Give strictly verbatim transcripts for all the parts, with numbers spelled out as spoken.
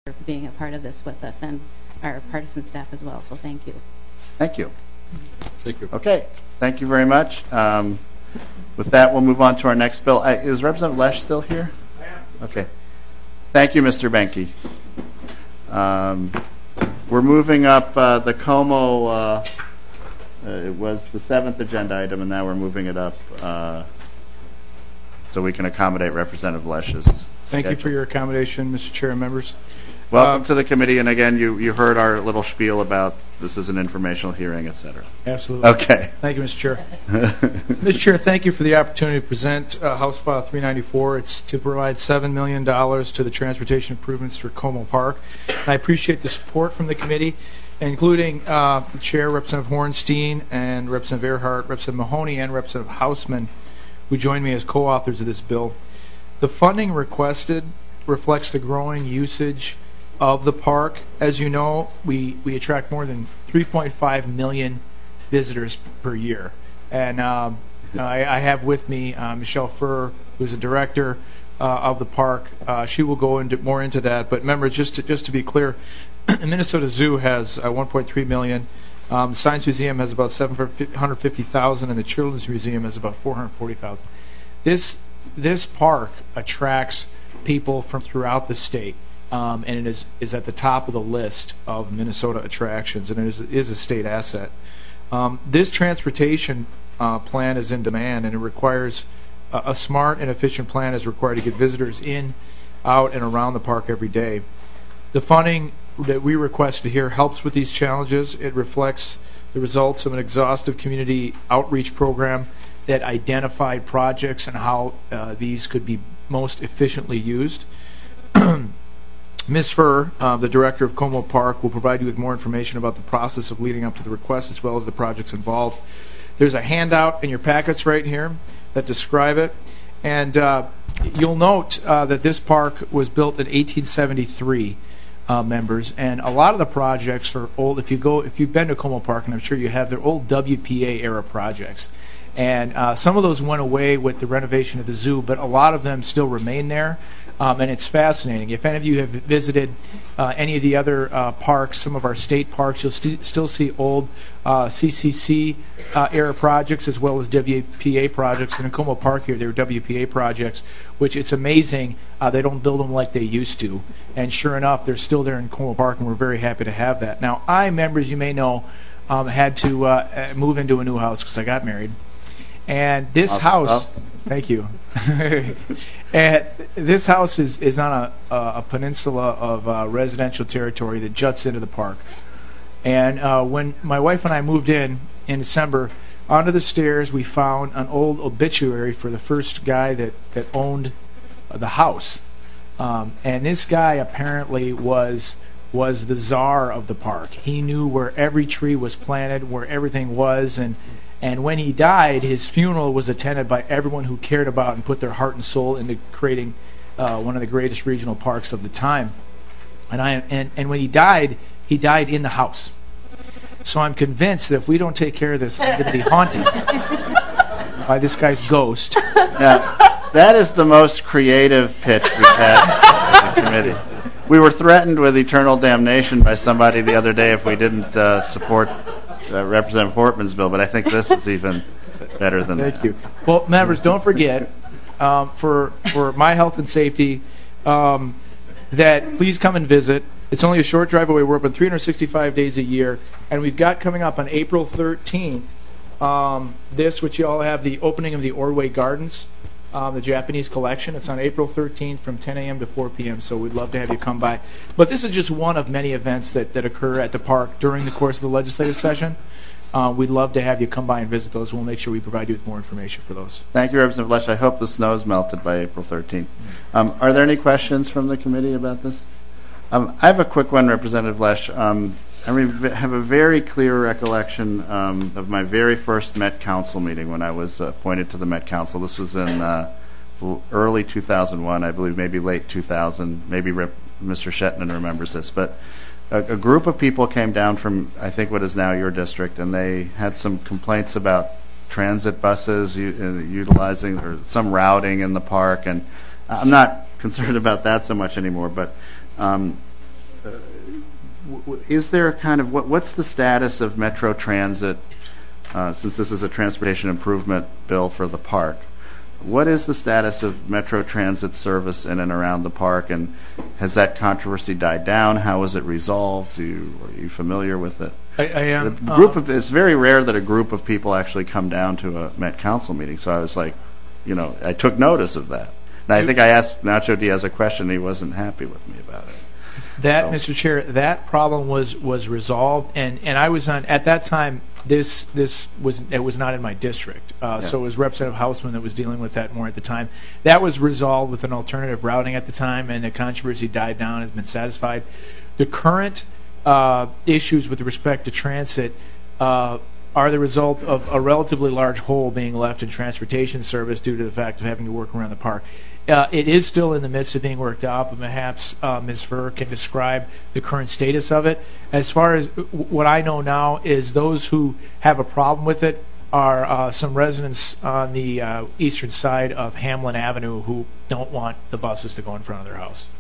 being a part of this with us and our partisan staff as well. So thank you. Thank you. Thank you. Okay. Thank you very much. Um, with that, we'll move on to our next bill. Uh, is Representative Lesch still here? I am. Okay. Thank you, Mister Benke. Um, we're moving up uh, the Como. Uh, uh, it was the seventh agenda item, and now we're moving it up uh, so we can accommodate Representative Lesch's Thank schedule. you for your accommodation, Mister Chair and members. Welcome uh, to the committee, and again, you, you heard our little spiel about this is an informational hearing, et cetera. Absolutely. Okay. Thank you, Mister Chair. Mister Chair, thank you for the opportunity to present uh, House File three ninety-four. It's to provide seven million dollars to the transportation improvements for Como Park. And I appreciate the support from the committee, including uh, the Chair, Representative Hornstein, and Representative Earhart, Representative Mahoney, and Representative Hausman, who joined me as co-authors of this bill. The funding requested reflects the growing usage of the park. As you know, we, we attract more than three point five million visitors per year. And um, I, I have with me uh, Michelle Furr, who's a director uh, of the park. Uh, she will go into more into that. But remember, just to, just to be clear, the Minnesota Zoo has uh, one point three million. Um, the Science Museum has about seven hundred fifty thousand, and the Children's Museum has about four hundred forty thousand. This this park attracts people from throughout the state. Um, and it is, is at the top of the list of Minnesota attractions, and it is, is a state asset. Um, this transportation uh, plan is in demand, and it requires a, a smart and efficient plan is required to get visitors in, out, and around the park every day. The funding that we requested here helps with these challenges. It reflects the results of an exhaustive community outreach program that identified projects and how uh, these could be most efficiently used. Miz Furr, uh, the director of Como Park, will provide you with more information about the process of leading up to the request as well as the projects involved. There's a handout in your packets right here that describe it. And uh, you'll note uh, that this park was built in eighteen seventy-three, uh, members. And a lot of the projects are old. If, you go, if you've been to Como Park, and I'm sure you have, they're old W P A era projects. And uh, some of those went away with the renovation of the zoo, but a lot of them still remain there. Um, and it's fascinating. If any of you have visited uh, any of the other uh, parks, some of our state parks, you'll st still see old uh, C C C uh, era projects as well as W P A projects. And in Como Park here, they're W P A projects, which it's amazing uh, they don't build them like they used to. And sure enough, they're still there in Como Park, and we're very happy to have that. Now, I, members, you may know, um, had to uh, move into a new house because I got married. And this oh, house, oh. thank you. And this house is, is on a, a peninsula of uh, residential territory that juts into the park. And uh, when my wife and I moved in in December, onto the stairs we found an old obituary for the first guy that, that owned the house. Um, and this guy apparently was was the czar of the park. He knew where every tree was planted, where everything was, and And when he died, his funeral was attended by everyone who cared about and put their heart and soul into creating uh, one of the greatest regional parks of the time. And, I, and, and when he died, he died in the house. So I'm convinced that if we don't take care of this, I'm going to be haunted by this guy's ghost. Now, that is the most creative pitch we've had in the committee. We were threatened with eternal damnation by somebody the other day if we didn't uh, support Uh, Representative Portman's bill, but I think this is even better than Thank that. Thank you. Well, members, don't forget, um, for for my health and safety, um, that please come and visit. It's only a short drive away. We're open three hundred sixty-five days a year, and we've got coming up on April thirteenth, um, this, which you all have, the opening of the Orway Gardens, um, the Japanese collection. It's on April thirteenth from ten A M to four P M, so we'd love to have you come by. But this is just one of many events that, that occur at the park during the course of the legislative session. Uh, we'd love to have you come by and visit those. We'll make sure we provide you with more information for those. Thank you, Representative Lesch. I hope the snow is melted by April thirteenth. Um, are there any questions from the committee about this? Um, I have a quick one, Representative Lesch. Um, I have a very clear recollection um, of my very first Met Council meeting when I was appointed to the Met Council. This was in uh, early two thousand one, I believe, maybe late two thousand. Maybe Rep Mister Shetman remembers this. But a, a group of people came down from, I think, what is now your district, and they had some complaints about transit buses u uh, utilizing or some routing in the park. And I'm not concerned about that so much anymore, but um, w- w- is there a kind of, what, what's the status of Metro Transit, uh, since this is a transportation improvement bill for the park? What is the status of Metro Transit service in and around the park, and has that controversy died down? How was it resolved? Do you, are you familiar with it? I, I am. The group um, of, it's very rare that a group of people actually come down to a Met Council meeting, so I was like, you know, I took notice of that. And I think I asked Nacho Diaz a question, and he wasn't happy with me about it. That, So- Mister Chair, that problem was, was resolved, and, and I was on, at that time, this this was it was not in my district, uh, Yeah. so it was Representative Hausman that was dealing with that more at the time. That was resolved with an alternative routing at the time, and the controversy died down, has been satisfied. The current uh, issues with respect to transit uh, are the result of a relatively large hole being left in transportation service due to the fact of having to work around the park. Uh, it is still in the midst of being worked out, but perhaps uh, Miz Furr can describe the current status of it. As far as w- what I know now is those who have a problem with it are uh, some residents on the uh, eastern side of Hamlin Avenue who don't want the buses to go in front of their house.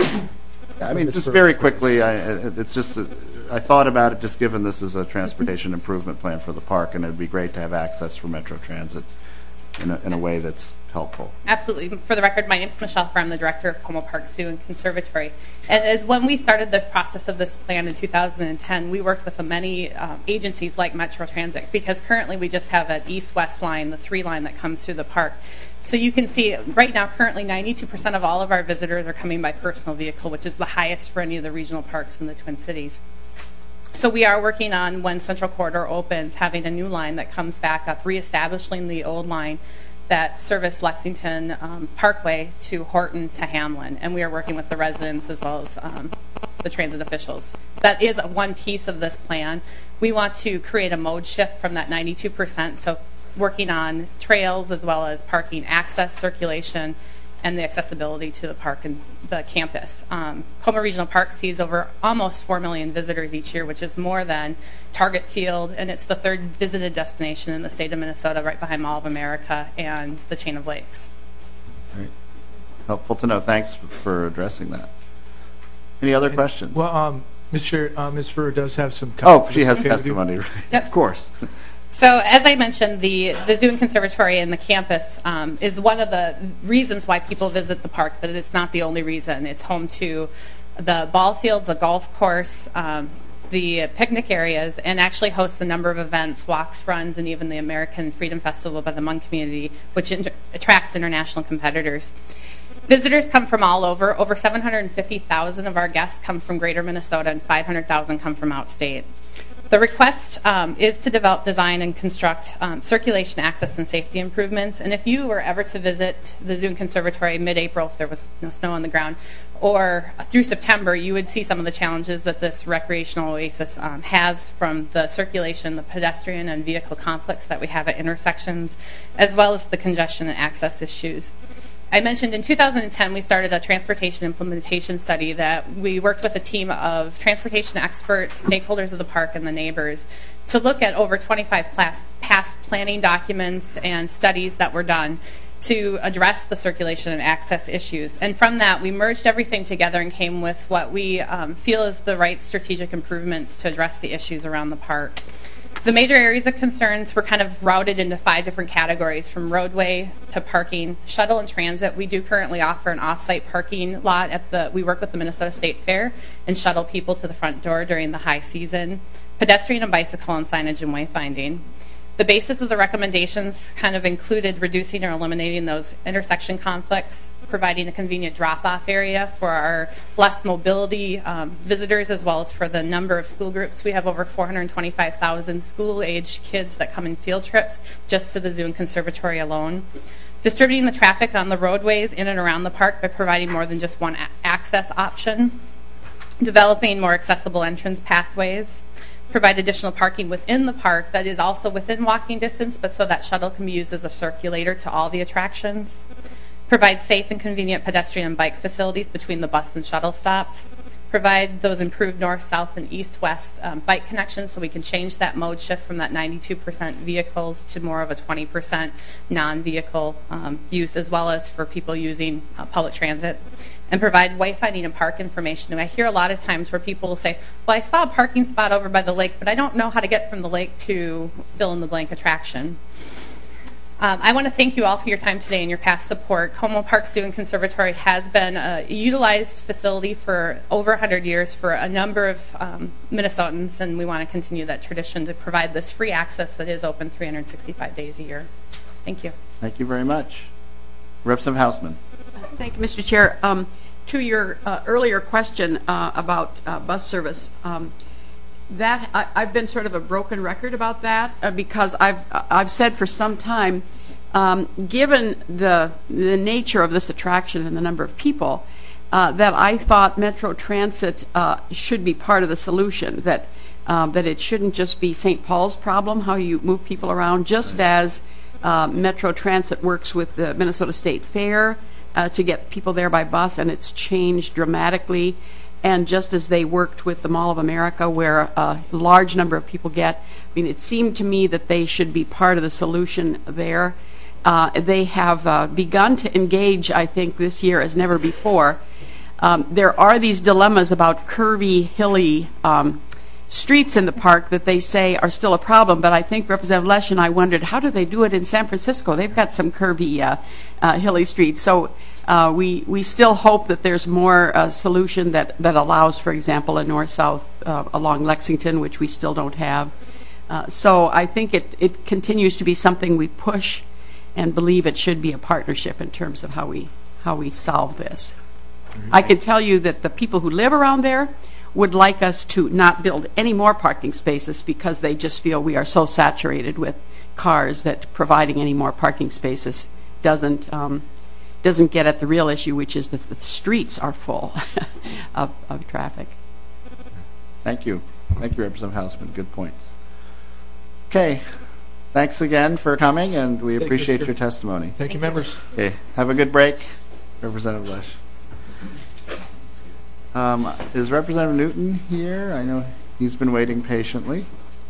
I mean, just very quickly, I, it's just that I thought about it, just given this is a transportation improvement plan for the park, and it would be great to have access for Metro Transit in a, in a way that's helpful. Absolutely. For the record, my name is Michelle Furr. I'm the director of Como Park Zoo and Conservatory. And as when we started the process of this plan in two thousand ten, we worked with many um, agencies like Metro Transit, because currently we just have an east-west line, the three line that comes through the park. So you can see right now, currently ninety-two percent of all of our visitors are coming by personal vehicle, which is the highest for any of the regional parks in the Twin Cities. So we are working on, when Central Corridor opens, having a new line that comes back up, reestablishing the old line that serviced Lexington um, Parkway to Horton to Hamlin. And we are working with the residents as well as um, the transit officials. That is one piece of this plan. We want to create a mode shift from that ninety-two percent, so working on trails as well as parking access, circulation, and the accessibility to the park and the campus. Um, Como Regional Park sees over almost four million visitors each year, which is more than Target Field, and it's the third visited destination in the state of Minnesota, right behind Mall of America and the Chain of Lakes. Great. Helpful to know. Thanks for addressing that. Any other questions? Well, um, Mister Uh, Miz Furr does have some oh, comments. she has Okay with you? testimony. Right? Yep. Of course. So as I mentioned, the, the Zoo and Conservatory and the campus um, is one of the reasons why people visit the park, but it's not the only reason. It's home to the ball fields, a golf course, um, the picnic areas, and actually hosts a number of events, walks, runs, and even the American Freedom Festival by the Hmong community, which inter- attracts international competitors. Visitors come from all over. Over seven hundred fifty thousand of our guests come from greater Minnesota, and five hundred thousand come from outstate. The request um, is to develop, design, and construct um, circulation, access, and safety improvements. And if you were ever to visit the Zoo and Conservatory mid-April, if there was no snow on the ground, or through September, you would see some of the challenges that this recreational oasis um, has, from the circulation, the pedestrian and vehicle conflicts that we have at intersections, as well as the congestion and access issues. I mentioned in two thousand ten we started a transportation implementation study that we worked with a team of transportation experts, stakeholders of the park, and the neighbors to look at over twenty-five past planning documents and studies that were done to address the circulation and access issues. And from that, we merged everything together and came with what we um, feel is the right strategic improvements to address the issues around the park. The major areas of concerns were kind of routed into five different categories, from roadway to parking, shuttle and transit. We do currently offer an off-site parking lot at the, we work with the Minnesota State Fair and shuttle people to the front door during the high season. Pedestrian and bicycle and signage and wayfinding. The basis of the recommendations kind of included reducing or eliminating those intersection conflicts, providing a convenient drop-off area for our less mobility um, visitors, as well as for the number of school groups. We have over four hundred twenty-five thousand school-aged kids that come in field trips just to the Zoo and Conservatory alone. Distributing the traffic on the roadways in and around the park by providing more than just one a- access option. Developing more accessible entrance pathways. Provide additional parking within the park that is also within walking distance, but so that shuttle can be used as a circulator to all the attractions. Provide safe and convenient pedestrian and bike facilities between the bus and shuttle stops. Provide those improved north, south, and east-west um, bike connections so we can change that mode shift from that ninety-two percent vehicles to more of a twenty percent non-vehicle um, use, as well as for people using uh, public transit. and provide wayfinding and park information. And I hear a lot of times where people will say, well, I saw a parking spot over by the lake, but I don't know how to get from the lake to fill in the blank attraction. Um, I want to thank you all for your time today and your past support. Como Park Zoo and Conservatory has been a utilized facility for over one hundred years for a number of um, Minnesotans, and we want to continue that tradition to provide this free access that is open three hundred sixty-five days a year. Thank you. Thank you very much. Representative Hausman. Thank you, Mister Chair. Um, to your uh, earlier question uh, about uh, bus service, um, that I, I've been sort of a broken record about that uh, because I've I've said for some time, um, given the the nature of this attraction and the number of people, uh, that I thought Metro Transit uh, should be part of the solution. That um, that it shouldn't just be Saint Paul's problem how you move people around, just as uh, Metro Transit works with the Minnesota State Fair uh, to get people there by bus, and it's changed dramatically. And just as they worked with the Mall of America, where a large number of people get, I mean, it seemed to me that they should be part of the solution there. Uh, they have uh, begun to engage, I think, this year as never before. Um, there are these dilemmas about curvy, hilly um, streets in the park that they say are still a problem, but I think Representative Lesch and I wondered, how do they do it in San Francisco? They've got some curvy, uh, uh, hilly streets. So uh, we we still hope that there's more uh, solution that, that allows, for example, a north-south uh, along Lexington, which we still don't have. Uh, so I think it, it continues to be something we push and believe it should be a partnership in terms of how we how we solve this. I can tell you that the people who live around there would like us to not build any more parking spaces because they just feel we are so saturated with cars that providing any more parking spaces doesn't um, doesn't get at the real issue, which is that the streets are full of, of traffic. Thank you. Thank you, Representative Hausman. Good points. Okay. Thanks again for coming, and we Thank appreciate you, your testimony. Thank you, members. Okay. Have a good break. Representative Lesch. Um, is Representative Newton here? I know he's been waiting patiently.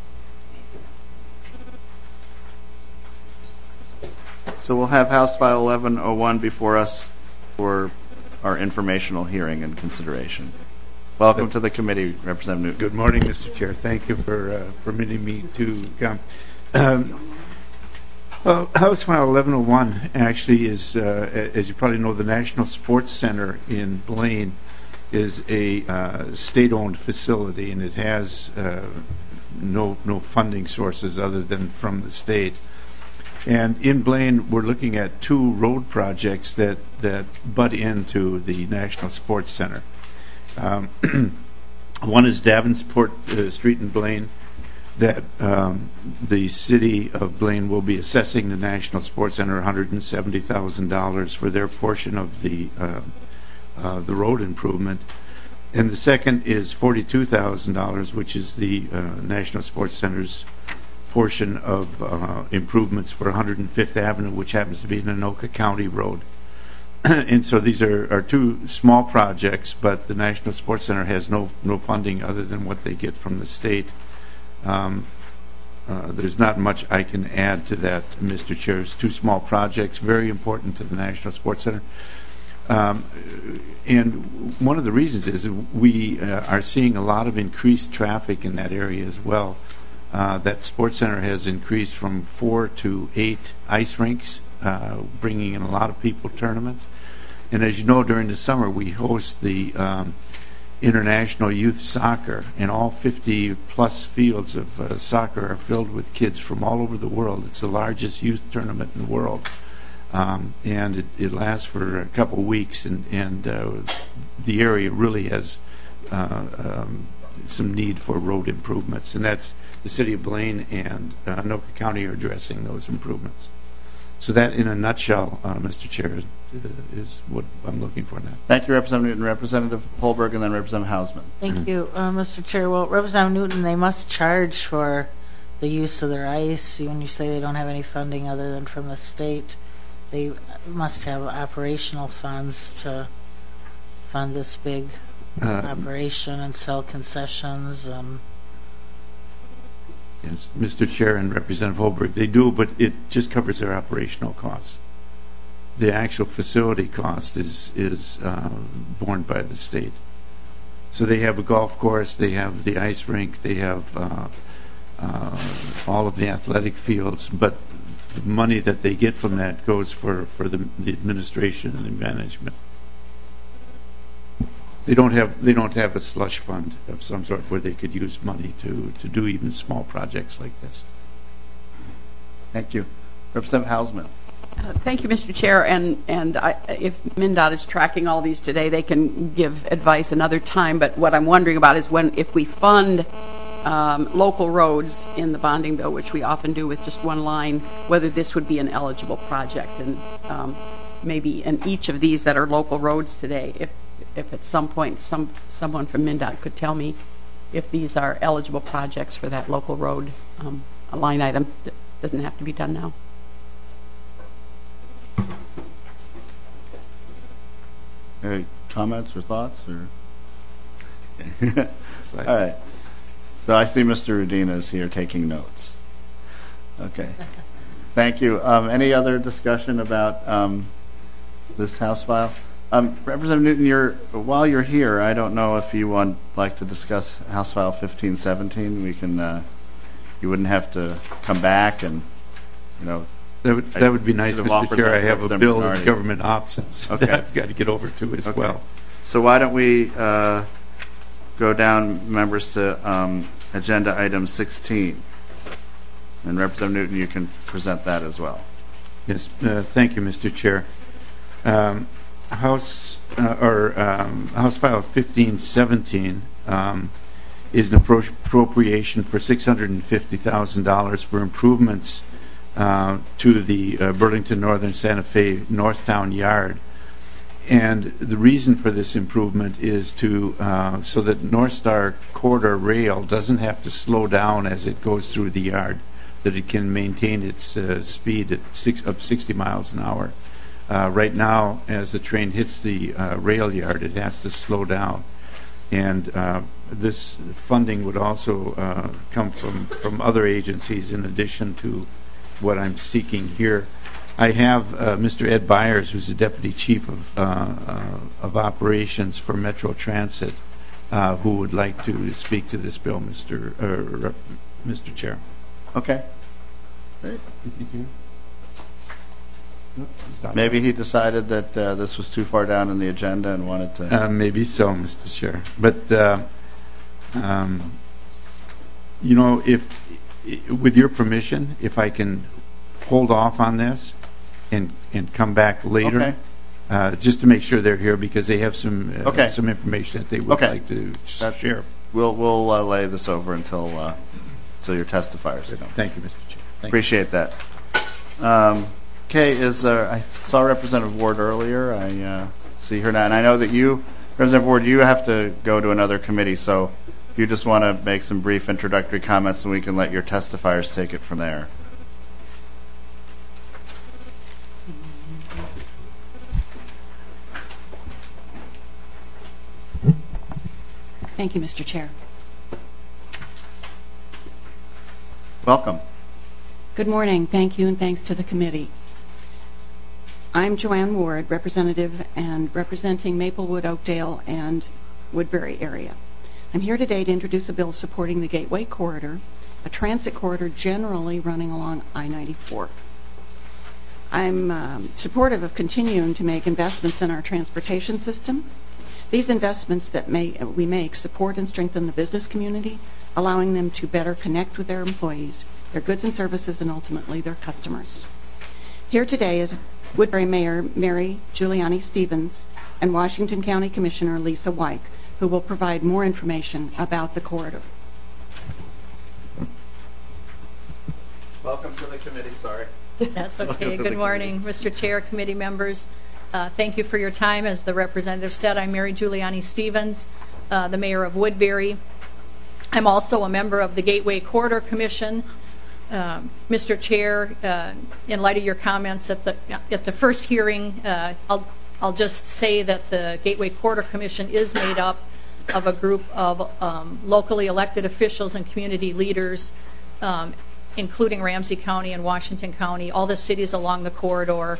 So we'll have House File eleven oh one before us for our informational hearing and consideration. Welcome to the committee, Representative Newton. Good morning, Mister Chair. Thank you for uh, permitting me to come. Um, well, House File eleven oh one actually is, uh, as you probably know, the National Sports Center in Blaine is a uh, state-owned facility, and it has uh, no no funding sources other than from the state. And in Blaine, we're looking at two road projects that that butt into the National Sports Center. Um, one is Davenport uh, Street in Blaine, that um, the city of Blaine will be assessing the National Sports Center one hundred seventy thousand dollars for their portion of the uh, uh, the road improvement. And the second is forty-two thousand dollars, which is the uh, National Sports Center's portion of uh, improvements for one hundred fifth Avenue, which happens to be an Anoka County road. And so these are, are two small projects, but the National Sports Center has no no funding other than what they get from the state. Um, uh, there's not much I can add to that, Mister Chair. It's two small projects, very important to the National Sports Center. Um, and one of the reasons is we uh, are seeing a lot of increased traffic in that area as well. Uh, that Sports Center has increased from four to eight ice rinks, uh, bringing in a lot of people to tournaments. And as you know, during the summer we host the um, International Youth Soccer, and all fifty plus fields of uh, soccer are filled with kids from all over the world. It's the largest youth tournament in the world, um, and it, it lasts for a couple of weeks, and, and uh, the area really has uh, um, some need for road improvements, and that's the city of Blaine and uh, Anoka County are addressing those improvements. So that, in a nutshell, uh, Mister Chair, is, is what I'm looking for now. Thank you, Representative Newton. Representative Holberg, and then Representative Hausman. Thank you, uh, Mister Chair. Well, Representative Newton, they must charge for the use of their ice. When you say they don't have any funding other than from the state, they must have operational funds to fund this big uh, operation and sell concessions. Um, Yes, Mister Chair and Representative Holberg, they do, but it just covers their operational costs. the actual facility cost is is uh, borne by the state. So they have a golf course, they have the ice rink, they have uh, uh, all of the athletic fields, but the money that they get from that goes for, for the, the administration and the management. They don't have they don't have a slush fund of some sort where they could use money to, to do even small projects like this. Thank you. Representative Hausman. Uh, Thank you, Mister Chair. And and I, if MnDOT is tracking all these today, they can give advice another time. But what I'm wondering about is when, if we fund um, local roads in the bonding bill, which we often do with just one line, whether this would be an eligible project, and um, maybe in each of these that are local roads today, if if at some point some someone from MnDOT could tell me if these are eligible projects for that local road um, a line item that doesn't have to be done now. Any comments or thoughts? Or all right. So I see Mister Udina is here taking notes. Okay. Thank you. Um, any other discussion about um, this House file? Um, Representative Newton, you're, while you're here, I don't know if you would like to discuss House File fifteen seventeen. We can. Uh, you wouldn't have to come back, and you know. That would, that would be nice, Mister Chair. I have a bill minority. of government options Okay. that I've got to get over to as Okay. well. So why don't we uh, go down, members, to um, agenda item sixteen. And Representative Newton, you can present that as well. Yes, uh, thank you, Mister Chair. Um, House uh, or um, House File fifteen seventeen um, is an appro appropriation for six hundred and fifty thousand dollars for improvements uh, to the uh, Burlington Northern Santa Fe Northtown Yard. And the reason for this improvement is to uh, so that North Star Corridor Rail doesn't have to slow down as it goes through the yard, that it can maintain its uh, speed at six, of sixty miles an hour. Uh, right now, as the train hits the uh, rail yard, it has to slow down. And uh, this funding would also uh, come from, from other agencies in addition to what I'm seeking here. I have uh, Mister Ed Byers, who's the Deputy Chief of, uh, uh, of Operations for Metro Transit, uh, who would like to speak to this bill, Mister Uh, Mister Chair. Okay. Great. Maybe he decided that uh, this was too far down in the agenda and wanted to. Uh, maybe so, Mister Chair. But uh, um, you know, if with your permission, if I can hold off on this and and come back later, Okay. uh, just to make sure they're here because they have some uh, Okay. some information that they would Okay. like to That's- share. We'll we'll uh, lay this over until uh, until your testifiers come. Thank you, Mister Chair. Thank you. Appreciate that. Um, okay, is uh, I saw Representative Ward earlier. I uh, see her now, and I know that you, Representative Ward, you have to go to another committee. So, if you just want to make some brief introductory comments, and we can let your testifiers take it from there. Thank you, Mister Chair. Welcome. Good morning. Thank you, and thanks to the committee. I'm Joanne Ward, representative and representing Maplewood, Oakdale, and Woodbury area. I'm here today to introduce a bill supporting the Gateway Corridor, a transit corridor generally running along I ninety-four. I'm um, supportive of continuing to make investments in our transportation system. These investments that may, we make support and strengthen the business community, allowing them to better connect with their employees, their goods and services, and ultimately their customers. Here today is Woodbury Mayor Mary Giuliani Stevens and Washington County Commissioner Lisa Wyke, who will provide more information about the corridor. Welcome to the committee. Sorry. That's okay. Good morning, Mister Chair, committee members. Uh, thank you for your time. As the representative said, I'm Mary Giuliani Stevens, uh, the mayor of Woodbury. I'm also a member of the Gateway Corridor Commission. Um, Mister Chair, uh, in light of your comments at the at the first hearing, uh, I'll I'll just say that the Gateway Corridor Commission is made up of a group of um, locally elected officials and community leaders, um, including Ramsey County and Washington County, all the cities along the corridor.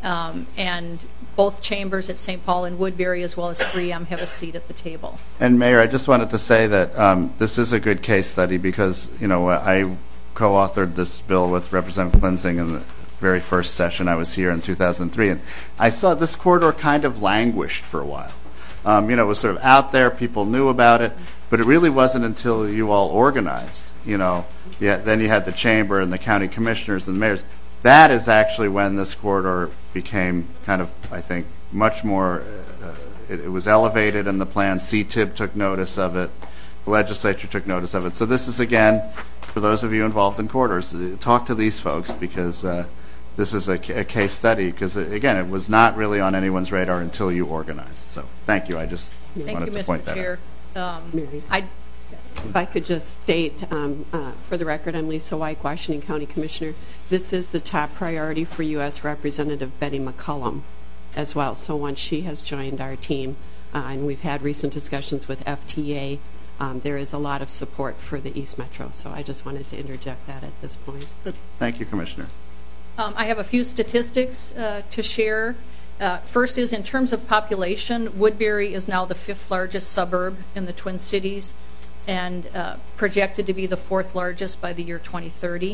Um, and both chambers at Saint Paul and Woodbury, as well as three M, have a seat at the table. And Mayor, I just wanted to say that um, this is a good case study because, you know, I co-authored this bill with Representative Klinzing in the very first session I was here in two thousand three, and I saw this corridor kind of languished for a while. Um, you know, it was sort of out there, people knew about it, but it really wasn't until you all organized, you know, yeah, then you had the chamber and the county commissioners and the mayors. That is actually when this corridor became kind of, I think, much more, uh, it, it was elevated in the plan. C T I B took notice of it. The legislature took notice of it. So this is, again, for those of you involved in corridors, uh, talk to these folks because uh, this is a, a case study because, again, it was not really on anyone's radar until you organized. So thank you. I just Thank wanted you, to Mister point that Chair. out. Um, Mary. I, If I could just state, um, uh, for the record, I'm Lisa White, Washington County Commissioner. This is the top priority for U S Representative Betty McCollum as well. So once she has joined our team, uh, and we've had recent discussions with F T A, um, there is a lot of support for the East Metro. So I just wanted to interject that at this point. Good. Thank you, Commissioner. Um, I have a few statistics uh, to share. Uh, first is in terms of population, Woodbury is now the fifth largest suburb in the Twin Cities and uh, projected to be the fourth largest by the year twenty thirty.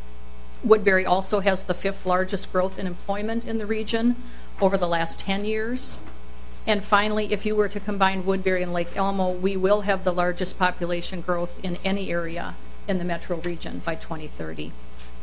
Woodbury also has the fifth largest growth in employment in the region over the last ten years. And finally, if you were to combine Woodbury and Lake Elmo, we will have the largest population growth in any area in the metro region by twenty thirty.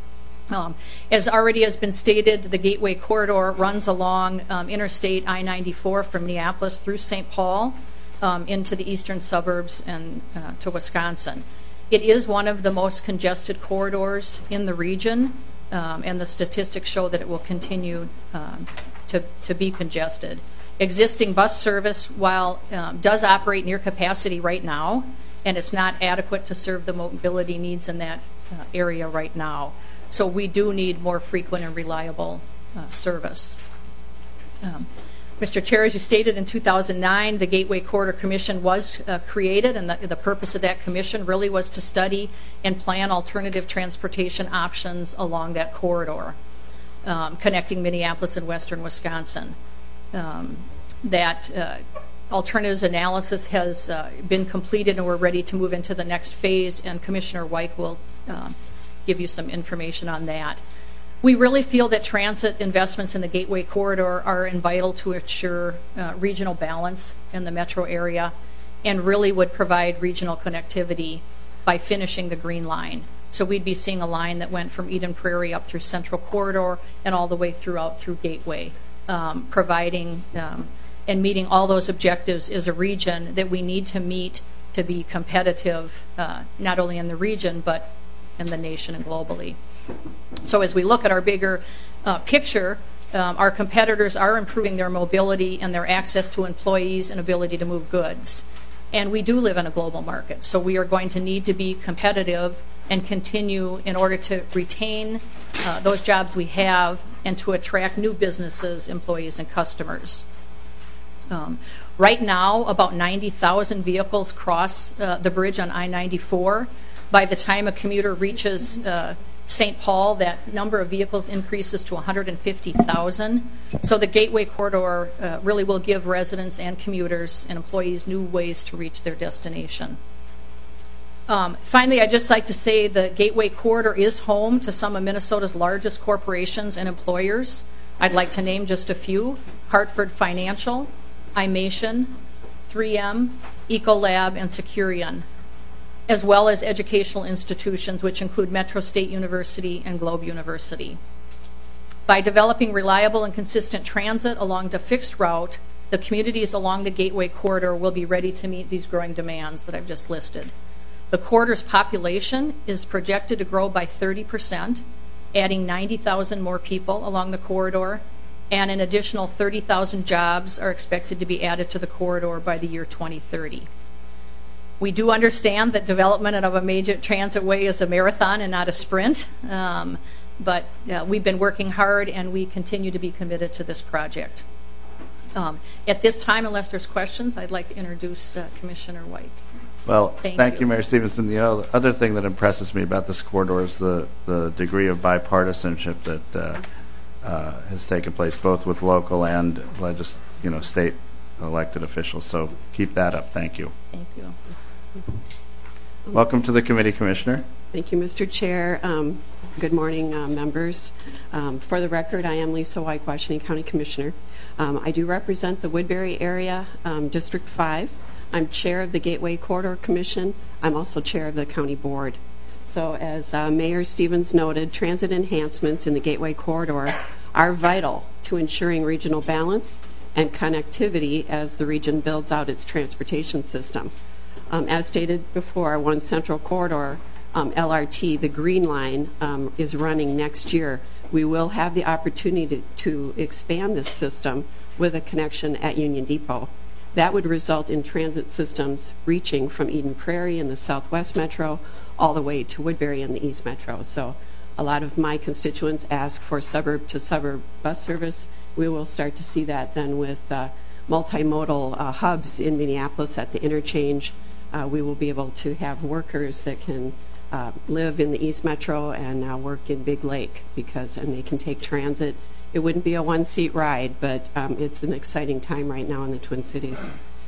Um, as already has been stated, the Gateway Corridor runs along um, Interstate I ninety-four from Minneapolis through Saint Paul um, into the eastern suburbs and uh, to Wisconsin. It is one of the most congested corridors in the region, um, and the statistics show that it will continue um, to, to be congested. Existing bus service, while um, does operate near capacity right now, and it's not adequate to serve the mobility needs in that uh, area right now. So we do need more frequent and reliable uh, service. Um, Mister Chair, as you stated, in two thousand nine, the Gateway Corridor Commission was uh, created, and the, the purpose of that commission really was to study and plan alternative transportation options along that corridor, um, connecting Minneapolis and western Wisconsin. Um, that uh, alternatives analysis has uh, been completed, and we're ready to move into the next phase, and Commissioner White will uh, give you some information on that. We really feel that transit investments in the Gateway Corridor are vital to ensure uh, regional balance in the metro area and really would provide regional connectivity by finishing the Green Line. So we'd be seeing a line that went from Eden Prairie up through Central Corridor and all the way throughout through Gateway, um, providing um, and meeting all those objectives is a region that we need to meet to be competitive, uh, not only in the region, but in the nation and globally. So as we look at our bigger uh, picture, um, our competitors are improving their mobility and their access to employees and ability to move goods. And we do live in a global market, so we are going to need to be competitive and continue in order to retain uh, those jobs we have and to attract new businesses, employees, and customers. Um, right now, about ninety thousand vehicles cross uh, the bridge on I ninety-four. By the time a commuter reaches uh, Saint Paul, that number of vehicles increases to one hundred fifty thousand. So the Gateway Corridor uh, really will give residents and commuters and employees new ways to reach their destination. Um, finally, I'd just like to say the Gateway Corridor is home to some of Minnesota's largest corporations and employers. I'd like to name just a few: Hartford Financial, iMation, three M, Ecolab, and Securian, as well as educational institutions, which include Metro State University and Globe University. By developing reliable and consistent transit along the fixed route, the communities along the Gateway Corridor will be ready to meet these growing demands that I've just listed. The corridor's population is projected to grow by thirty percent, adding ninety thousand more people along the corridor, and an additional thirty thousand jobs are expected to be added to the corridor by the year twenty thirty. We do understand that development of a major transitway is a marathon and not a sprint, um, but uh, we've been working hard and we continue to be committed to this project. Um, at this time, unless there's questions, I'd like to introduce uh, Commissioner White. Well, thank, thank you. you, Mayor Stevenson. The other thing that impresses me about this corridor is the, the degree of bipartisanship that uh, uh, has taken place, both with local and legis- you know, state elected officials. So keep that up. Thank you. Thank you. Welcome to the committee, Commissioner. Thank you, Mister Chair. Um, good morning, uh, members. Um, for the record, I am Lisa White, Washington County Commissioner. Um, I do represent the Woodbury area, um, District five. I'm chair of the Gateway Corridor Commission. I'm also chair of the county board. So as uh, Mayor Stevens noted, transit enhancements in the Gateway Corridor are vital to ensuring regional balance and connectivity as the region builds out its transportation system. Um, as stated before, One Central Corridor, um, L R T, the Green Line, um, is running next year. We will have the opportunity to, to expand this system with a connection at Union Depot. That would result in transit systems reaching from Eden Prairie in the Southwest Metro all the way to Woodbury in the East Metro. So a lot of my constituents ask for suburb-to-suburb bus service. We will start to see that then with uh, multimodal uh, hubs in Minneapolis at the interchange. Uh, we will be able to have workers that can uh, live in the East Metro and uh, work in Big Lake, because and they can take transit. It wouldn't be a one-seat ride, but um, it's an exciting time right now in the Twin Cities.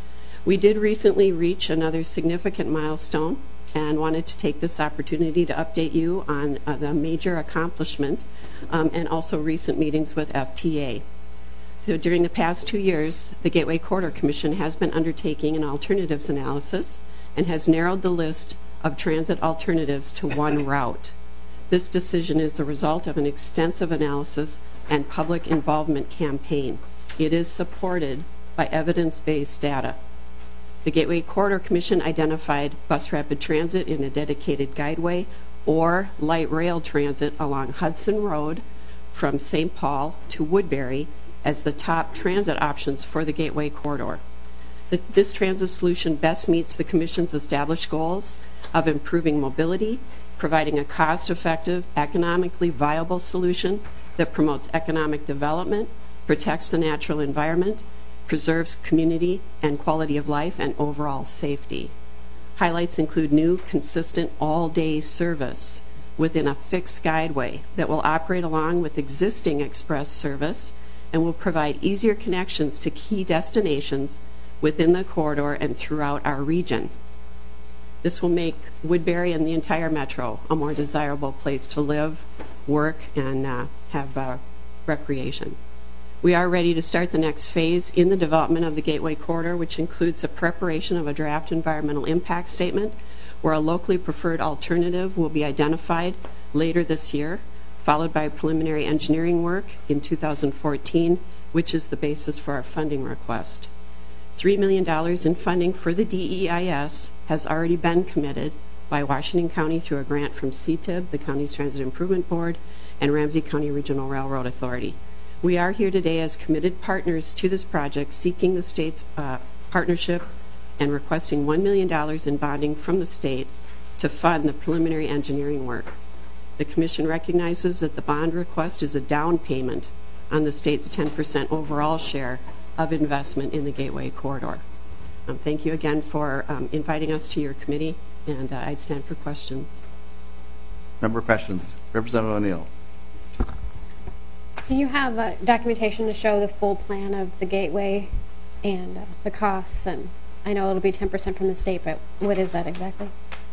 We did recently reach another significant milestone and wanted to take this opportunity to update you on uh, the major accomplishment um, and also recent meetings with F T A. So during the past two years, the Gateway Corridor Commission has been undertaking an alternatives analysis and has narrowed the list of transit alternatives to one route. This decision is the result of an extensive analysis and public involvement campaign. It is supported by evidence-based data. The Gateway Corridor Commission identified bus rapid transit in a dedicated guideway or light rail transit along Hudson Road from Saint Paul to Woodbury as the top transit options for the Gateway Corridor. The, this transit solution best meets the Commission's established goals of improving mobility, providing a cost-effective, economically viable solution that promotes economic development, protects the natural environment, preserves community and quality of life, and overall safety. Highlights include new, consistent, all-day service within a fixed guideway that will operate along with existing express service and will provide easier connections to key destinations within the corridor and throughout our region. This will make Woodbury and the entire metro a more desirable place to live, work, and uh, have uh, recreation. We are ready to start the next phase in the development of the Gateway Corridor, which includes the preparation of a draft environmental impact statement, where a locally preferred alternative will be identified later this year, followed by preliminary engineering work in two thousand fourteen, which is the basis for our funding request. three million dollars in funding for the D E I S has already been committed by Washington County through a grant from C T I B, the County's Transit Improvement Board, and Ramsey County Regional Railroad Authority. We are here today as committed partners to this project, seeking the state's uh, partnership and requesting one million dollars in bonding from the state to fund the preliminary engineering work. The Commission recognizes that the bond request is a down payment on the state's ten percent overall share of investment in the Gateway Corridor. Um, thank you again for um, inviting us to your committee, and uh, I'd stand for questions. Member questions. Representative O'Neill. Do you have uh, documentation to show the full plan of the gateway and uh, the costs? And I know it'll be ten percent from the state, but what is that exactly?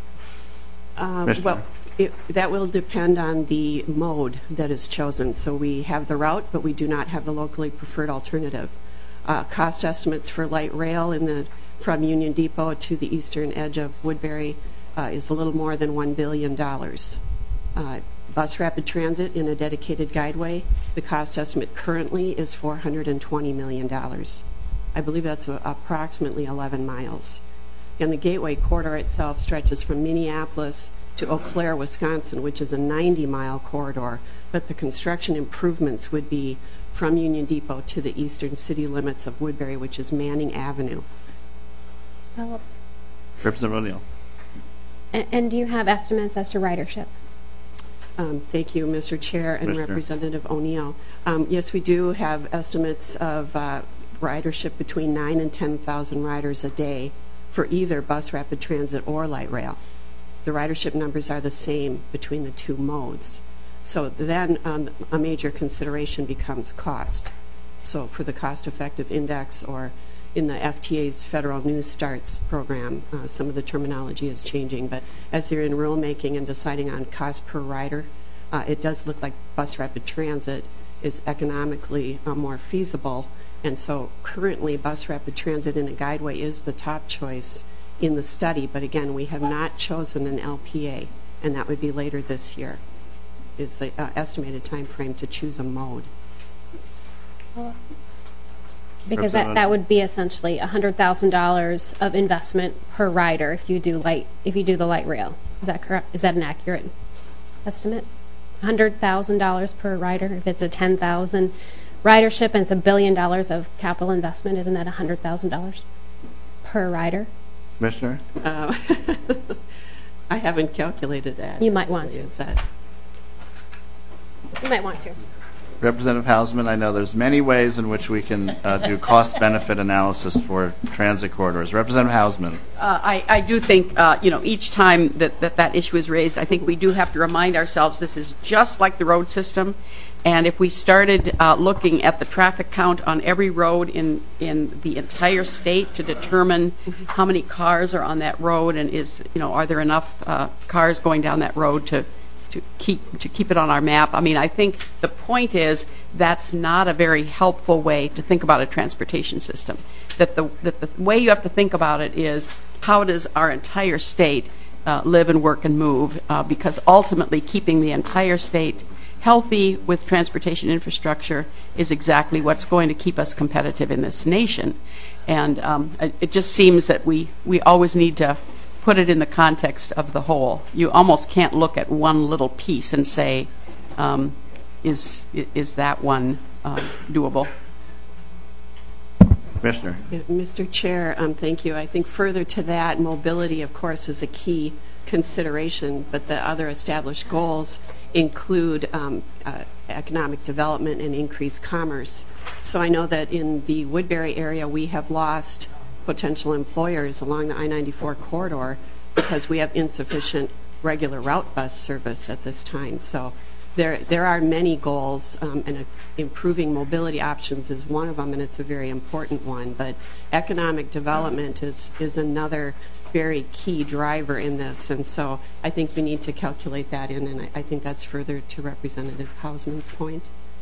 Um, well, it, that will depend on the mode that is chosen. So we have the route, but we do not have the locally preferred alternative. Uh, cost estimates for light rail in the from Union Depot to the eastern edge of Woodbury uh, is a little more than one billion dollars. Uh, bus rapid transit in a dedicated guideway, the cost estimate currently is four hundred twenty million dollars. I believe that's a, approximately eleven miles. And the Gateway Corridor itself stretches from Minneapolis to Eau Claire, Wisconsin, which is a ninety mile corridor, but the construction improvements would be from Union Depot to the eastern city limits of Woodbury, which is Manning Avenue. Phillips. Representative O'Neill. And, and do you have estimates as to ridership? Um, thank you, Mister Chair and Commissioner. Representative O'Neill. Um, yes, we do have estimates of uh, ridership between nine and ten thousand riders a day for either bus rapid transit or light rail. The ridership numbers are the same between the two modes. So then um, a major consideration becomes cost. So for the cost-effective index, or in the F T A's Federal New Starts program, uh, some of the terminology is changing, but as they're in rulemaking and deciding on cost per rider, uh, it does look like bus rapid transit is economically uh, more feasible. And so currently bus rapid transit in a guideway is the top choice in the study, but again, we have not chosen an L P A, and that would be later this year, is the uh, estimated time frame to choose a mode. Because that, that would be essentially one hundred thousand dollars of investment per rider if you do light if you do the light rail. Is that correct? Is that an accurate estimate? one hundred thousand dollars per rider. If it's a ten thousand ridership and it's a billion dollars of capital investment, isn't that one hundred thousand dollars per rider? Commissioner? Uh, I haven't calculated that. You might want to. Is that? You might want to. Representative Hausman, I know there's many ways in which we can uh, do cost-benefit analysis for transit corridors. Representative Hausman. Uh, I, I do think, uh, you know, each time that, that that issue is raised, I think we do have to remind ourselves this is just like the road system. And if we started uh, looking at the traffic count on every road in, in the entire state to determine how many cars are on that road, and is, you know, are there enough uh, cars going down that road to to keep to keep it on our map. I mean, I think the point is that's not a very helpful way to think about a transportation system. That the that the way you have to think about it is, how does our entire state uh, live and work and move? Uh, because ultimately, keeping the entire state healthy with transportation infrastructure is exactly what's going to keep us competitive in this nation. And um, it, it just seems that we we always need to put it in the context of the whole. You almost can't look at one little piece and say, um, is is that one uh, doable? Commissioner. Yeah, Mister Chair, um, thank you. I think further to that, mobility, of course, is a key consideration, but the other established goals include um, uh, economic development and increased commerce. So I know that in the Woodbury area, we have lost potential employers along the I ninety-four corridor because we have insufficient regular route bus service at this time. So there there are many goals, um, and uh, improving mobility options is one of them, and it's a very important one. But economic development is, is another very key driver in this, and so I think you need to calculate that in, and I, I think that's further to Representative Hausman's point.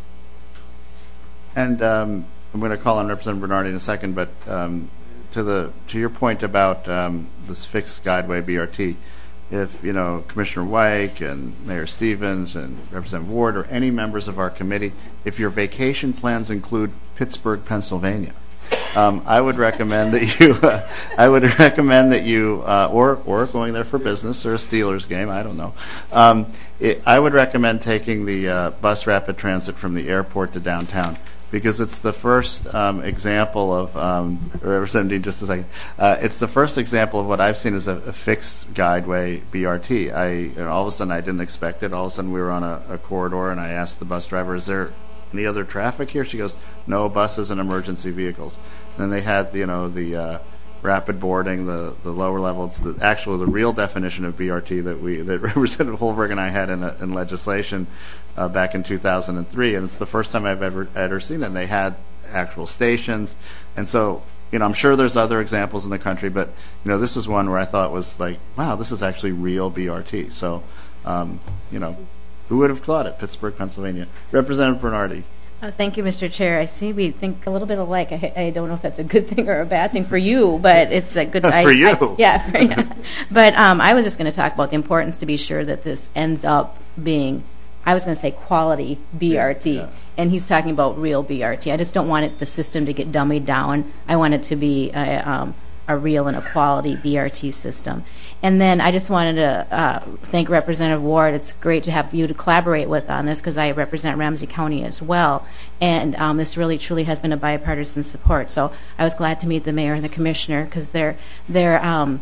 And um, I'm going to call on Representative Bernardi in a second, but um, to the to your point about um, this fixed guideway B R T, if you know Commissioner Wyke and Mayor Stevens and Representative Ward or any members of our committee, if your vacation plans include Pittsburgh, Pennsylvania, um, I would recommend that you uh, I would recommend that you uh, or or going there for business or a Steelers game, I don't know. Um, it, I would recommend taking the uh, bus rapid transit from the airport to downtown, because it's the first um, example of, um, Representative, just a second, uh, it's the first example of what I've seen as a, a fixed guideway B R T. I, you know, all of a sudden I didn't expect it. All of a sudden we were on a, a corridor, and I asked the bus driver, is there any other traffic here? She goes, no, buses and emergency vehicles. And then they had, you know, the uh, rapid boarding, the, the lower levels, the actual, the real definition of B R T that we, that Representative Holberg and I had in, a, in legislation Uh, back in two thousand three, and it's the first time I've ever ever seen it. And they had actual stations, and so you know I'm sure there's other examples in the country, but you know this is one where I thought was like, wow, this is actually real B R T. So um, you know, who would have thought it? Pittsburgh, Pennsylvania. Representative Bernardi. Uh, thank you, Mister Chair. I see we think a little bit alike. I, I don't know if that's a good thing or a bad thing for you, but it's a good for I, you. I, yeah, for, yeah. But um, I was just going to talk about the importance to be sure that this ends up being, I was going to say quality B R T, yeah. And he's talking about real B R T. I just don't want it, the system to get dummied down. I want it to be a, um, a real and a quality B R T system. And then I just wanted to uh, thank Representative Ward. It's great to have you to collaborate with on this, because I represent Ramsey County as well. And um, this really, truly has been a bipartisan support. So I was glad to meet the mayor and the commissioner, because they're, they're um,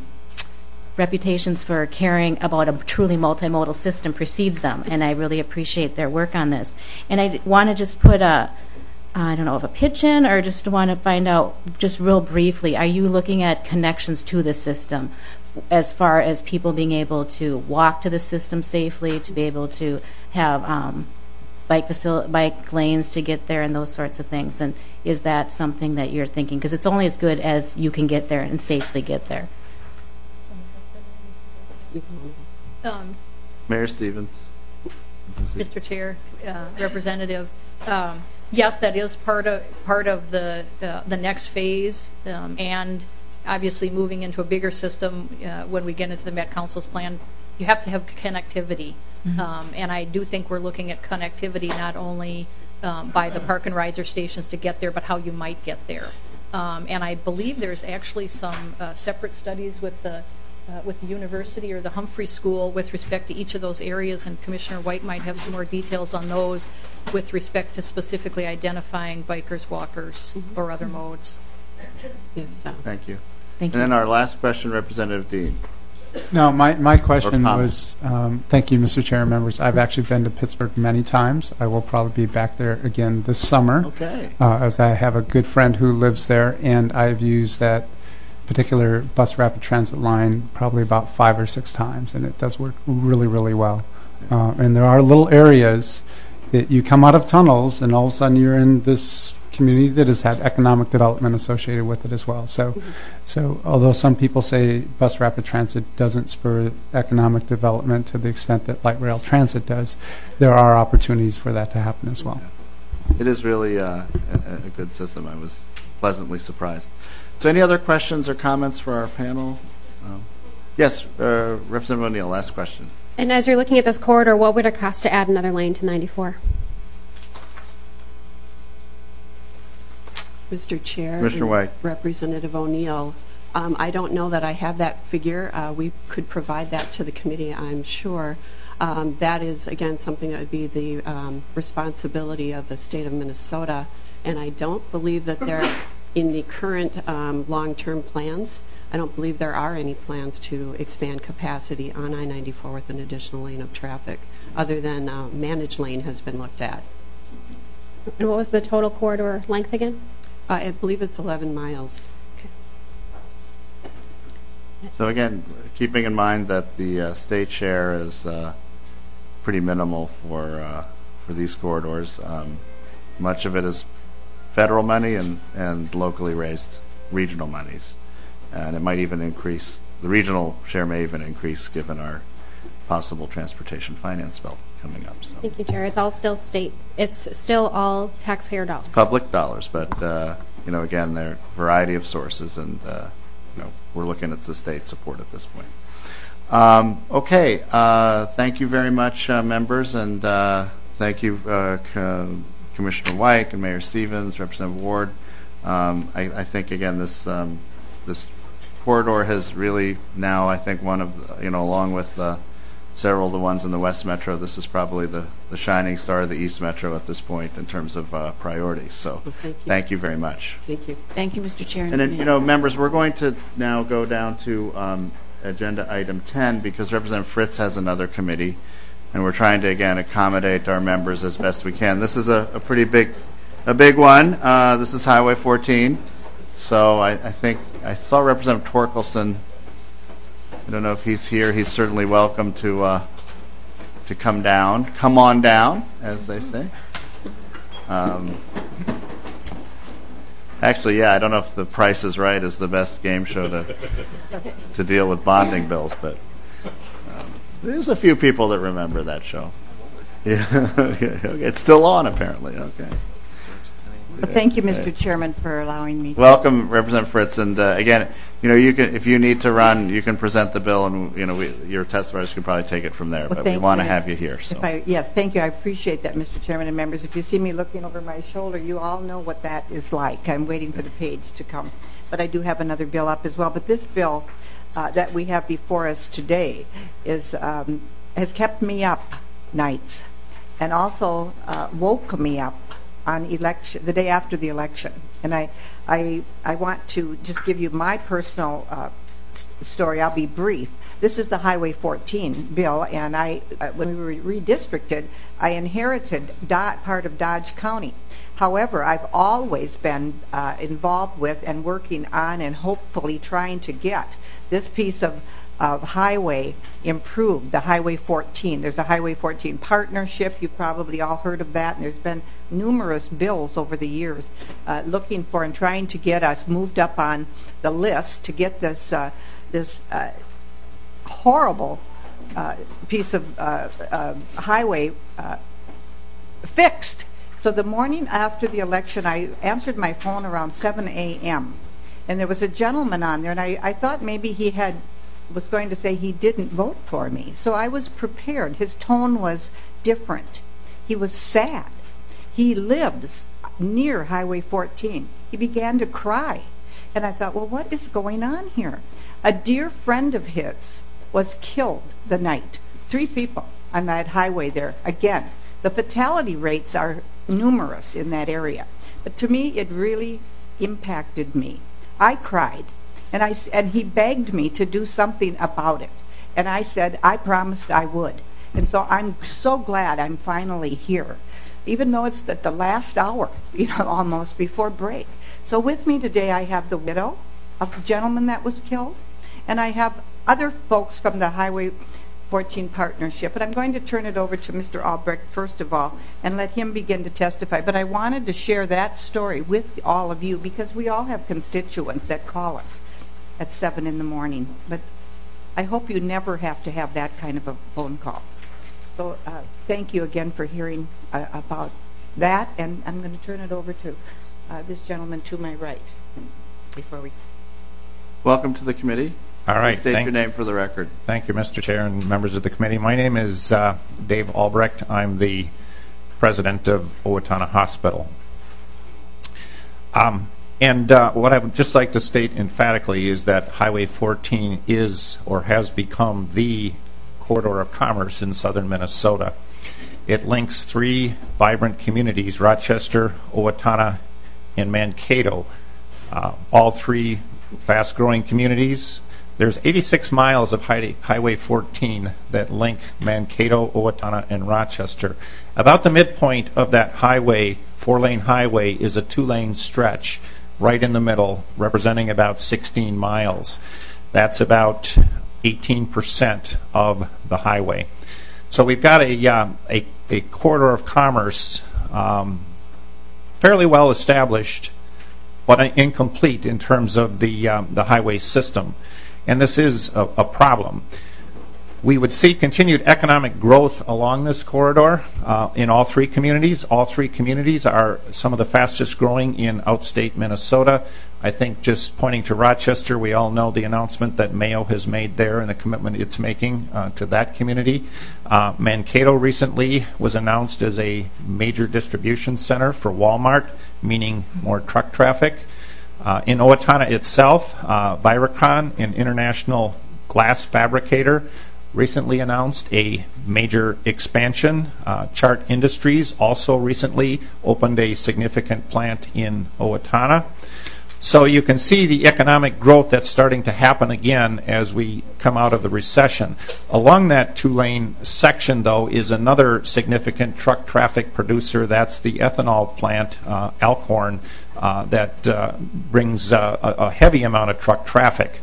reputations for caring about a truly multimodal system precedes them, and I really appreciate their work on this. And I want to just put a, I don't know if a pitch in, or just want to find out just real briefly, are you looking at connections to the system as far as people being able to walk to the system safely, to be able to have um, bike facil- bike lanes to get there and those sorts of things. And is that something that you're thinking? Because it's only as good as you can get there and safely get there. Um, Mayor Stevens. Mister Chair, uh, Representative, um, yes, that is part of part of the uh, the next phase, um, and obviously moving into a bigger system. Uh, when we get into the Met Council's plan, you have to have connectivity, mm-hmm. um, and I do think we're looking at connectivity not only um, by the park and rides or stations to get there, but how you might get there. Um, and I believe there's actually some uh, separate studies with the Uh, with the university or the Humphrey School with respect to each of those areas, and Commissioner White might have some more details on those with respect to specifically identifying bikers, walkers, mm-hmm. or other modes. Yes, uh, Thank you. Thank and you. then our last question, Representative Dean. No, my, my question was, um, thank you, Mister Chair and members. I've actually been to Pittsburgh many times. I will probably be back there again this summer. Okay. Uh, as I have a good friend who lives there, and I've used that particular bus rapid transit line probably about five or six times, and it does work really, really well. Uh, and there are little areas that you come out of tunnels, and all of a sudden you're in this community that has had economic development associated with it as well. So, mm-hmm. so although some people say bus rapid transit doesn't spur economic development to the extent that light rail transit does, there are opportunities for that to happen as well. It is really uh, a, a good system. I was pleasantly surprised. So any other questions or comments for our panel? Um, yes, uh, Representative O'Neill, last question. And as you're looking at this corridor, what would it cost to add another lane to ninety-four? Mister Chair, Commissioner White. Representative O'Neill, um, I don't know that I have that figure. Uh, we could provide that to the committee, I'm sure. Um, that is, again, something that would be the um, responsibility of the state of Minnesota, and I don't believe that there in the current um, long-term plans, I don't believe there are any plans to expand capacity on I ninety-four with an additional lane of traffic, other than uh, managed lane has been looked at. And what was the total corridor length again? Uh, I believe it's eleven miles. Okay. So again, keeping in mind that the uh, state share is uh, pretty minimal for uh, for these corridors, um, much of it is federal money and, and locally raised regional monies. And it might even increase, the regional share may even increase given our possible transportation finance bill coming up. So. Thank you, Chair. It's all still state, it's still all taxpayer dollars. It's public dollars, but uh, you know, again, there are a variety of sources, and uh, you know, we're looking at the state support at this point. Um, okay, uh, thank you very much, uh, members, and uh, thank you, uh, Commissioner White and Mayor Stevens, Representative Ward. Um, I, I think again this um, this corridor has really now, I think, one of the, you know, along with uh, several of the ones in the West Metro, this is probably the, the shining star of the East Metro at this point in terms of uh, priorities. So well, thank, you. thank you very much. Thank you. Thank you, Mister Chair. And then, you know, members, we're going to now go down to um, agenda item ten because Representative Fritz has another committee. And we're trying to, again, accommodate our members as best we can. This is a, a pretty big, a big one. Uh, this is Highway fourteen. So I, I think I saw Representative Torkelson. I don't know if he's here. He's certainly welcome to uh, to come down. Come on down, as they say. Um, actually, yeah, I don't know if The Price is Right is the best game show to to deal with bonding bills, but. There's a few people that remember that show. Yeah, okay. Okay. It's still on, apparently. Okay. Well, thank you, Mister Chairman, for allowing me. Welcome, Representative Fritz. And uh, again, you know, you can, if you need to run, you can present the bill, and you know, we, your testifiers can probably take it from there. Well, but we want to have you here. So. If I, yes, thank you. I appreciate that, Mister Chairman and members. If you see me looking over my shoulder, you all know what that is like. I'm waiting for the page to come, but I do have another bill up as well. But this bill. Uh, that we have before us today is um, has kept me up nights, and also uh, woke me up on election the day after the election. And I, I, I want to just give you my personal uh, story. I'll be brief. This is the Highway fourteen bill, and I, uh, when we were redistricted, I inherited Do- part of Dodge County. However, I've always been uh, involved with and working on and hopefully trying to get this piece of of highway improved, the Highway fourteen. There's a Highway fourteen partnership. You've probably all heard of that, and there's been numerous bills over the years uh, looking for and trying to get us moved up on the list to get this uh, this uh, horrible uh, piece of uh, uh, highway uh, fixed. So the morning after the election, I answered my phone around seven a m and there was a gentleman on there, and I, I thought maybe he had was going to say he didn't vote for me. So I was prepared. His tone was different. He was sad. He lives near Highway fourteen. He began to cry. And I thought, well, what is going on here? A dear friend of his was killed the night. Three people on that highway there. Again, the fatality rates are numerous in that area. But to me, it really impacted me. I cried. And, I, and he begged me to do something about it. And I said, I promised I would. And so I'm so glad I'm finally here, even though it's at the last hour, you know, almost before break. So with me today, I have the widow of the gentleman that was killed, and I have other folks from the Highway fourteen partnership. And I'm going to turn it over to Mister Albrecht, first of all, and let him begin to testify. But I wanted to share that story with all of you because we all have constituents that call us at seven in the morning. But I hope you never have to have that kind of a phone call. So uh, thank you again for hearing uh, about that, and I'm going to turn it over to uh, this gentleman to my right before we... Welcome to the committee. All right. Please state thank, your name for the record. Thank you, Mister Chair and members of the committee. My name is uh, Dave Albrecht. I'm the president of Owatonna Hospital. Um, And uh, what I would just like to state emphatically is that Highway fourteen is or has become the corridor of commerce in southern Minnesota. It links three vibrant communities, Rochester, Owatonna, and Mankato, uh, all three fast-growing communities. There's eighty-six miles of Highway fourteen that link Mankato, Owatonna, and Rochester. About the midpoint of that highway, four-lane highway, is a two-lane stretch right in the middle, representing about sixteen miles. That's about eighteen percent of the highway. So we've got a, uh, a, a corridor of commerce um, fairly well established, but incomplete in terms of the, um, the highway system. And this is a, a problem. We would see continued economic growth along this corridor uh, in all three communities. All three communities are some of the fastest growing in outstate Minnesota. I think just pointing to Rochester, we all know the announcement that Mayo has made there and the commitment it's making uh, to that community. Uh, Mankato recently was announced as a major distribution center for Walmart, meaning more truck traffic. Uh, in Owatonna itself, uh, Viracon, an international glass fabricator, recently announced a major expansion. Uh, Chart Industries also recently opened a significant plant in Owatonna. So you can see the economic growth that's starting to happen again as we come out of the recession. Along that two-lane section, though, is another significant truck traffic producer. That's the ethanol plant, uh, Alcorn, uh, that uh, brings uh, a, a heavy amount of truck traffic.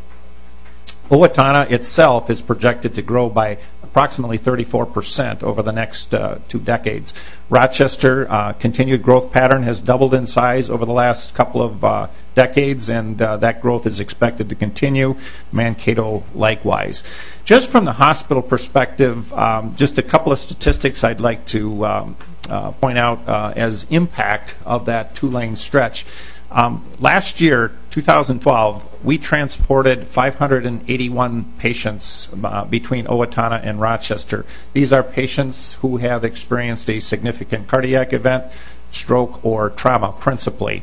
Owatonna itself is projected to grow by approximately thirty-four percent over the next uh, two decades. Rochester, uh, continued growth pattern, has doubled in size over the last couple of uh, decades, and uh, that growth is expected to continue. Mankato likewise. Just from the hospital perspective, um, just a couple of statistics I'd like to um, uh, point out uh, as impact of that two-lane stretch. Um, last year, two thousand twelve, we transported five hundred eighty-one patients uh, between Owatonna and Rochester. These are patients who have experienced a significant cardiac event, stroke, or trauma, principally.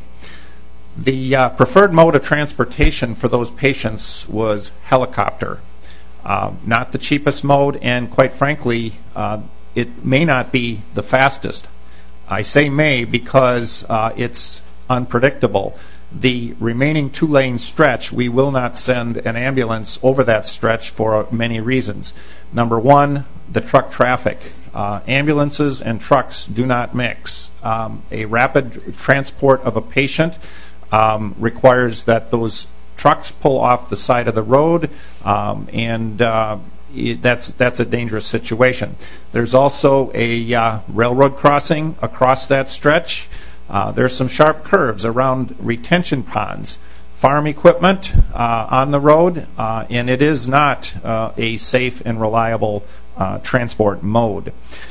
The uh, preferred mode of transportation for those patients was helicopter. Uh, not the cheapest mode, and quite frankly, uh, it may not be the fastest. I say may because uh, it's unpredictable. The remaining two-lane stretch, we will not send an ambulance over that stretch for many reasons. Number one, the truck traffic. Uh, ambulances and trucks do not mix. Um, a rapid transport of a patient um, requires that those trucks pull off the side of the road, um, and uh, it, that's that's a dangerous situation. There's also a uh, railroad crossing across that stretch. Uh, there's some sharp curves around retention ponds, farm equipment uh, on the road, uh, and it is not uh, a safe and reliable uh, transport mode.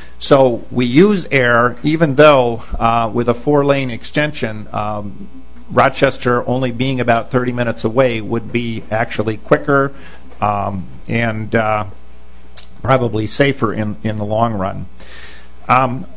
So we use air, even though uh, with a four-lane extension, um, Rochester only being about thirty minutes away would be actually quicker um, and uh, probably safer in, in the long run. Um,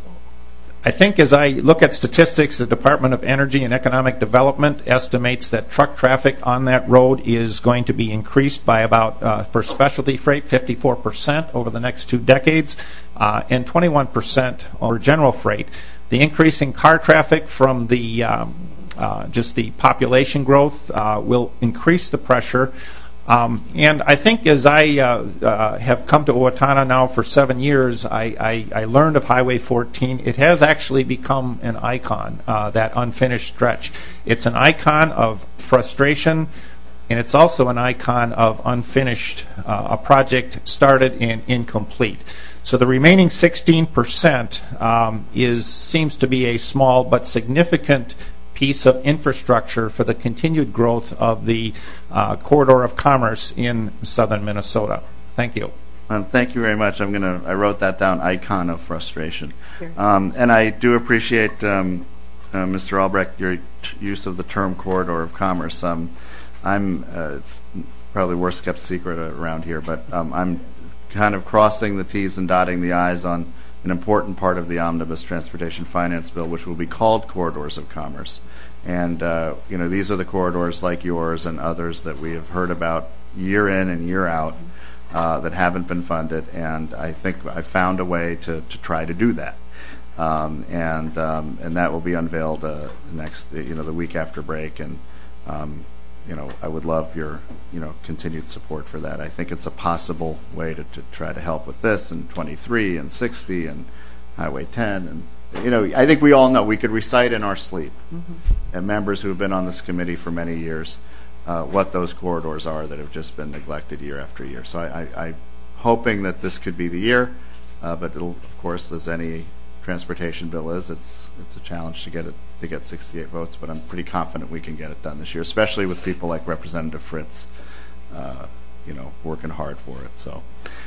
I think as I look at statistics, the Department of Energy and Economic Development estimates that truck traffic on that road is going to be increased by about, uh, for specialty freight, fifty-four percent over the next two decades, uh, and twenty-one percent over general freight. The increasing car traffic from the um, uh, just the population growth uh, will increase the pressure. Um, and I think as I uh, uh, have come to Owatonna now for seven years, I, I, I learned of Highway fourteen. It has actually become an icon, uh, that unfinished stretch. It's an icon of frustration, and it's also an icon of unfinished, uh, a project started and incomplete. So the remaining sixteen percent um, is seems to be a small but significant piece of infrastructure for the continued growth of the uh, corridor of commerce in southern Minnesota. Thank you. Um, thank you very much. I'm gonna. I wrote that down. Icon of frustration. Um, and I do appreciate, um, uh, Mister Albrecht, your t- use of the term corridor of commerce. Um, I'm. Uh, it's probably worst kept secret around here, but um, I'm kind of crossing the T's and dotting the I's on an important part of the Omnibus Transportation Finance Bill, which will be called corridors of commerce. And uh, you know, these are the corridors like yours and others that we have heard about year in and year out uh, that haven't been funded. And I think I found a way to, to try to do that. Um, and um, and that will be unveiled uh, next, you know, the week after break. And um, you know, I would love your, you know, continued support for that. I think it's a possible way to, to try to help with this and twenty-three and sixty and Highway ten. And, you know, I think we all know we could recite in our sleep, mm-hmm. and members who have been on this committee for many years, uh, what those corridors are that have just been neglected year after year. So I, I, I'm hoping that this could be the year, uh, but it'll, of course, as any transportation bill is, it's it's a challenge to get it to get sixty-eight votes, but I'm pretty confident we can get it done this year, especially with people like Representative Fritz, uh, you know, working hard for it. So,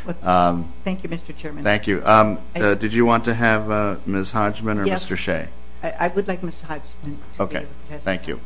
um, thank you, Mister Chairman. Thank you. Um, uh, did you want to have uh, Miz Hodgman or yes, Mister Shea? I, I would like Miz Hodgman. To okay. Thank you.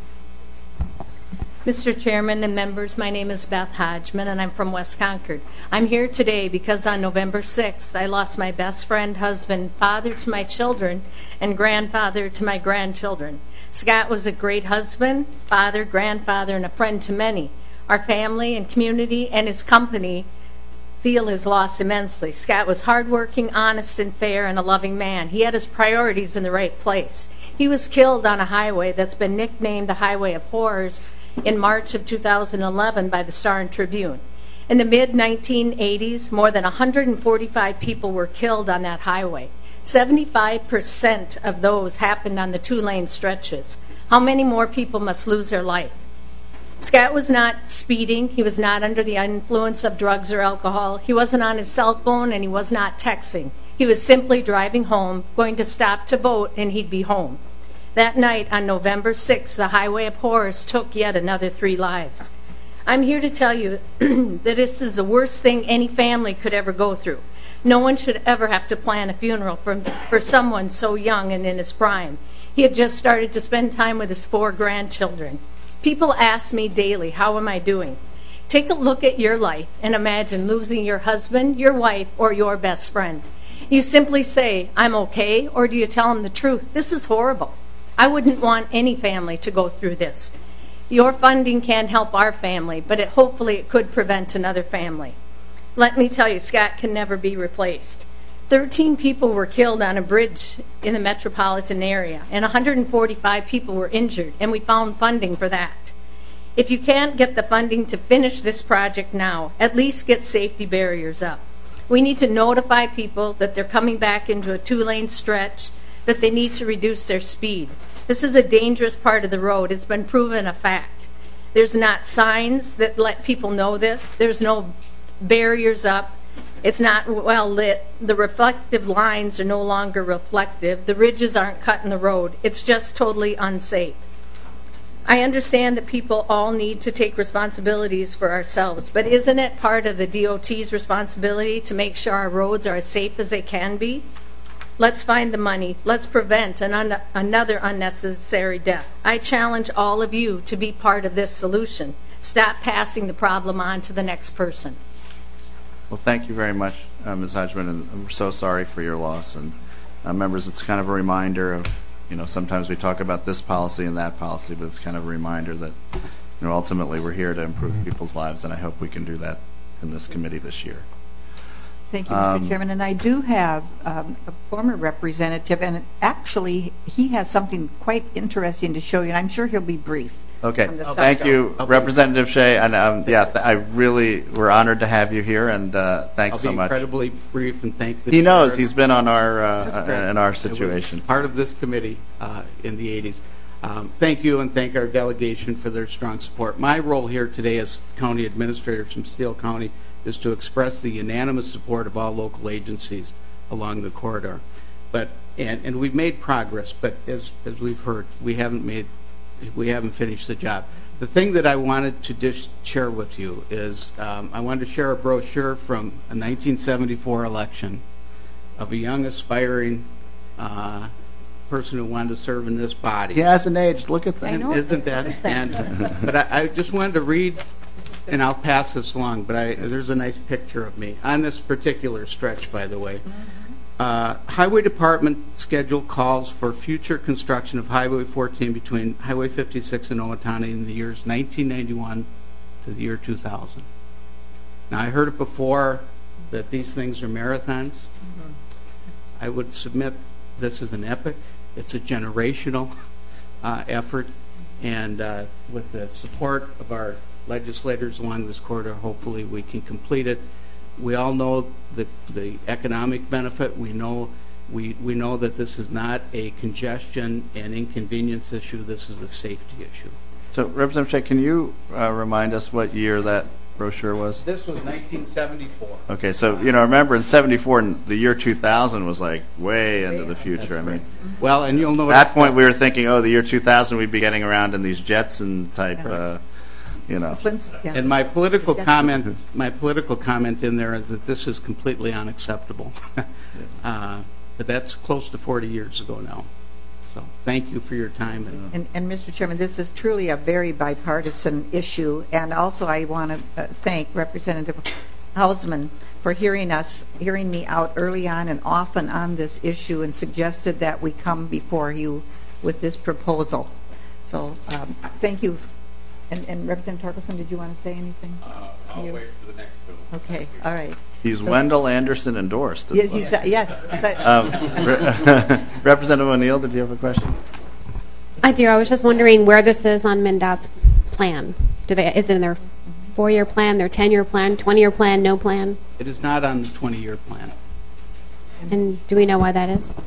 Mister Chairman and members, my name is Beth Hodgman, and I'm from West Concord. I'm here today because on November sixth, I lost my best friend, husband, father to my children, and grandfather to my grandchildren. Scott was a great husband, father, grandfather, and a friend to many. Our family and community and his company feel his loss immensely. Scott was hardworking, honest, and fair, and a loving man. He had his priorities in the right place. He was killed on a highway that's been nicknamed the Highway of Horrors in March of two thousand eleven by the Star and Tribune. In the mid nineteen eighties, more than one hundred forty-five people were killed on that highway. seventy-five percent of those happened on the two-lane stretches. How many more people must lose their life? Scott was not speeding. He was not under the influence of drugs or alcohol. He wasn't on his cell phone, and he was not texting. He was simply driving home, going to stop to vote, and he'd be home. That night, on November sixth, the Highway of Horrors took yet another three lives. I'm here to tell you that this is the worst thing any family could ever go through. No one should ever have to plan a funeral for, for someone so young and in his prime. He had just started to spend time with his four grandchildren. People ask me daily, how am I doing? Take a look at your life and imagine losing your husband, your wife, or your best friend. You simply say, I'm okay, or do you tell them the truth? This is horrible. I wouldn't want any family to go through this. Your funding can't help our family, but it, hopefully it could prevent another family. Let me tell you, Scott can never be replaced. thirteen people were killed on a bridge in the metropolitan area, and one hundred forty-five people were injured, and we found funding for that. If you can't get the funding to finish this project now, at least get safety barriers up. We need to notify people that they're coming back into a two-lane stretch, that they need to reduce their speed. This is a dangerous part of the road. It's been proven a fact. There's not signs that let people know this. There's no barriers up. It's not well lit. The reflective lines are no longer reflective. The ridges aren't cut in the road. It's just totally unsafe. I understand that people all need to take responsibilities for ourselves, but isn't it part of the D O T's responsibility to make sure our roads are as safe as they can be? Let's find the money. Let's prevent an un- another unnecessary death. I challenge all of you to be part of this solution. Stop passing the problem on to the next person. Well, thank you very much, uh, Miz Hodgman, and we're so sorry for your loss. And uh, members, it's kind of a reminder of, you know, sometimes we talk about this policy and that policy, but it's kind of a reminder that, you know, ultimately we're here to improve people's lives, and I hope we can do that in this committee this year. Thank you, Mister Um, Chairman. And I do have um, a former representative, and actually he has something quite interesting to show you, and I'm sure he'll be brief. Okay, on the thank subject. you, Representative Shea, and um, yeah, th- I really, we're honored to have you here, and uh, thanks I'll so be much. incredibly brief and thank the He knows, chair. he's been on our, That's uh, great. in our I was situation. part of this committee uh, in the eighties. Um, thank you, and thank our delegation for their strong support. My role here today as county administrator from Steele County is to express the unanimous support of all local agencies along the corridor. But and, and we've made progress, but as as we've heard, we haven't made we haven't finished the job. The thing that I wanted to just share with you is um, I wanted to share a brochure from a nineteen seventy-four election of a young aspiring uh, person who wanted to serve in this body. He hasn't aged, look at that. And isn't that? And, but I, I just wanted to read, and I'll pass this along, but I, there's a nice picture of me on this particular stretch, by the way. Uh, Highway Department schedule calls for future construction of Highway fourteen between Highway fifty-six and Owatonna in the years nineteen ninety-one to the year two thousand. Now, I heard it before that these things are marathons. Mm-hmm. I would submit this is an epic. It's a generational uh, effort, and uh, with the support of our legislators along this corridor, hopefully we can complete it. We all know the the economic benefit. We know we we know that this is not a congestion and inconvenience issue. This is a safety issue. So, Representative Shea, can you uh, remind us what year that brochure was? This was nineteen seventy-four. Okay, so, you know, remember in seventy-four, the year two thousand was like way into the future. I mean, well, and you'll notice at that point we were thinking, oh, the year two thousand we'd be getting around in these Jetson type, uh, you know. And my political comment, my political comment in there is that this is completely unacceptable. uh, but that's close to forty years ago now. So thank you for your time. And, And, and Mister Chairman, this is truly a very bipartisan issue, and also I want to uh, thank Representative Hausman for hearing us, hearing me out early on and often on this issue, and suggested that we come before you with this proposal. So um, thank you. And, and Representative Torkelson, did you want to say anything? Uh, I'll you? wait for the next bill. Okay, all right. He's So- Wendell Anderson endorsed. Yes, he's, uh, yes. Um, Re- Representative O'Neill, did you have a question? I do. I was just wondering where this is on MnDOT's plan. Do they? Is it in their four-year plan, their ten-year plan, twenty-year plan, no plan? it is not on the twenty-year plan. And do we know why that is?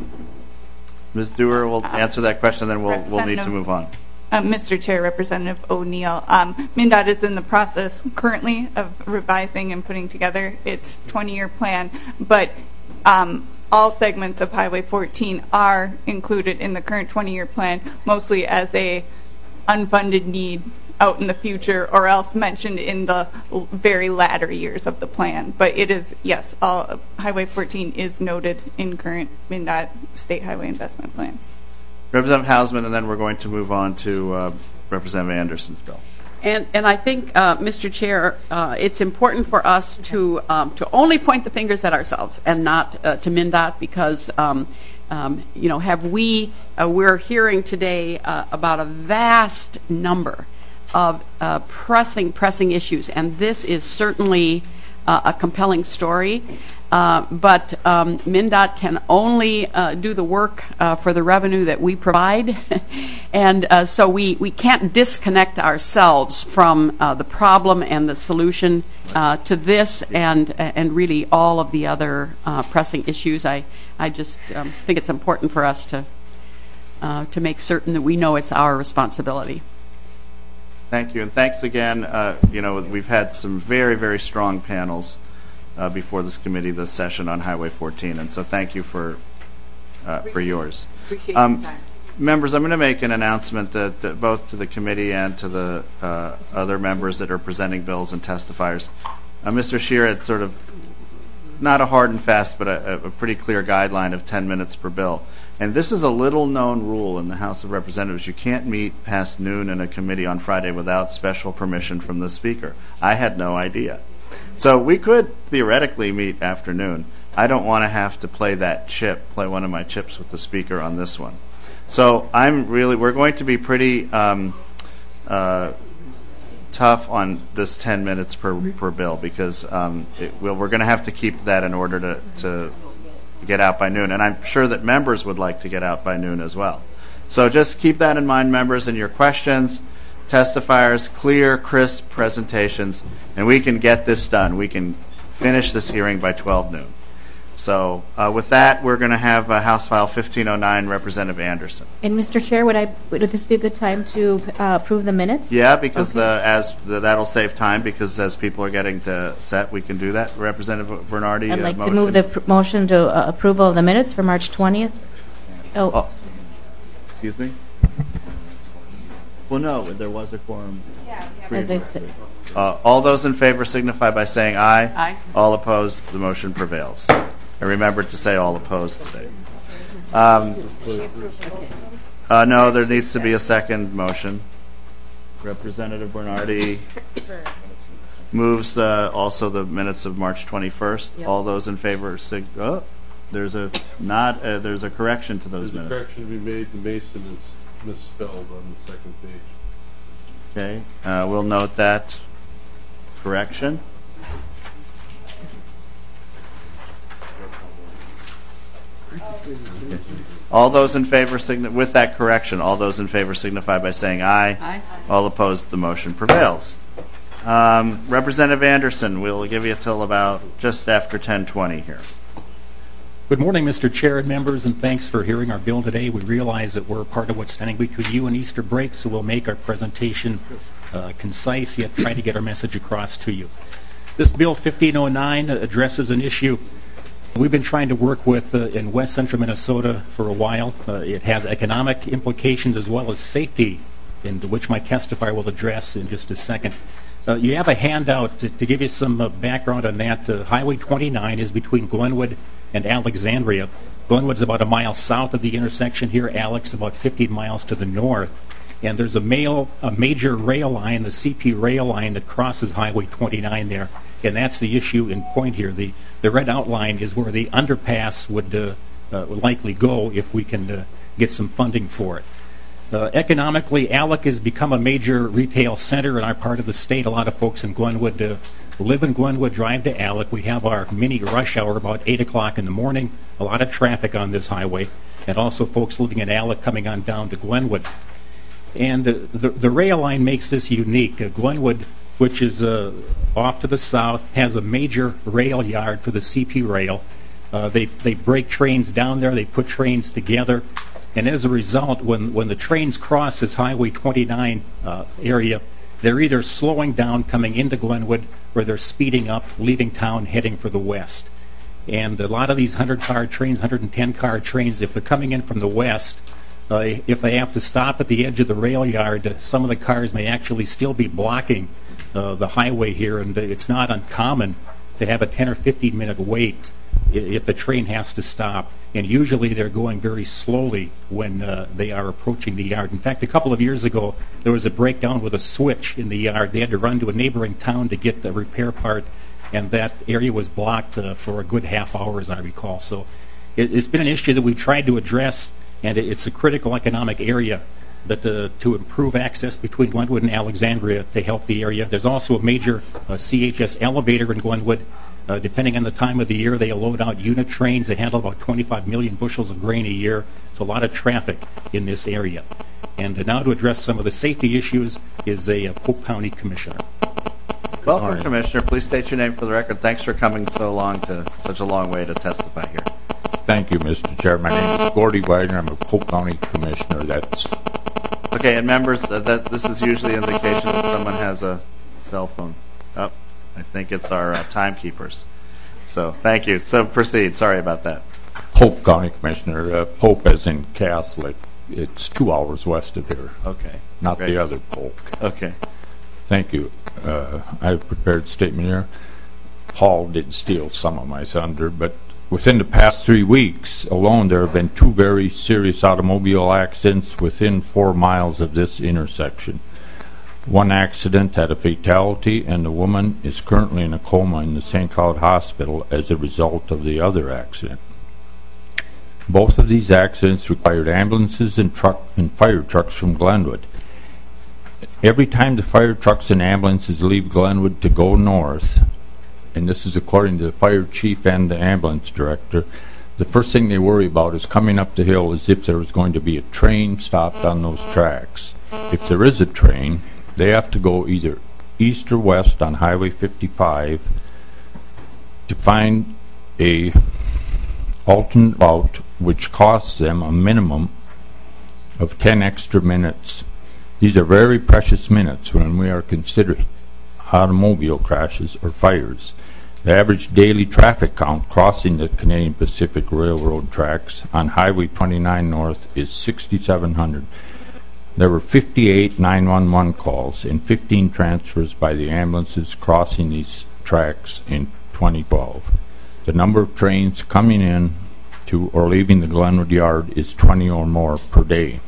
Miz Dewar will answer that question, then we'll, we'll need to Representative- move on. Uh, Mister Chair, Representative O'Neill, um, MnDOT is in the process currently of revising and putting together its twenty-year plan, but um, all segments of Highway fourteen are included in the current twenty-year plan, mostly as a unfunded need out in the future, or else mentioned in the l- very latter years of the plan. But it is, yes, all Highway fourteen is noted in current MnDOT state highway investment plans. Representative Hausman, and then we're going to move on to uh, Representative Anderson's bill. And, and I think, uh, Mister Chair, uh, it's important for us to um, to only point the fingers at ourselves and not uh, to MnDOT, because um, um, you know, have we? Uh, we're hearing today uh, about a vast number of uh, pressing pressing issues, and this is certainly uh, a compelling story. Uh, but um, MnDOT can only uh, do the work uh, for the revenue that we provide, and uh, so we, we can't disconnect ourselves from uh, the problem and the solution uh, to this and and really all of the other uh, pressing issues. I I just um, think it's important for us to uh, to make certain that we know it's our responsibility. Thank you, and thanks again. Uh, you know, we've had some very, very strong panels uh, before this committee this session on Highway fourteen, and so thank you for uh, for yours. Appreciate Um, your time. Members, I'm going to make an announcement that, that both to the committee and to the uh, other members that are presenting bills and testifiers. Uh, Mister Scheer had sort of not a hard and fast, but a, a pretty clear guideline of ten minutes per bill. And this is a little-known rule in the House of Representatives. You can't meet past noon in a committee on Friday without special permission from the Speaker. I had no idea. So we could theoretically meet afternoon. I don't want to have to play that chip, play one of my chips with the Speaker on this one. So I'm really, we're going to be pretty um, uh, tough on this ten minutes per, per bill because um, it, well, we're going to have to keep that in order to, to get out by noon. And I'm sure that members would like to get out by noon as well. So just keep that in mind, members, and your questions, testifiers, clear, crisp presentations, and we can get this done. We can finish this hearing by twelve noon. So uh, with that, we're going to have uh, House File fifteen oh nine, Representative Anderson. And Mister Chair, would I would this be a good time to uh, approve the minutes? Yeah, because okay. the, as the, that'll save time because as people are getting to set, we can do that. Representative Bernardi. I'd like uh, to move the pr- motion to uh, approval of the minutes for March twentieth. Oh. oh, excuse me. Well, no, there was a quorum. Yeah, as I said. Uh, all those in favor signify by saying aye. Aye. All opposed, the motion prevails. I remembered to say all opposed today. Um, uh, no, there needs to be a second motion. Representative Bernardi moves uh, also the minutes of March twenty-first. Yep. All those in favor sig- oh, there's a not uh, there's a correction to those there's minutes. There's a correction to be made. The Mason is misspelled on the second page. Okay, uh, we'll note that correction. All those in favor, signi- with that correction, all those in favor signify by saying aye. Aye. All opposed, the motion prevails. Um, Representative Anderson, we'll give you till about just after ten twenty here. Good morning, Mister Chair and members, and thanks for hearing our bill today. We realize that we're part of what's standing between you and Easter break, so we'll make our presentation uh, concise, yet try to get our message across to you. This bill fifteen oh nine addresses an issue we've been trying to work with uh, in west central Minnesota for a while. Uh, it has economic implications as well as safety, in which my testifier will address in just a second. Uh, you have a handout to, to give you some uh, background on that. Uh, Highway twenty-nine is between Glenwood and Alexandria. Glenwood's about a mile south of the intersection here. Alex about fifteen miles to the north. And there's a, mail, a major rail line, the C P rail line, that crosses Highway twenty-nine there. And that's the issue in point here. The, the red outline is where the underpass would, uh, uh, would likely go if we can uh, get some funding for it. Uh, economically, Alec has become a major retail center in our part of the state. A lot of folks in Glenwood uh, live in Glenwood, drive to Alec. We have our mini rush hour about eight o'clock in the morning. A lot of traffic on this highway. And also folks living in Alec coming on down to Glenwood. And uh, the, the rail line makes this unique. Uh, Glenwood, which is uh, off to the south, has a major rail yard for the C P rail. Uh, they, they break trains down there. They put trains together. And as a result, when, when the trains cross this Highway twenty-nine uh, area, they're either slowing down coming into Glenwood or they're speeding up, leaving town, heading for the west. And a lot of these one hundred car trains, one hundred ten car trains, if they're coming in from the west, uh, if they have to stop at the edge of the rail yard, uh, some of the cars may actually still be blocking uh, the highway here, and it's not uncommon to have a ten or fifteen minute wait if the train has to stop. And usually they're going very slowly when uh, they are approaching the yard. In fact, a couple of years ago, there was a breakdown with a switch in the yard. They had to run to a neighboring town to get the repair part, and that area was blocked uh, for a good half hour, as I recall. So it, it's been an issue that we've tried to address, and it, it's a critical economic area that uh, to improve access between Glenwood and Alexandria to help the area. There's also a major uh, C H S elevator in Glenwood. Uh, depending on the time of the year, they load out unit trains. They handle about twenty-five million bushels of grain a year. It's a lot of traffic in this area. And uh, now to address some of the safety issues is a uh, Polk County Commissioner. Welcome, Right. Commissioner. Please state your name for the record. Thanks for coming so long to such a long way to testify here. Thank you, Mister Chair. My name is Gordy Wagner. I'm a Polk County Commissioner. That's Okay, and members, uh, that this is usually an indication that someone has a cell phone. Oh, I think it's our uh, timekeepers. So thank you. So proceed. Sorry about that. Pope County Commissioner. Uh, Pope as in Catholic. It's two hours west of here. Okay. Not Great. the other Pope. Okay. Thank you. Uh, I have prepared a statement here. Paul did steal some of my thunder, but within the past three weeks alone, there have been two very serious automobile accidents within four miles of this intersection. One accident had a fatality, and the woman is currently in a coma in the Saint Cloud Hospital as a result of the other accident. Both of these accidents required ambulances and truck and fire trucks from Glenwood. Every time the fire trucks and ambulances leave Glenwood to go north, and this is according to the fire chief and the ambulance director, the first thing they worry about is coming up the hill as if there was going to be a train stopped on those tracks. If there is a train, they have to go either east or west on Highway fifty-five to find a alternate route, which costs them a minimum of ten extra minutes. These are very precious minutes when we are considering automobile crashes or fires. The average daily traffic count crossing the Canadian Pacific Railroad tracks on Highway twenty-nine North is sixty-seven hundred. There were fifty-eight nine one one calls and fifteen transfers by the ambulances crossing these tracks in twenty twelve. The number of trains coming in to or leaving the Glenwood Yard is twenty or more per day.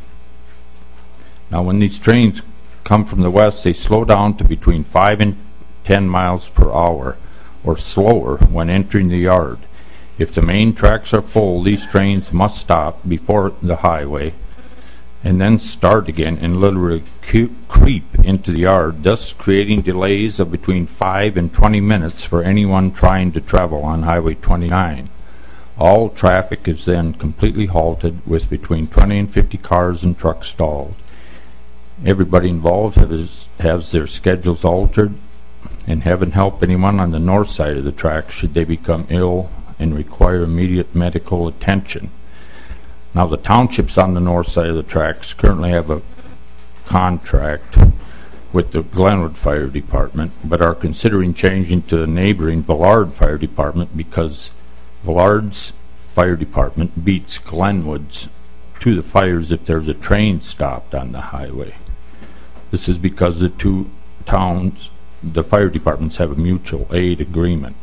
Now, when these trains come from the west, they slow down to between five and ten miles per hour, or slower when entering the yard. If the main tracks are full, these trains must stop before the highway and then start again and literally creep into the yard, thus creating delays of between five and twenty minutes for anyone trying to travel on Highway twenty-nine. All traffic is then completely halted with between twenty and fifty cars and trucks stalled. Everybody involved has, has their schedules altered, and heaven help anyone on the north side of the track should they become ill and require immediate medical attention. Now, the townships on the north side of the tracks currently have a contract with the Glenwood Fire Department, but are considering changing to the neighboring Villard Fire Department because Villard's Fire Department beats Glenwood's to the fires if there's a train stopped on the highway. This is because the two towns, the fire departments, have a mutual aid agreement.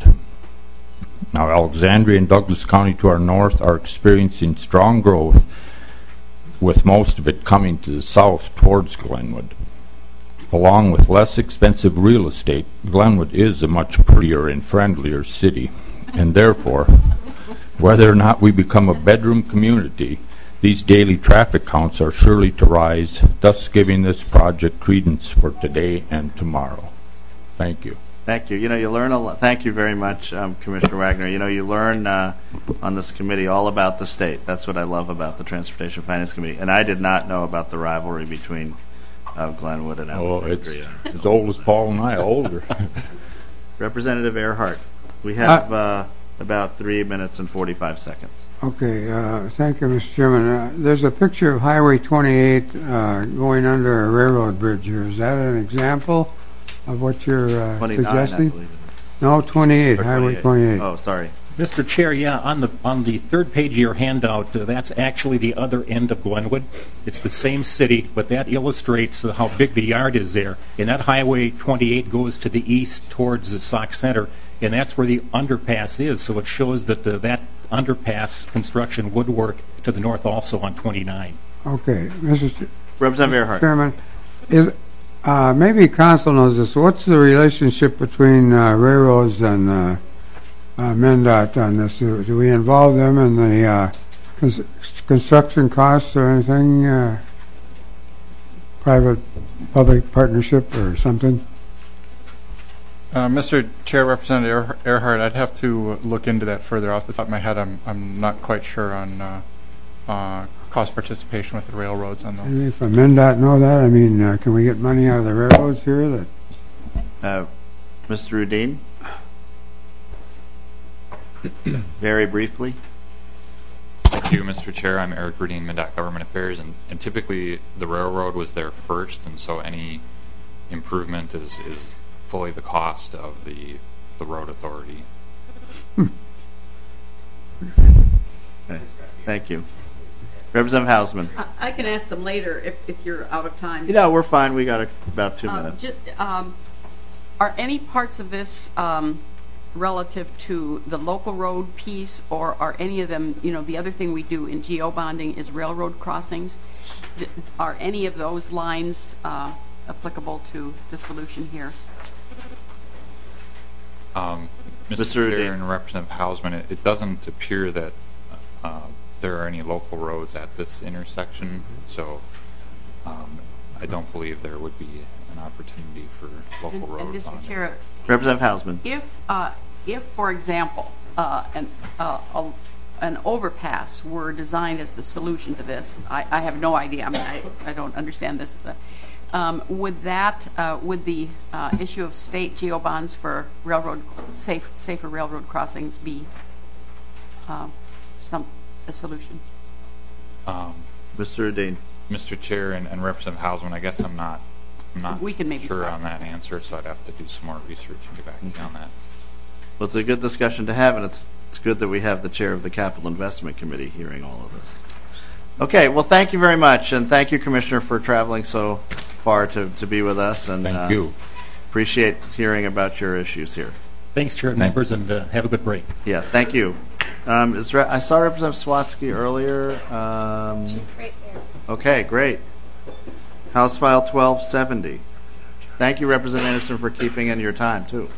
Now, Alexandria and Douglas County to our north are experiencing strong growth, with most of it coming to the south towards Glenwood. Along with less expensive real estate, Glenwood is a much prettier and friendlier city, and therefore, whether or not we become a bedroom community, these daily traffic counts are surely to rise, thus giving this project credence for today and tomorrow. Thank you. Thank you. You know, you learn a lot. Thank you very much, um, Commissioner Wagner. You know, you learn uh, on this committee all about the state. That's what I love about the Transportation Finance Committee. And I did not know about the rivalry between uh, Glenwood and Alexandria. Oh, it's as old as Paul and I, older. Representative Earhart, we have uh, about three minutes and forty-five seconds. Okay, uh, thank you, Mister Chairman. Uh, there's a picture of Highway twenty-eight uh, going under a railroad bridge here. Is that an example of what you're uh, suggesting? I believe it. No, twenty-eight, Highway twenty-eight. Oh, sorry. Mister Chair, yeah, on the on the third page of your handout, uh, that's actually the other end of Glenwood. It's the same city, but that illustrates uh, how big the yard is there. And that Highway twenty-eight goes to the east towards the Sauk Center, and that's where the underpass is. So it shows that uh, that underpass construction would work to the north also on twenty-nine. Okay, Mister Ch- Representative Earhart. Chairman, is uh, maybe council knows this. What's the relationship between uh, railroads and uh, uh, MnDOT on this? Do, do we involve them in the uh, cons- construction costs or anything? Uh, private-public partnership or something? Uh, Mister Chair, Representative Earhart, I'd have to look into that further. Off the top of my head, I'm I'm not quite sure on uh, uh, cost participation with the railroads on those. I mean, if MnDOT know that, I mean, uh, can we get money out of the railroads here? That uh, Mister Rudin, very briefly. Thank you, Mister Chair. I'm Eric Rudine, MnDOT Government Affairs, and, and typically the railroad was there first, and so any improvement is, is fully the cost of the, the road authority. Okay. Thank you. Representative Hausman. I, I can ask them later if, if you're out of time. You know, we're fine. We got a, about two Um, minutes. just, um, are any parts of this um, relative to the local road piece, or are any of them, you know, the other thing we do in geo-bonding is railroad crossings. D- Are any of those lines uh, applicable to the solution here? Um, Mister Mister Chair Day. and Representative Hausman, it, it doesn't appear that uh, there are any local roads at this intersection, so um, I don't believe there would be an opportunity for local And, roads and Mister on Chair, it. Representative Hausman. If, uh, if for example, uh, an, uh, a, an overpass were designed as the solution to this, I, I have no idea. I mean, I, I don't understand this. But, um, would that, uh, would the uh, issue of state geobonds for railroad safe, safer railroad crossings be uh, some a solution? Um, Mister Dean. Mister Chair and, and Representative Hausman, I guess I'm not, I'm not We can maybe sure try. on that answer, so I'd have to do some more research and get back to you on that. Well, it's a good discussion to have, and it's it's good that we have the chair of the Capital Investment Committee hearing all of this. Okay, well, thank you very much, and thank you, Commissioner, for traveling so far to, to be with us. And Thank uh, you. Appreciate hearing about your issues here. Thanks, Chair and members, and uh, have a good break. Yeah, thank you. Um, is Re- I saw Representative Swatsky earlier. Um, She's right there. Okay, great. House File twelve seventy. Thank you, Representative Anderson, for keeping in your time, too.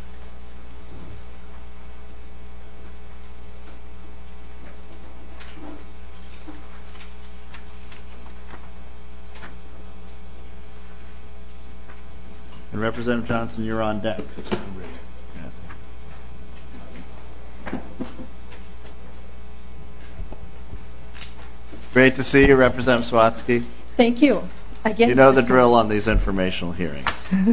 And Representative Johnson, you're on deck. Yeah. Great to see you, Representative Swatsky. Thank you. Again, You know the drill on these informational hearings.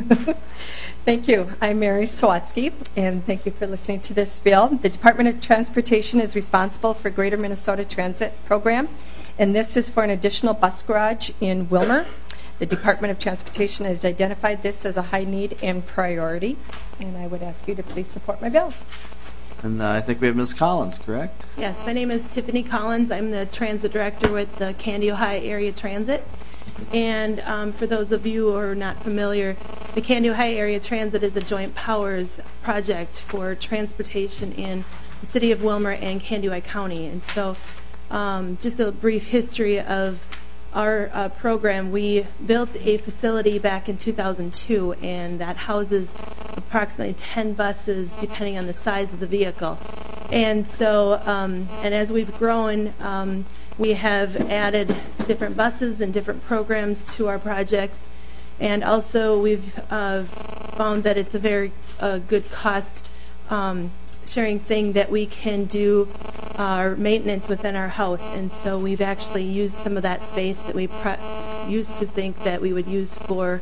Thank you. I'm Mary Swatsky, and thank you for listening to this bill. The Department of Transportation is responsible for Greater Minnesota Transit Program, and this is for an additional bus garage in Wilmer. The Department of Transportation has identified this as a high need and priority, and I would ask you to please support my bill. And uh, I think we have Miz Collins, correct? Yes, my name is Tiffany Collins. I'm the transit director with the Candy, Ohio Area Transit. And um, for those of you who are not familiar, the Candy, Ohio Area Transit is a joint powers project for transportation in the city of Wilmer and Candy, Ohio County. And so um, just a brief history of our uh, program. We built a facility back in two thousand two, and that houses approximately ten buses depending on the size of the vehicle. And so, um, and as we've grown, um, we have added different buses and different programs to our projects. And also we've uh, found that it's a very uh, good cost um, sharing thing that we can do our maintenance within our house. And so we've actually used some of that space that we pre- used to think that we would use for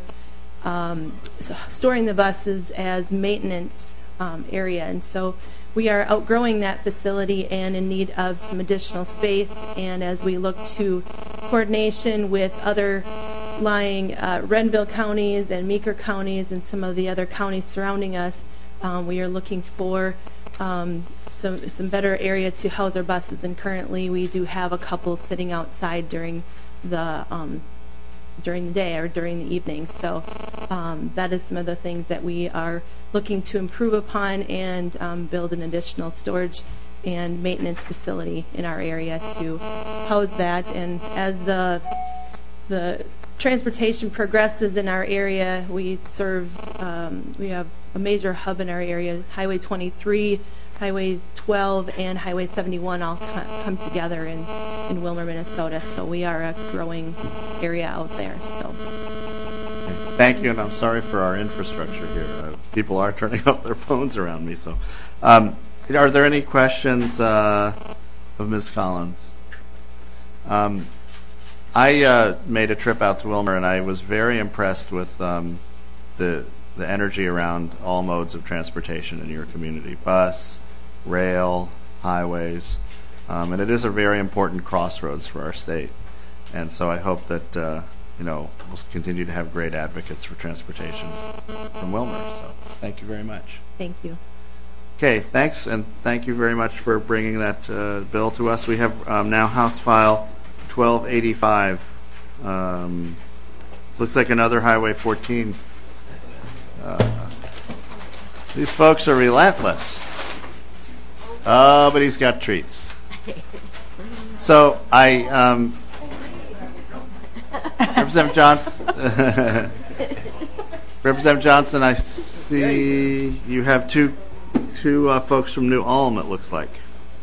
um, so storing the buses as maintenance um, area. And so we are outgrowing that facility and in need of some additional space. And as we look to coordination with other lying uh, Renville counties and Meeker counties and some of the other counties surrounding us, um, we are looking for um, some some better area to house our buses. And currently we do have a couple sitting outside during the um, during the day or during the evening. So um, that is some of the things that we are looking to improve upon and um, build an additional storage and maintenance facility in our area to house that. And as the the transportation progresses in our area, we serve, um, we have a major hub in our area, Highway twenty-three, Highway twelve, and Highway seventy-one all co- come together in, in Wilmer, Minnesota. So we are a growing area out there. So. Thank you, and I'm sorry for our infrastructure here. Uh, people are turning off their phones around me. So, um, are there any questions uh, of Miz Collins? Um, I uh, made a trip out to Wilmer, and I was very impressed with um, the the energy around all modes of transportation in your community: bus, rail, highways. Um, and it is a very important crossroads for our state. And so I hope that, uh, you know, we'll continue to have great advocates for transportation from Wilmer. So thank you very much. Thank you. Okay, thanks, and thank you very much for bringing that uh, bill to us. We have um, now House File twelve eighty-five. Um, looks like another Highway fourteen. Uh, these folks are relentless. Oh, but he's got treats. So I, um, Representative Johnson, Representative Johnson, I see you have two two uh, folks from New Ulm. It looks like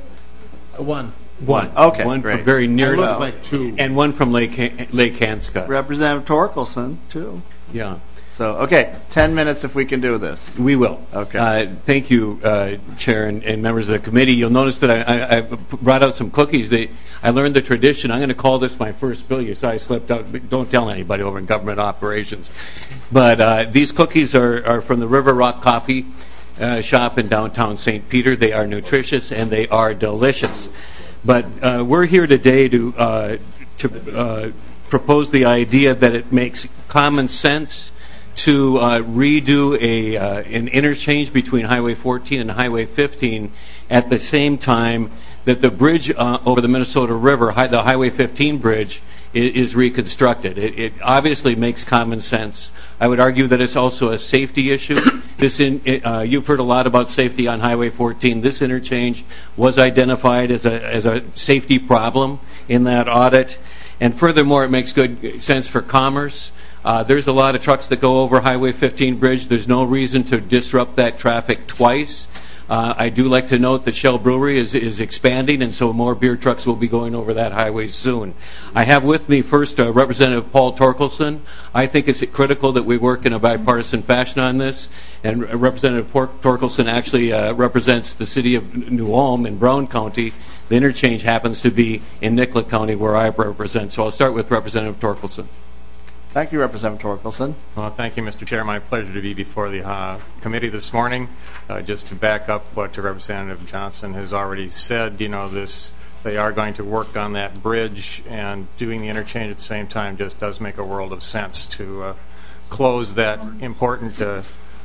one. One. Okay, One great. from very near I to look like two, and one from Lake Lake Hanscott. Representative Torkelson too. Yeah. So okay, ten minutes if we can do this. We will. Okay. Uh, thank you, uh, Chair and, and members of the committee. You'll notice that I, I, I brought out some cookies. They, I learned the tradition. I'm going to call this my first bill. You saw I slipped out. Don't tell anybody over in government operations. But uh, these cookies are, are from the River Rock Coffee uh, shop in downtown Saint Peter. They are nutritious and they are delicious. But uh, we're here today to uh, to uh, propose the idea that it makes common sense to uh, redo a uh, an interchange between Highway fourteen and Highway fifteen at the same time that the bridge uh, over the Minnesota River, hi- the Highway fifteen bridge, is, is reconstructed. It, it obviously makes common sense. I would argue that it's also a safety issue. This in, uh, you've heard a lot about safety on Highway fourteen. This interchange was identified as a as a safety problem in that audit, and furthermore, it makes good sense for commerce. Uh, there's a lot of trucks that go over Highway fifteen bridge. There's no reason to disrupt that traffic twice. Uh, I do like to note that Shell Brewery is, is expanding, and so more beer trucks will be going over that highway soon. I have with me first uh, Representative Paul Torkelson. I think it's critical that we work in a bipartisan fashion on this, and Representative Torkelson actually uh, represents the city of New Ulm in Brown County. The interchange happens to be in Nicollet County, where I represent. So I'll start with Representative Torkelson. Thank you, Representative Torkelson. Well, thank you, Mister Chair. My pleasure to be before the uh, committee this morning. Uh, just to back up what Representative Johnson has already said, you know, this they are going to work on that bridge, and doing the interchange at the same time just does make a world of sense to uh, close that important uh,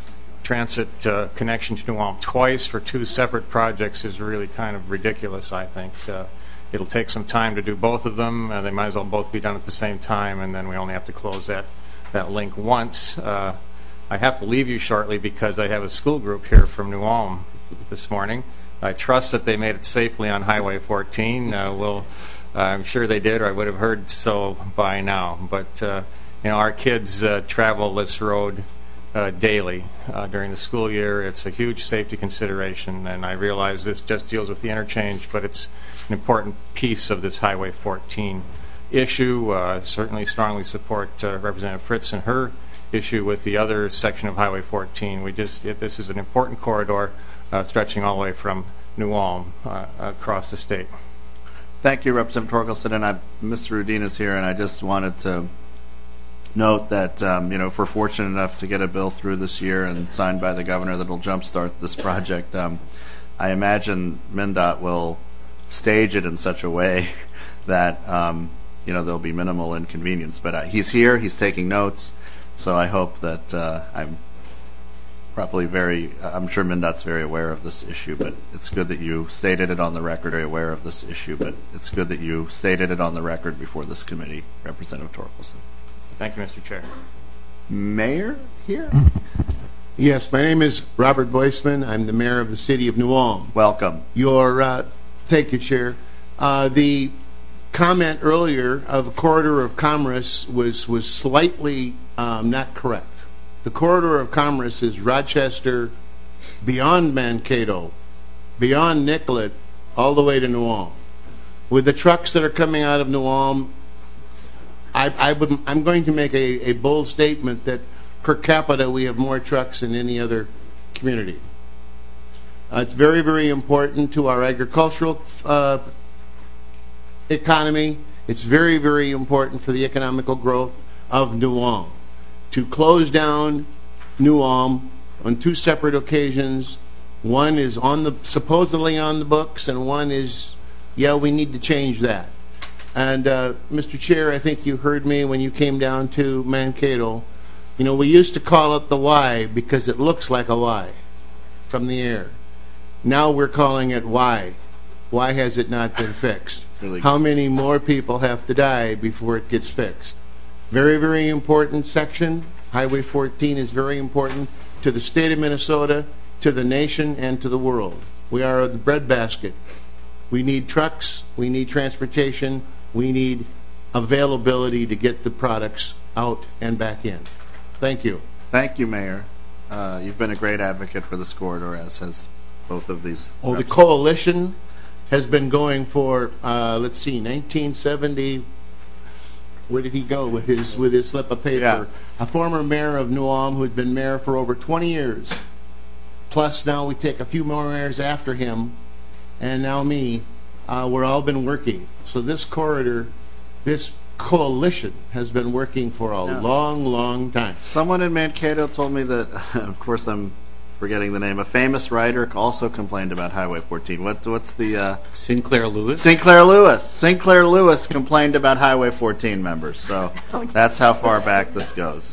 transit uh, connection to New Ulm twice for two separate projects is really kind of ridiculous, I think. Uh, It'll take some time to do both of them. Uh, they might as well both be done at the same time, and then we only have to close that, that link once. Uh, I have to leave you shortly because I have a school group here from New Ulm this morning. I trust that they made it safely on Highway fourteen. Uh, we'll, uh, I'm sure they did, or I would have heard so by now. But uh, you know, our kids uh, travel this road uh, daily uh, during the school year. It's a huge safety consideration, and I realize this just deals with the interchange, but it's an important piece of this Highway fourteen issue. Uh, certainly strongly support uh, Representative Fritz and her issue with the other section of Highway fourteen. We just, it, this is an important corridor uh, stretching all the way from New Ulm uh, across the state. Thank you, Representative Torkelson, and I, Mister Rudin is here, and I just wanted to note that um, you know, if we're fortunate enough to get a bill through this year and signed by the governor that'll jumpstart this project, um, I imagine MnDOT will stage it in such a way that um, you know, there'll be minimal inconvenience. But uh, he's here, he's taking notes, so I hope that uh, I'm probably very, I'm sure MnDOT's very aware of this issue, but it's good that you stated it on the record, very aware of this issue, but it's good that you stated it on the record before this committee, Representative Torkelson. Thank you, Mister Chair. Mayor here? Yes, my name is Robert Boisman. I'm the mayor of the city of New Ulm. Welcome. Your, uh, thank you, Chair. Uh, the comment earlier of a corridor of commerce was, was slightly um, not correct. The corridor of commerce is Rochester, beyond Mankato, beyond Nicollet, all the way to New Ulm. With the trucks that are coming out of New Ulm, I, I would, I'm going to make a, a bold statement that per capita we have more trucks than any other community. Uh, it's very, very important to our agricultural uh, economy. It's very, very important for the economical growth of New Ulm. To close down New Ulm on two separate occasions, one is on the supposedly on the books, and one is Yeah, we need to change that. And, uh, Mister Chair, I think you heard me when you came down to Mankato. You know, we used to call it the Y because it looks like a Y from the air. Now we're calling it why. Why has it not been fixed? Really? How many more people have to die before it gets fixed? Very, very important section. Highway fourteen is very important to the state of Minnesota, to the nation, and to the world. We are the breadbasket. We need trucks, we need transportation, we need availability to get the products out and back in. Thank you. Thank you, Mayor. Uh, you've been a great advocate for this corridor, as has both of these. Oh, the coalition has been going for, uh, let's see, nineteen seventy. Where did he go with his with his slip of paper? Yeah. A former mayor of New Ulm who had been mayor for over twenty years. Plus, now we take a few more mayors after him, and now me. Uh, we're all been working. So this corridor, this coalition has been working for a Yeah. long, long time. Someone in Mankato told me that, of course I'm forgetting the name, a famous writer also complained about Highway fourteen. What, what's the... Uh, Sinclair Lewis? Sinclair Lewis. Sinclair Lewis complained about Highway fourteen members. So that's how far back this goes.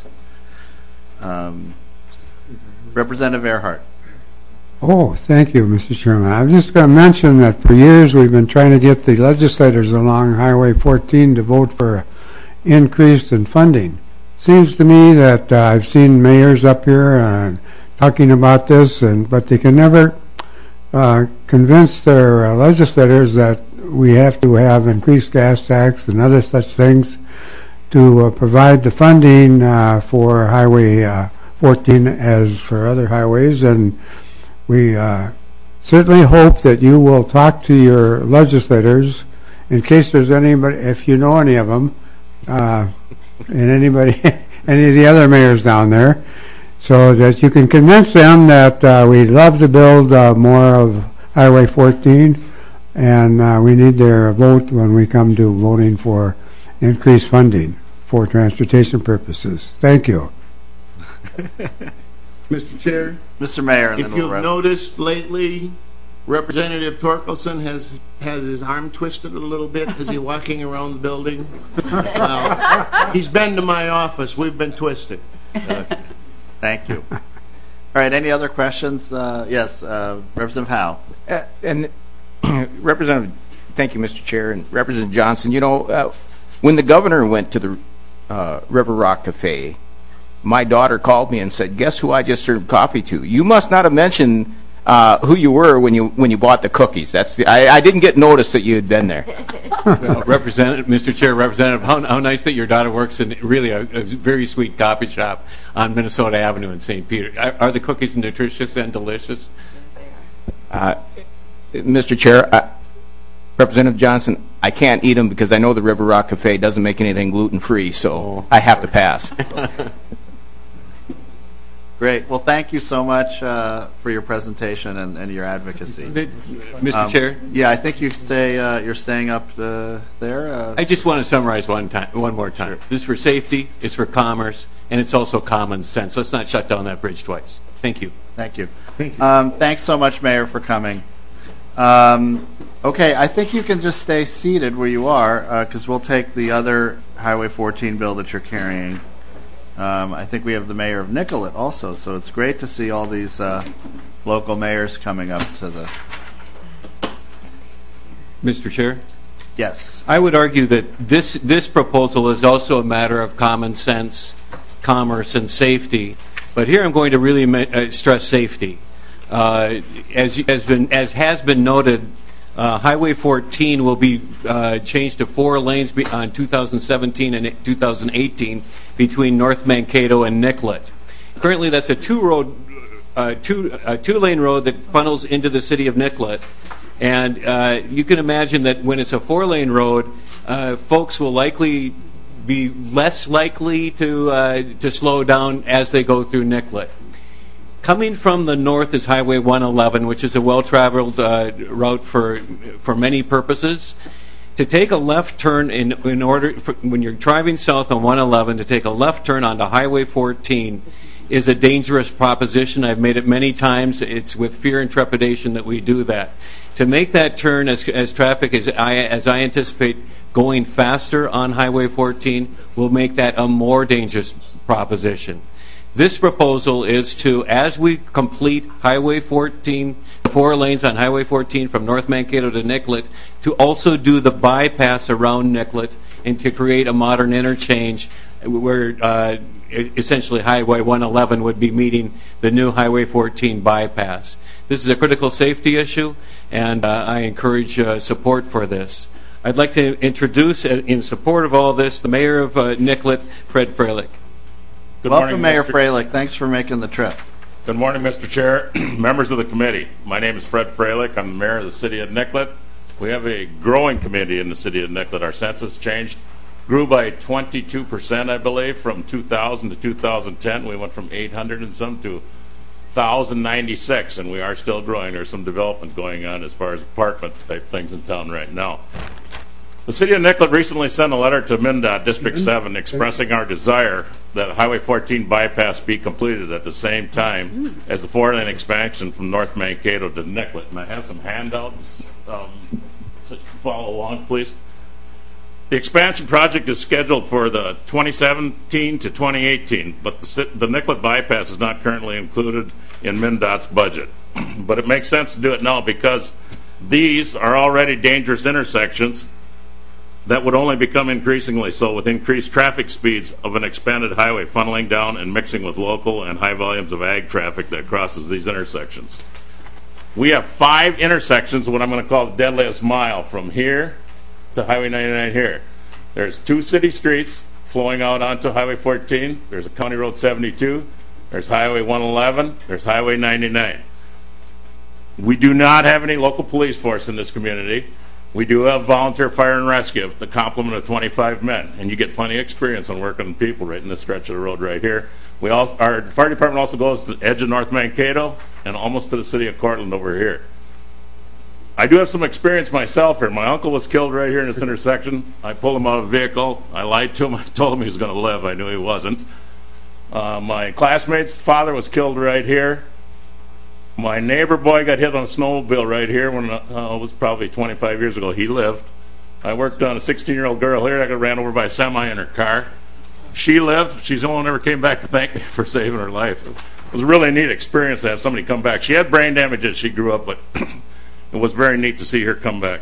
Um, Representative Earhart. Oh, thank you, Mister Chairman. I'm just going to mention that for years we've been trying to get the legislators along Highway fourteen to vote for increase in funding. Seems to me that uh, I've seen mayors up here uh, talking about this, and but they can never uh, convince their uh, legislators that we have to have increased gas tax and other such things to uh, provide the funding uh, for Highway uh, fourteen as for other highways. And we uh, certainly hope that you will talk to your legislators in case there's anybody, if you know any of them, uh, and anybody, any of the other mayors down there, so that you can convince them that uh, we'd love to build uh, more of Highway fourteen, and uh, we need their vote when we come to voting for increased funding for transportation purposes. Thank you. Mister Chair? Mister Mayor. And if then you've we'll noticed lately, Representative Torkelson has has his arm twisted a little bit as he's walking around the building. Well, he's been to my office. We've been twisted. Okay. Thank you. All right, any other questions? Uh, yes, uh, Representative Howe. Uh, and Representative, thank you, Mister Chair, and Representative Johnson. You know, uh, when the governor went to the uh, River Rock Cafe, my daughter called me and said, "Guess who I just served coffee to? You must not have mentioned uh, who you were when you when you bought the cookies." That's the. I, I didn't get notice that you had been there. Well, Representative, Mister Chair, Representative, how, how nice that your daughter works in really a, a very sweet coffee shop on Minnesota Avenue in Saint Peter. Are, are the cookies nutritious and delicious? Uh, Mister Chair, uh, Representative Johnson, I can't eat them because I know the River Rock Cafe doesn't make anything gluten-free, so oh. I have to pass. Great. Well, thank you so much uh, for your presentation and, and your advocacy. Mister Um, Chair? Yeah, I think you say uh, you're staying up uh, there. Uh, I just want to summarize one time, one more time. Sure. This is for safety, it's for commerce, and it's also common sense. Let's not shut down that bridge twice. Thank you. Thank you. Thank you. Um, thanks so much, Mayor, for coming. Um, okay, I think you can just stay seated where you are because uh, we'll take the other Highway fourteen bill that you're carrying. Um, I think we have the mayor of Nicollet also, so it's great to see all these uh, local mayors coming up to the... Mister Chair? Yes. I would argue that this, this proposal is also a matter of common sense, commerce, and safety. But here I'm going to really uh, stress safety. Uh, as, as, been, as has been noted, uh, Highway fourteen will be uh, changed to four lanes be on two thousand seventeen and two thousand eighteen between North Mankato and Nicollet. Currently, that's a two-road, uh, two, uh, two-lane road that funnels into the city of Nicollet. And uh, you can imagine that when it's a four-lane road, uh, folks will likely be less likely to uh, to slow down as they go through Nicollet. Coming from the north is Highway one eleven, which is a well-traveled uh, route for for many purposes. To take a left turn in in order for, when you're driving south on one eleven, to take a left turn onto Highway fourteen is a dangerous proposition. I've made it many times. It's with fear and trepidation that we do that. to make that turn as, as traffic, as I, as I anticipate, going faster on Highway fourteen will make that a more dangerous proposition. This proposal is to, as we complete Highway fourteen, four lanes on Highway fourteen from North Mankato to Nicollet, to also do the bypass around Nicollet and to create a modern interchange where uh, essentially Highway one eleven would be meeting the new Highway fourteen bypass. This is a critical safety issue, and uh, I encourage uh, support for this. I'd like to introduce, uh, in support of all this, the Mayor of uh, Nicollet, Fred Freilich. Good Welcome, morning, Mayor Mister Freilich. Thanks for making the trip. Good morning, Mister Chair, members of the committee. My name is Fred Freilich. I'm the mayor of the city of Nicollet. We have a growing community in the city of Nicollet. Our census changed, grew by twenty-two percent, I believe, from two thousand to two thousand ten. We went from eight hundred and some to one thousand ninety-six, and we are still growing. There's some development going on as far as apartment-type things in town right now. The city of Nicollet recently sent a letter to MnDOT District seven expressing our desire that Highway fourteen bypass be completed at the same time as the four-lane expansion from North Mankato to Nicollet. And I have some handouts. Um, so follow along, please. The expansion project is scheduled for the twenty seventeen to twenty eighteen, but the, the Nicollet bypass is not currently included in MnDOT's budget. But it makes sense to do it now because these are already dangerous intersections that would only become increasingly so with increased traffic speeds of an expanded highway funneling down and mixing with local and high volumes of ag traffic that crosses these intersections. We have five intersections, what I'm going to call the deadliest mile, from here to Highway ninety-nine here. There's two city streets flowing out onto Highway fourteen. There's a County Road seventy-two. There's Highway one eleven. There's Highway ninety-nine. We do not have any local police force in this community. We do have volunteer fire and rescue, the complement of twenty-five men, and you get plenty of experience on working with people right in this stretch of the road right here. We also, our fire department also goes to the edge of North Mankato and almost to the city of Cortland over here. I do have some experience myself here. My uncle was killed right here in this intersection. I pulled him out of a vehicle. I lied to him. I told him he was going to live. I knew he wasn't. Uh, my classmate's father was killed right here. My neighbor boy got hit on a snowmobile right here when uh, it was probably twenty-five years ago. He lived. I worked on a sixteen-year-old girl here that got ran over by a semi in her car. She lived. She's the only one who never came back to thank me for saving her life. It was a really neat experience to have somebody come back. She had brain damage as she grew up, but it was very neat to see her come back.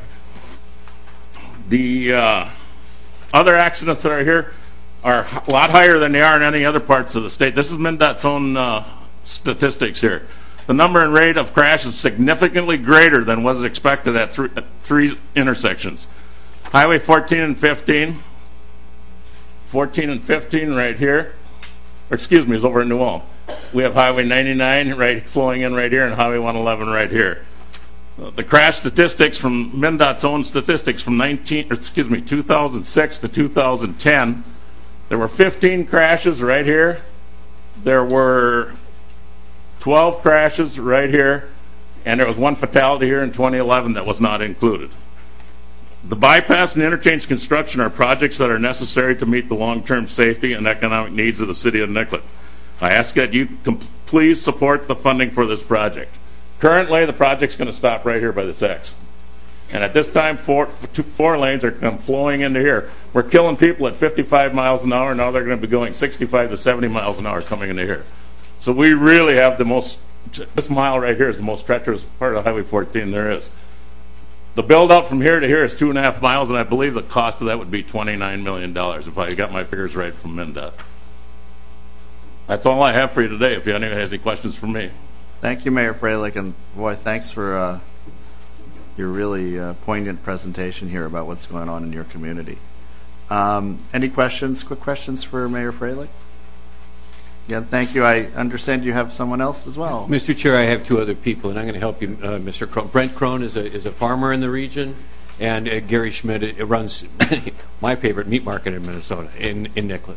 The uh, other accidents that are here are a lot higher than they are in any other parts of the state. This is MnDOT's own uh, statistics here. The number and rate of crash is significantly greater than was expected at three, at three intersections. Highway fourteen and fifteen, fourteen and fifteen right here, or excuse me, is over in New Ulm. We have Highway ninety-nine right flowing in right here and Highway one eleven right here. Uh, the crash statistics from MnDOT's own statistics from nineteen, or excuse me, two thousand six to two thousand ten, there were fifteen crashes right here. There were twelve crashes right here, and there was one fatality here in twenty eleven that was not included. The bypass and interchange construction are projects that are necessary to meet the long-term safety and economic needs of the city of Nicollet. I ask that you please support the funding for this project. Currently, the project's going to stop right here by this X. And at this time, four, two, four lanes are come flowing into here. We're killing people at fifty-five miles an hour. Now they're going to be going sixty-five to seventy miles an hour coming into here. So we really have the most, this mile right here is the most treacherous part of Highway fourteen there is. The build out from here to here is two and a half miles, and I believe the cost of that would be twenty-nine million dollars if I got my figures right from MnDOT. That's all I have for you today. If anyone has any questions for me. Thank you, Mayor Freilich, and boy, thanks for uh, your really uh, poignant presentation here about what's going on in your community. Um, any questions, quick questions for Mayor Freilich? Again, thank you. I understand you have someone else as well. Mister Chair, I have two other people, and I'm going to help you, uh, Mister Crone. Brent Crone is a, is a farmer in the region, and uh, Gary Schmidt uh, runs my favorite meat market in Minnesota, in, in Nicollet.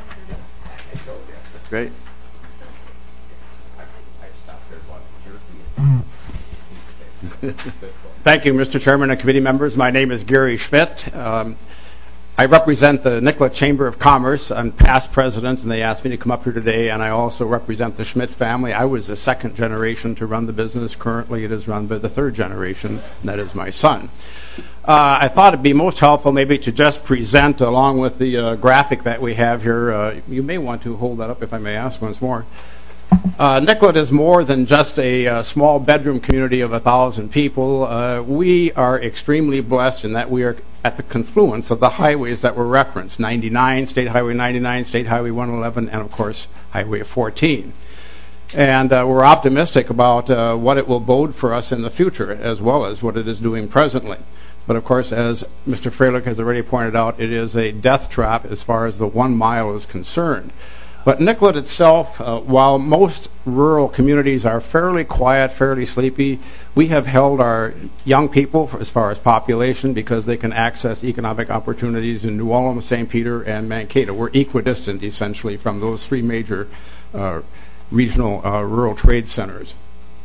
Great. Thank you, Mister Chairman and committee members. My name is Gary Schmidt. Um, I represent the Nicollet Chamber of Commerce. I'm past president, and they asked me to come up here today, and I also represent the Schmidt family. I was the second generation to run the business. Currently, it is run by the third generation, and that is my son. Uh, I thought it'd be most helpful maybe to just present, along with the uh, graphic that we have here. Uh, you may want to hold that up, if I may ask once more. Uh, Nicollet is more than just a uh, small bedroom community of a thousand people. Uh, we are extremely blessed in that we are at the confluence of the highways that were referenced, ninety-nine, State Highway ninety-nine, State Highway one eleven, and of course Highway fourteen. And uh, we're optimistic about uh, what it will bode for us in the future, as well as what it is doing presently. But of course, as Mister Freilich has already pointed out, it is a death trap as far as the one mile is concerned. But Nicollet itself, uh, while most rural communities are fairly quiet, fairly sleepy, we have held our young people for, as far as population, because they can access economic opportunities in New Ulm, Saint Peter, and Mankato. We're equidistant, essentially, from those three major uh, regional uh, rural trade centers.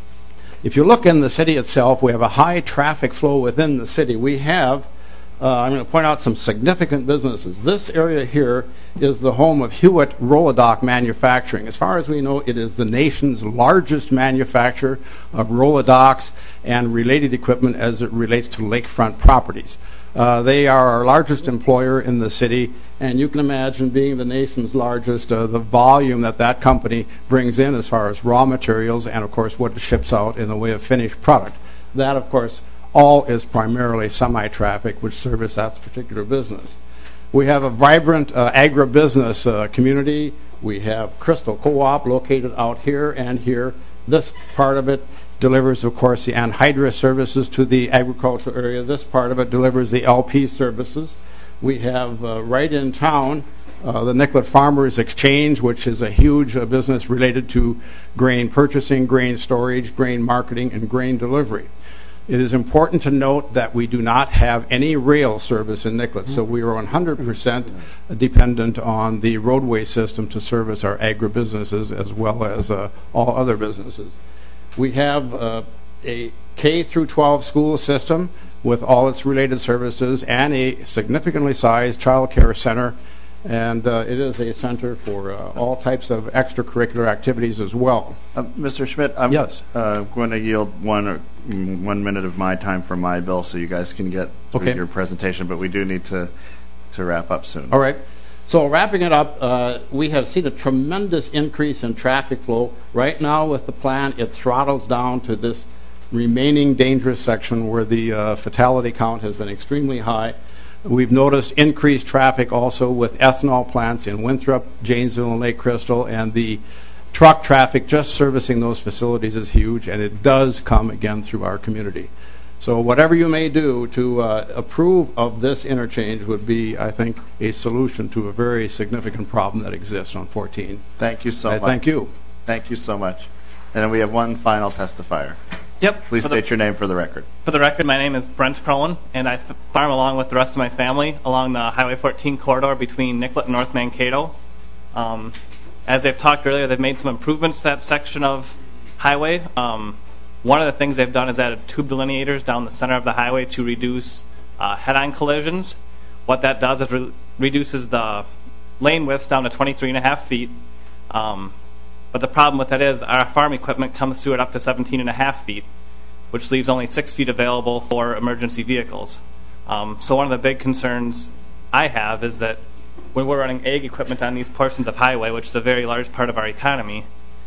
If you look in the city itself, we have a high traffic flow within the city. We have Uh, I'm going to point out some significant businesses. This area here is the home of Hewitt Rolodoc Manufacturing. As far as we know, it is the nation's largest manufacturer of Rolodocs and related equipment as it relates to lakefront properties. Uh, they are our largest employer in the city, and you can imagine, being the nation's largest, uh, the volume that that company brings in as far as raw materials and, of course, what it ships out in the way of finished product. That, of course, all is primarily semi-traffic, which service that particular business. We have a vibrant uh, agribusiness uh, community. We have Crystal Co-op located out here and here. This part of it delivers, of course, the anhydrous services to the agricultural area. This part of it delivers the L P services. We have uh, right in town uh, the Nicollet Farmers Exchange, which is a huge uh, business related to grain purchasing, grain storage, grain marketing, and grain delivery. It is important to note that we do not have any rail service in Nicollet, so we are one hundred percent dependent on the roadway system to service our agribusinesses as well as uh, all other businesses. We have uh, a K through twelve school system with all its related services and a significantly sized child care center, and uh, it is a center for uh, all types of extracurricular activities as well. Uh, Mister Schmidt, I'm yes. uh, going to yield one or one minute of my time for my bill so you guys can get through okay. your presentation, but we do need to, to wrap up soon. All right. So wrapping it up, uh, we have seen a tremendous increase in traffic flow. Right now with the plan, it throttles down to this remaining dangerous section where the uh, fatality count has been extremely high. We've noticed increased traffic also with ethanol plants in Winthrop, Janesville, and Lake Crystal, and the truck traffic just servicing those facilities is huge, and it does come again through our community. So whatever you may do to uh, approve of this interchange would be, I think, a solution to a very significant problem that exists on fourteen. Thank you so I much. Thank you. Thank you so much. And then we have one final testifier. Yep. Please for state the, your name for the record. For the record, my name is Brent Crowan, and I f farm along with the rest of my family along the Highway fourteen corridor between Nicollet and North Mankato. Um, as they've talked earlier, they've made some improvements to that section of highway. Um, one of the things they've done is added tube delineators down the center of the highway to reduce uh, head-on collisions. What that does is re reduces the lane widths down to twenty-three and a half feet. Um, But the problem with that is our farm equipment comes through at up to seventeen and a half feet, which leaves only six feet available for emergency vehicles. Um, so one of the big concerns I have is that when we're running ag equipment on these portions of highway, which is a very large part of our economy,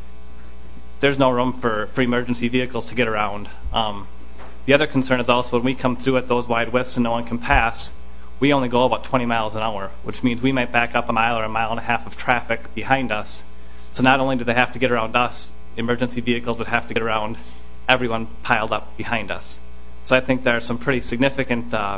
there's no room for, for emergency vehicles to get around. Um, the other concern is also when we come through at those wide widths and no one can pass, we only go about twenty miles an hour, which means we might back up a mile or a mile and a half of traffic behind us. So not only do they have to get around us, emergency vehicles would have to get around everyone piled up behind us. So I think there are some pretty significant uh,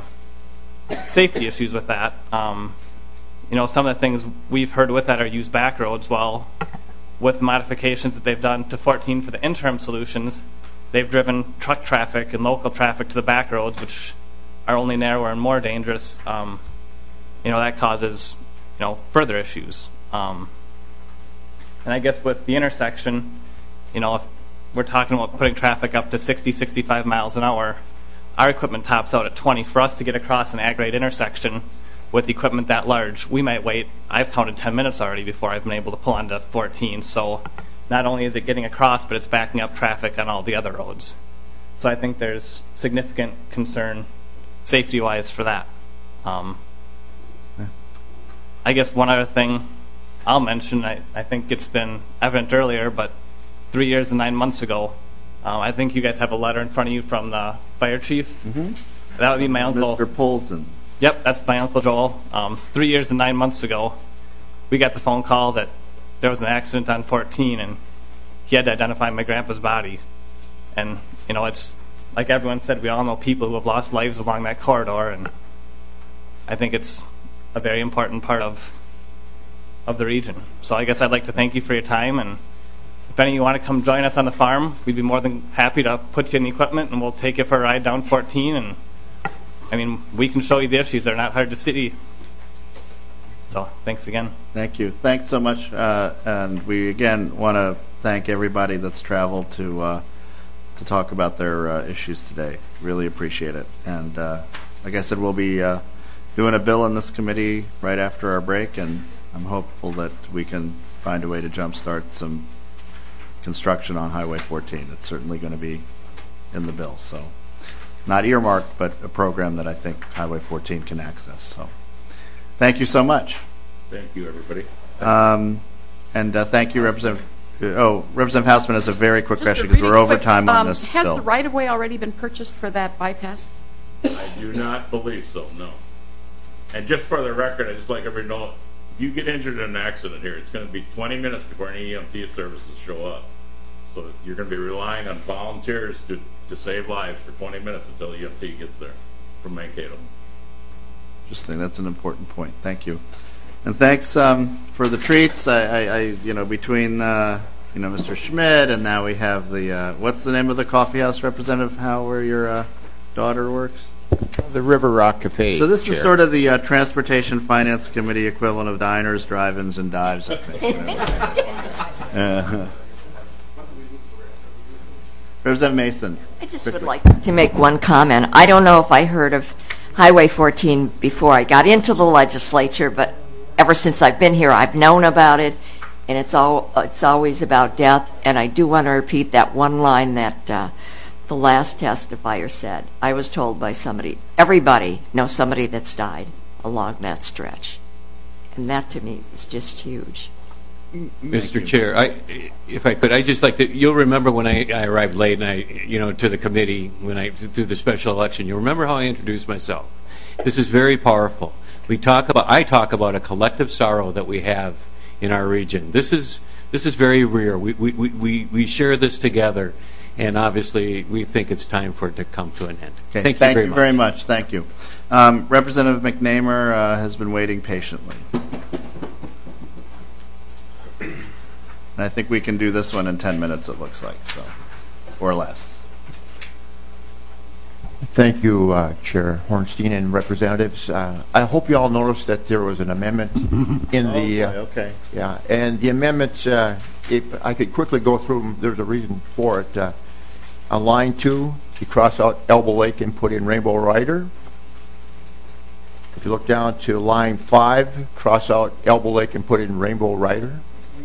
safety issues with that. Um, you know, some of the things we've heard with that are use back roads. Well, with modifications that they've done to fourteen for the interim solutions, they've driven truck traffic and local traffic to the back roads, which are only narrower and more dangerous. Um, you know, that causes, you know, further issues. Um, And I guess with the intersection, you know, if we're talking about putting traffic up to sixty, sixty-five miles an hour, our equipment tops out at twenty. For us to get across an ag rate intersection, with equipment that large, we might wait, I've counted ten minutes already before I've been able to pull onto fourteen. So not only is it getting across, but it's backing up traffic on all the other roads. So I think there's significant concern safety-wise for that. Um, Yeah. I guess one other thing I'll mention, I, I think it's been evident earlier, but three years and nine months ago, um, I think you guys have a letter in front of you from the fire chief. Mhm. That would be my uncle. Mister Polson. Yep, that's my Uncle Joel. Um, three years and nine months ago, we got the phone call that there was an accident on fourteen, and he had to identify my grandpa's body. And, you know, it's like everyone said, we all know people who have lost lives along that corridor, and I think it's a very important part of of the region. So I guess I'd like to thank you for your time, and if any of you want to come join us on the farm, we'd be more than happy to put you in the equipment, and we'll take you for a ride down fourteen. And I mean, we can show you the issues. They're not hard to see. So thanks again. Thank you. Thanks so much. Uh, and we again want to thank everybody that's traveled to uh, to talk about their uh, issues today. Really appreciate it. And uh, like I said, we'll be uh, doing a bill in this committee right after our break, and I'm hopeful that we can find a way to jumpstart some construction on Highway fourteen. It's certainly going to be in the bill. So not earmarked, but a program that I think Highway fourteen can access. So thank you so much. Thank you, everybody. Um, and uh, thank you, Representative. Oh, Representative Hausman has a very quick Just question a because really we're over quick, time on um, this Has bill. the right-of-way already been purchased for that bypass? I do not believe so, no. And just for the record, I just like everybody to know, if you get injured in an accident here, it's going to be twenty minutes before any E M T services show up. So you're going to be relying on volunteers to, to save lives for twenty minutes until E M T gets there from Mankato. Interesting. That's an important point. Thank you. And thanks um, for the treats. I, I, I you know, between uh, you know Mister Schmidt and now we have the uh, what's the name of the coffee house, Representative Howe, where your uh, daughter works? The River Rock Cafe. So this Chair. is sort of the uh, Transportation Finance Committee equivalent of diners, drive-ins, and dives, I think. uh, Representative Mason. I just quickly. would like to make one comment. I don't know if I heard of Highway fourteen before I got into the legislature, but ever since I've been here, I've known about it, and it's all it's always about death. And I do want to repeat that one line that uh, the last testifier said. I was told by somebody, everybody knows somebody that's died along that stretch, and that to me is just huge. Mister Chair, I, if I could, I just like to. You'll remember when I, I arrived late, and I, you know, to the committee when I through the special election. You remember how I introduced myself. This is very powerful. We talk about. I talk about a collective sorrow that we have in our region. This is this is very real. We we we we share this together, and obviously we think it's time for it to come to an end. Okay, Thank, thank you very you much. very much. Thank you. Um, Representative McNamer uh, has been waiting patiently. And I think we can do this one in ten minutes, it looks like, so, or less. Thank you, uh, Chair Hornstein and representatives. Uh, I hope you all noticed that there was an amendment in the. Uh, Oh, boy, okay. Yeah, and the amendment, uh, if I could quickly go through them, there's a reason for it. Uh, on line two, you cross out Elbow Lake and put in Rainbow Rider. If you look down to line five, cross out Elbow Lake and put in Rainbow Rider.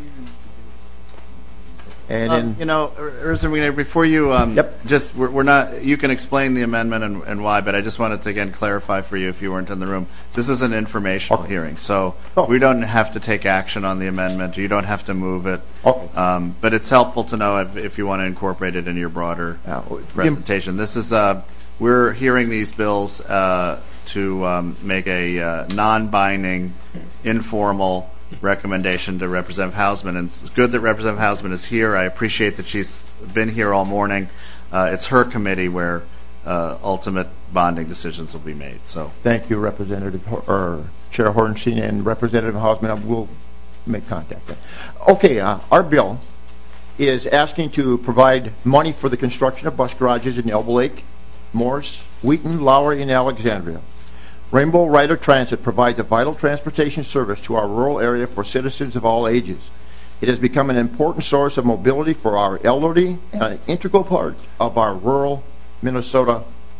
And Um, in, you know, Representative McNamer, before you, um, Yep. just we're, we're not. You can explain the amendment and, and why, but I just wanted to again clarify for you if you weren't in the room. This is an informational hearing, so Oh. we don't have to take action on the amendment. You don't have to move it. Okay. Um, but it's helpful to know if, if you want to incorporate it in your broader Uh, presentation. This is uh, we're hearing these bills uh, to um, make a uh, non-binding, informal recommendation to Representative Hausman, and it's good that Representative Hausman is here. I appreciate that she's been here all morning. Uh, it's her committee where uh, ultimate bonding decisions will be made. So Thank you, Representative Hor- or Chair Hornstein and Representative Hausman. We'll make contact then. Okay, uh, our bill is asking to provide money for the construction of bus garages in Elbow Lake, Morris, Wheaton, Lowry, and Alexandria. Rainbow Rider Transit provides a vital transportation service to our rural area for citizens of all ages. It has become an important source of mobility for our elderly and an integral part of our rural Minnesota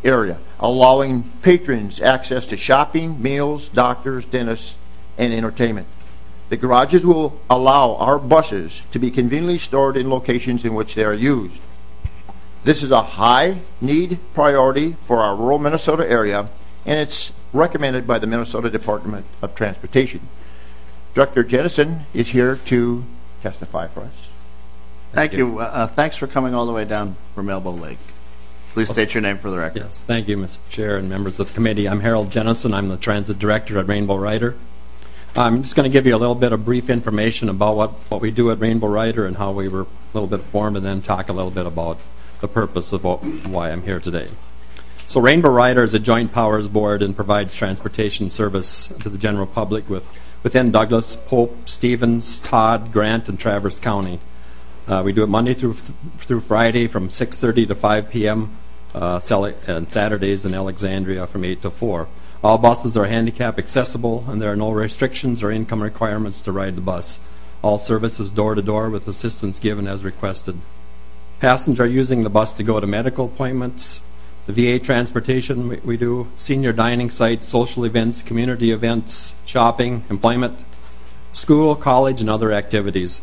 area, allowing patrons access to shopping, meals, doctors, dentists, and entertainment. The garages will allow our buses to be conveniently stored in locations in which they are used. This is a high need priority for our rural Minnesota area, and it's recommended by the Minnesota Department of Transportation. Director Jennison is here to testify for us. Thank, Thank you. you. Uh, thanks for coming all the way down from Elbow Lake. Please state your name for the record. Yes, thank you, Mister Chair and members of the committee. I'm Harold Jennison. I'm the Transit Director at Rainbow Rider. I'm just going to give you a little bit of brief information about what, what we do at Rainbow Rider and how we were a little bit formed, and then talk a little bit about the purpose of what, why I'm here today. So Rainbow Rider is a joint powers board and provides transportation service to the general public with, within Douglas, Pope, Stevens, Todd, Grant, and Traverse County. Uh, we do it Monday through through Friday from six thirty to five p m Uh, and Saturdays in Alexandria from eight to four. All buses are handicap accessible, and there are no restrictions or income requirements to ride the bus. All service is door-to-door with assistance given as requested. Passengers are using the bus to go to medical appointments, the V A transportation we, we do, senior dining sites, social events, community events, shopping, employment, school, college, and other activities.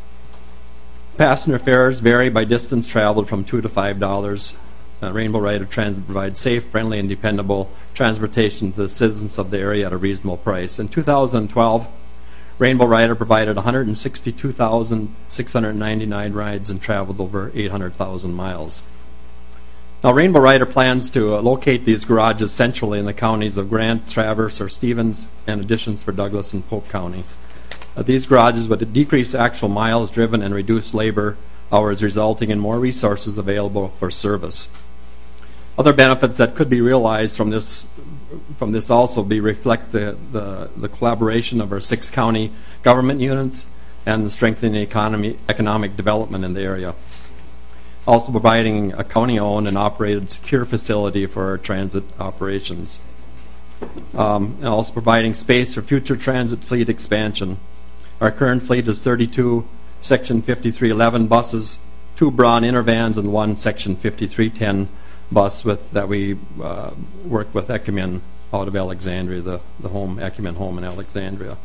Passenger fares vary by distance traveled from two to five dollars. Uh, Rainbow Rider Transit provides safe, friendly, and dependable transportation to the citizens of the area at a reasonable price. In two thousand twelve, Rainbow Rider provided one hundred sixty-two thousand six hundred ninety-nine rides and traveled over eight hundred thousand miles. Now, Rainbow Rider plans to uh, locate these garages centrally in the counties of Grant, Traverse, or Stevens, and additions for Douglas and Polk County. Uh, these garages would decrease actual miles driven and reduce labor hours, resulting in more resources available for service. Other benefits that could be realized from this from this also be reflect the, the, the collaboration of our six county government units and the strengthening economy, economic development in the area. Also providing a county-owned and operated secure facility for our transit operations. Um, and also providing space for future transit fleet expansion. Our current fleet is thirty-two Section fifty-three eleven buses, two Braun Intervans, and one Section fifty-three ten bus with that we uh, work with Ecumen out of Alexandria, the, the home Ecumen home in Alexandria.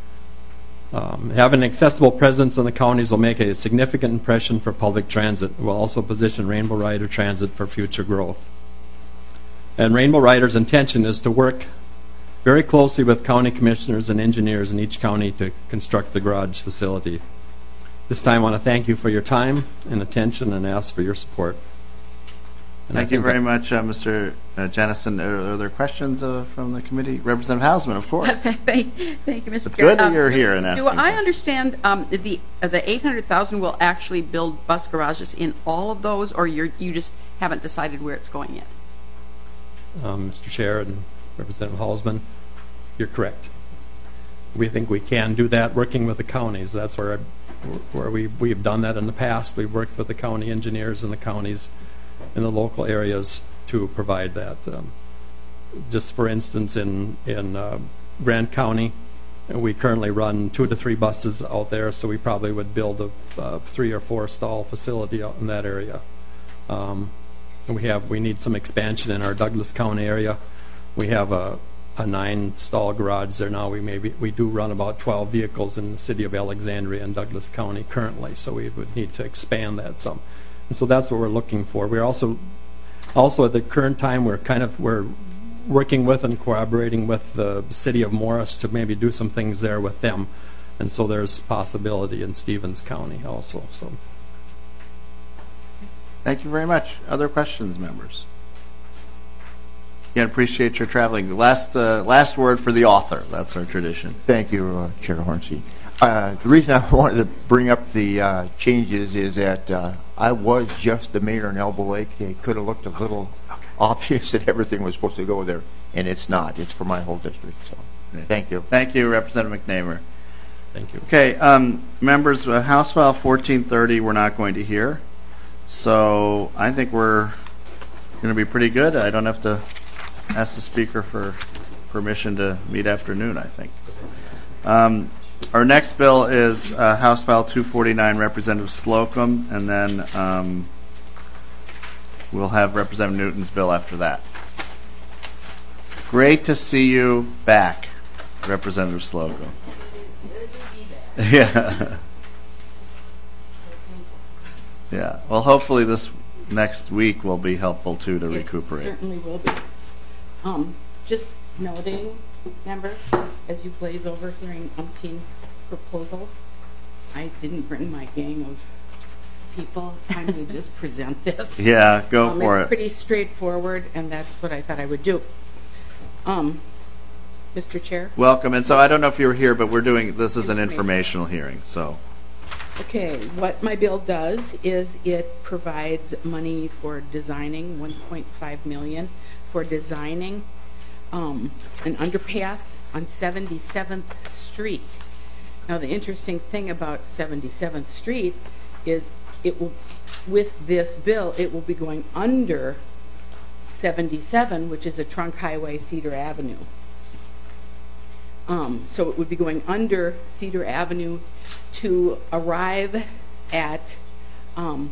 Um, having an accessible presence in the counties will make a significant impression for public transit. It will also position Rainbow Rider Transit for future growth. And Rainbow Rider's intention is to work very closely with county commissioners and engineers in each county to construct the garage facility. This time I want to thank you for your time and attention and ask for your support. And thank you very much, uh, Mister Uh, Jennison. Are, are there questions uh, from the committee? Representative Hausman, of course. thank, thank you, Mister It's Chair. good that um, you're here and asking. Do I understand um, the uh, the eight hundred thousand will actually build bus garages in all of those, or you you just haven't decided where it's going yet? Um, Mister Chair and Representative Hausman, you're correct. We think we can do that working with the counties. That's where where we we've done that in the past. We've worked with the county engineers in the counties in the local areas to provide that. Um, just for instance, in in uh, Grant County, we currently run two to three buses out there, so we probably would build a uh, three or four stall facility out in that area. Um, and we have we need some expansion in our Douglas County area. We have a a nine stall garage there now. We maybe we do run about twelve vehicles in the city of Alexandria and Douglas County currently, so we would need to expand that some. And so that's what we're looking for. We're also also at the current time we're kind of we're working with and collaborating with the city of Morris to maybe do some things there with them, and so there's possibility in Stevens County also. So thank you very much. Other questions, members? Again, appreciate your traveling. Last uh, last word for the author. That's our tradition. Thank you, uh, Chair Hornsey. Uh, the reason I wanted to bring up the uh, changes is that uh, I was just the mayor in Elbow Lake. It could have looked a little okay. obvious that everything was supposed to go there, and it's not. It's for my whole district. So, okay. Thank you. Thank you, Representative McNamer. Thank you. Okay, um, members, uh, House File fourteen thirty we're not going to hear, so I think we're going to be pretty good. I don't have to ask the Speaker for permission to meet afternoon, I think. Um, our next bill is uh, House File two forty-nine, Representative Slocum, and then um, we'll have Representative Newton's bill after that. Great to see you back, Representative Slocum. Yeah. Yeah. Well, hopefully this next week will be helpful too to It recuperate. certainly will be. Um, just noting, members, as you blaze over hearing umpteen proposals, I didn't bring my gang of people. I'm going to just present this. Yeah, go um, for it's it. pretty straightforward, and that's what I thought I would do. Um, Mister Chair? Welcome. And so I don't know if you were here, but we're doing, this is an informational hearing, so. Okay, what my bill does is it provides money for designing, one point five million dollars for designing um, an underpass on seventy-seventh Street. Now, the interesting thing about seventy-seventh Street is it will, with this bill, it will be going under seventy-seven, which is a trunk highway, Cedar Avenue. Um, so it would be going under Cedar Avenue to arrive at um,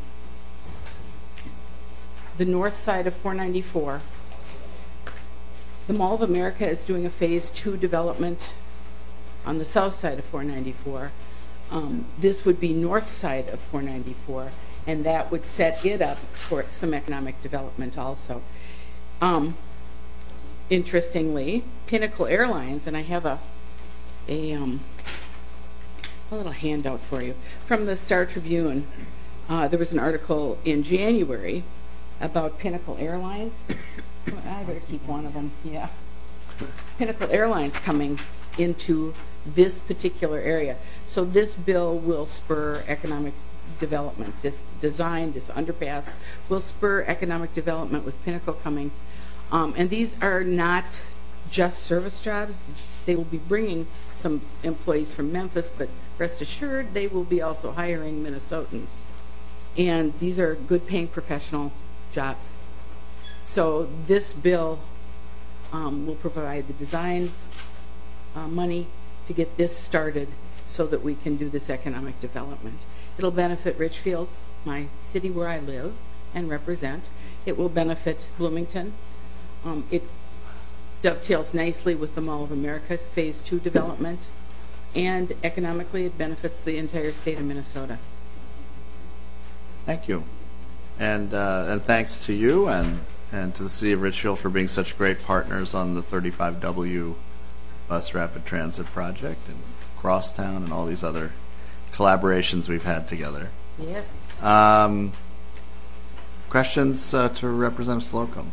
the north side of four ninety-four. The Mall of America is doing a phase two development on the south side of four ninety-four. Um, this would be north side of four ninety-four, and that would set it up for some economic development also. Um, interestingly, Pinnacle Airlines, and I have a a, um, a little handout for you from the Star Tribune. Uh, there was an article in January about Pinnacle Airlines. I better keep one of them. Yeah, Pinnacle Airlines coming into this particular area. So this bill will spur economic development. This design, this underpass, will spur economic development with Pinnacle coming. Um, and these are not just service jobs. They will be bringing some employees from Memphis, but rest assured they will be also hiring Minnesotans. And these are good paying professional jobs. So this bill um, will provide the design uh, money to get this started so that we can do this economic development. It'll benefit Richfield, my city where I live and represent. It will benefit Bloomington. Um, it dovetails nicely with the Mall of America phase two development, and economically it benefits the entire state of Minnesota. Thank you. And, uh, and thanks to you and, and to the City of Richfield for being such great partners on the thirty-five W Bus Rapid Transit Project and Crosstown and all these other collaborations we've had together. Yes. Um, questions uh, to Representative Slocum?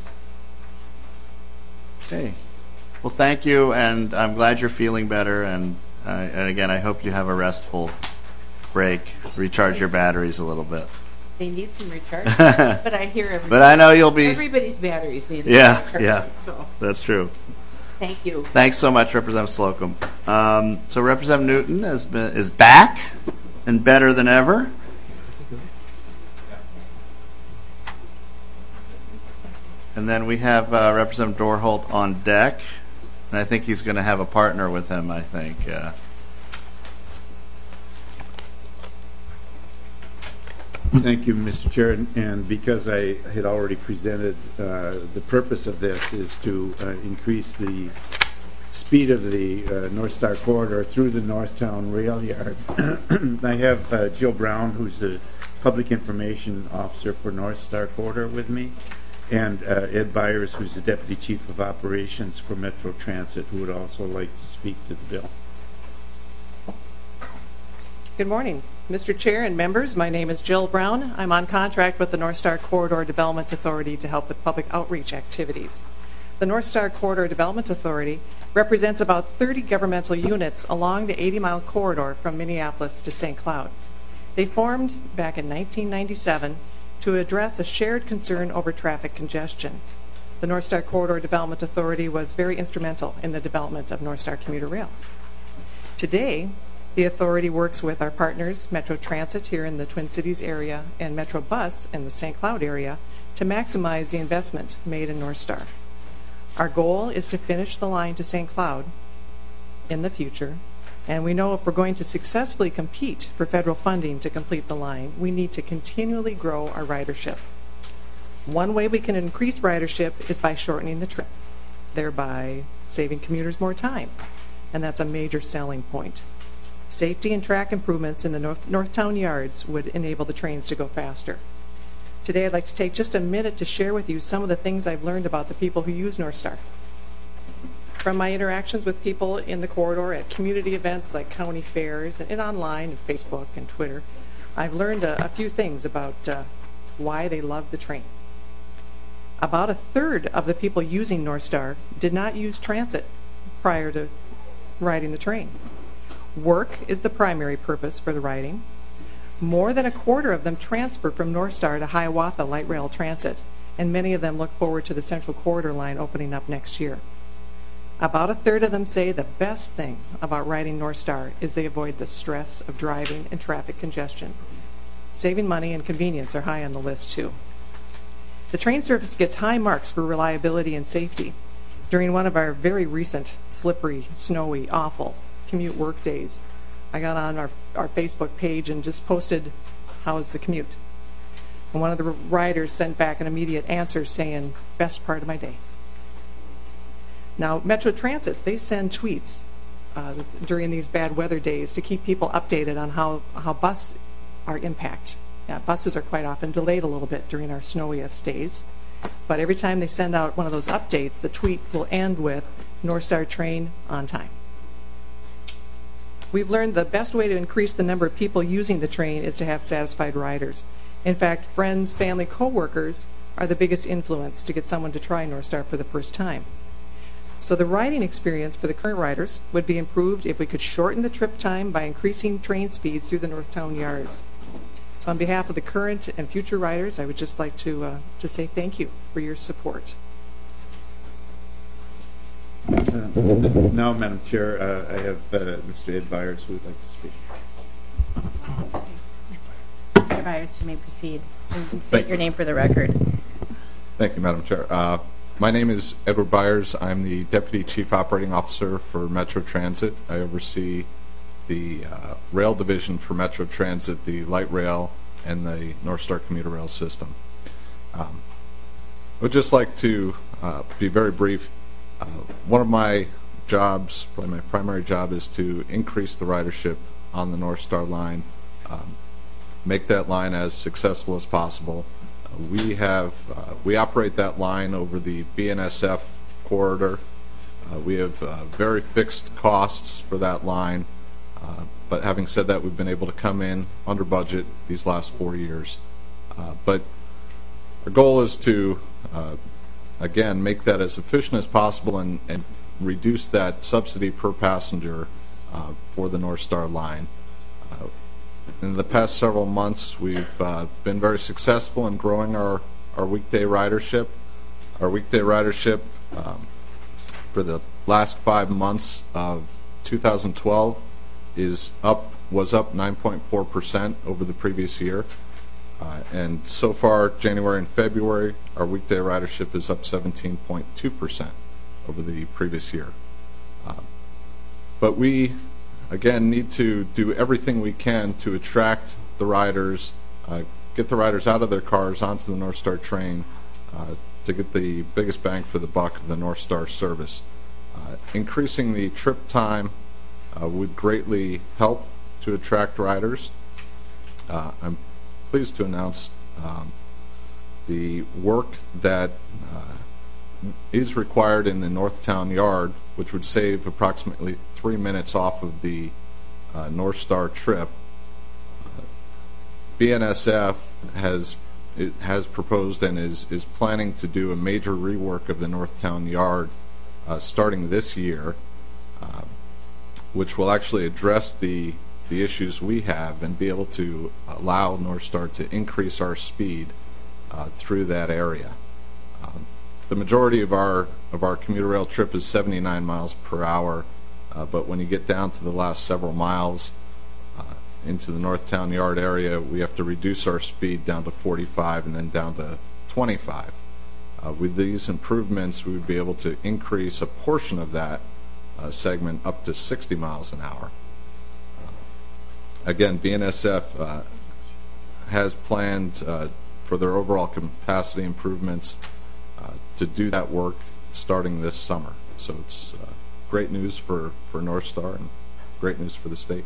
Okay. Well, thank you, and I'm glad you're feeling better. And, uh, and again, I hope you have a restful break, recharge your batteries a little bit. They need some recharge, but I hear everybody. But I know you'll be. Everybody's batteries need. Yeah, recharge, yeah, so. That's true. Thank you. Thanks so much, Representative Slocum. Um, so Representative Newton has been, is back and better than ever. And then we have uh, Representative Dorholt on deck, and I think he's going to have a partner with him, I think. Uh, Thank you, Mister Chair. And because I had already presented, uh, the purpose of this is to uh, increase the speed of the uh, North Star Corridor through the Northtown Rail Yard. I have uh, Jill Brown, who's the Public Information Officer for North Star Corridor, with me, and uh, Ed Byers, who's the Deputy Chief of Operations for Metro Transit, who would also like to speak to the bill. Good morning, Mister Chair and members. My name is Jill Brown. I'm on contract with the North Star Corridor Development Authority to help with public outreach activities. The North Star Corridor Development Authority represents about thirty governmental units along the eighty mile corridor from Minneapolis to Saint Cloud. They formed back in nineteen ninety-seven to address a shared concern over traffic congestion. The North Star Corridor Development Authority was very instrumental in the development of North Star Commuter Rail. Today, the authority works with our partners, Metro Transit here in the Twin Cities area and Metro Bus in the Saint Cloud area, to maximize the investment made in North Star. Our goal is to finish the line to Saint Cloud in the future, and we know if we're going to successfully compete for federal funding to complete the line, we need to continually grow our ridership. One way we can increase ridership is by shortening the trip, thereby saving commuters more time, and that's a major selling point. Safety and track improvements in the North, Northtown yards would enable the trains to go faster. Today I'd like to take just a minute to share with you some of the things I've learned about the people who use North Star. From my interactions with people in the corridor at community events like county fairs and, and online, and Facebook and Twitter, I've learned a, a few things about uh, why they love the train. About a third of the people using North Star did not use transit prior to riding the train. Work is the primary purpose for the riding. More than a quarter of them transfer from North Star to Hiawatha Light Rail Transit, and many of them look forward to the Central Corridor line opening up next year. About a third of them say the best thing about riding North Star is they avoid the stress of driving and traffic congestion. Saving money and convenience are high on the list too. The train service gets high marks for reliability and safety. During one of our very recent slippery, snowy, awful commute work days, I got on our, our Facebook page and just posted, "How's the commute?" And one of the riders sent back an immediate answer saying, "Best part of my day." Now, Metro Transit, they send tweets uh, during these bad weather days to keep people updated on how, how bus are impact. Yeah, buses are quite often delayed a little bit during our snowiest days. But every time they send out one of those updates, the tweet will end with, "North Star train on time." We've learned the best way to increase the number of people using the train is to have satisfied riders. In fact, friends, family, co-workers are the biggest influence to get someone to try North Star for the first time. So the riding experience for the current riders would be improved if we could shorten the trip time by increasing train speeds through the Northtown yards. So on behalf of the current and future riders, I would just like to, uh, to say thank you for your support. Uh, now, Madam Chair, uh, I have uh, Mister Ed Byers who would like to speak. Mister Byers, you may proceed. And state your name for the record. Thank you, Madam Chair. Uh, my name is Edward Byers. I'm the Deputy Chief Operating Officer for Metro Transit. I oversee the uh, rail division for Metro Transit, the light rail, and the North Star commuter rail system. Um, I would just like to uh, be very brief. Uh, one of my jobs, probably my primary job, is to increase the ridership on the North Star line, um, make that line as successful as possible. Uh, we have uh, we operate that line over the B N S F corridor. Uh, we have uh, very fixed costs for that line, uh, but having said that, we've been able to come in under budget these last four years. Uh, but our goal is to uh, again, make that as efficient as possible and, and reduce that subsidy per passenger uh, for the North Star line. Uh, in the past several months, we've uh, been very successful in growing our, our weekday ridership. Our weekday ridership um, for the last five months of two thousand twelve is up, was up nine point four percent over the previous year. Uh, and so far, January and February, our weekday ridership is up seventeen point two percent over the previous year. Uh, but we, again, need to do everything we can to attract the riders, uh, get the riders out of their cars onto the North Star train uh, to get the biggest bang for the buck of the North Star service. Uh, increasing the trip time uh, would greatly help to attract riders. Uh, I'm pleased to announce um, the work that uh, is required in the Northtown yard, which would save approximately three minutes off of the uh, North Star trip. Uh, B N S F has it has proposed and is is planning to do a major rework of the Northtown yard uh, starting this year, uh, which will actually address the the issues we have and be able to allow North Star to increase our speed uh, through that area. Um, the majority of our of our commuter rail trip is seventy-nine miles per hour, uh, but when you get down to the last several miles uh, into the Northtown Yard area, we have to reduce our speed down to forty-five and then down to twenty-five. Uh, with these improvements, we would be able to increase a portion of that uh, segment up to sixty miles an hour. Again, B N S F uh, has planned uh, for their overall capacity improvements uh, to do that work starting this summer. So it's uh, great news for, for North Star and great news for the state.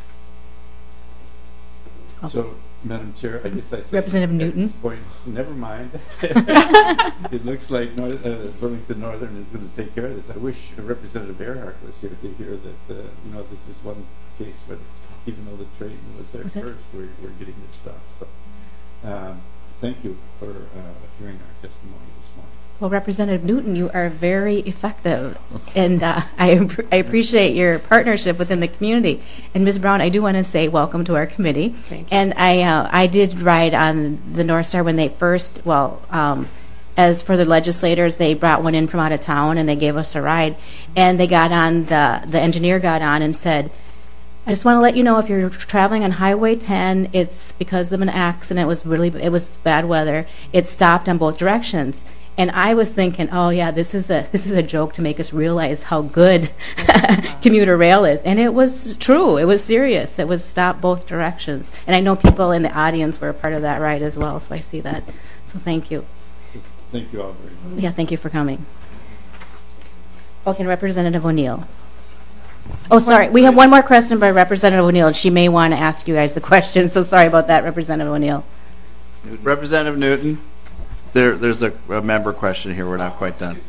So, Madam Chair, I guess I said Representative Newton. Point, never mind. It looks like North, uh, Burlington Northern is going to take care of this. I wish Representative Earhart was here to hear that. Uh, you know, this is one case where, even though the train was there was first, we're, we're getting this done. So, um, thank you for uh, hearing our testimony this morning. Well, Representative Newton, you are very effective, and uh, I, I appreciate your partnership within the community. And Miz Brown, I do want to say welcome to our committee. Thank you. And I uh, I did ride on the North Star when they first, well, um, as for the legislators, they brought one in from out of town, and they gave us a ride. And they got on, the, the engineer got on and said, I just want to let you know if you're traveling on Highway ten, it's because of an accident. It was really, it was bad weather. It stopped on both directions. And I was thinking, oh yeah, this is a this is a joke to make us realize how good commuter rail is. And it was true. It was serious. It was stop both directions. And I know people in the audience were a part of that ride as well, so I see that. So thank you. Thank you all very much. Yeah, thank you for coming. Okay, Representative O'Neill. Oh, sorry. We have one more question by Representative O'Neill, and she may want to ask you guys the question. So sorry about that, Representative O'Neill. Representative Newton, there, there's a, a member question here. We're not quite done.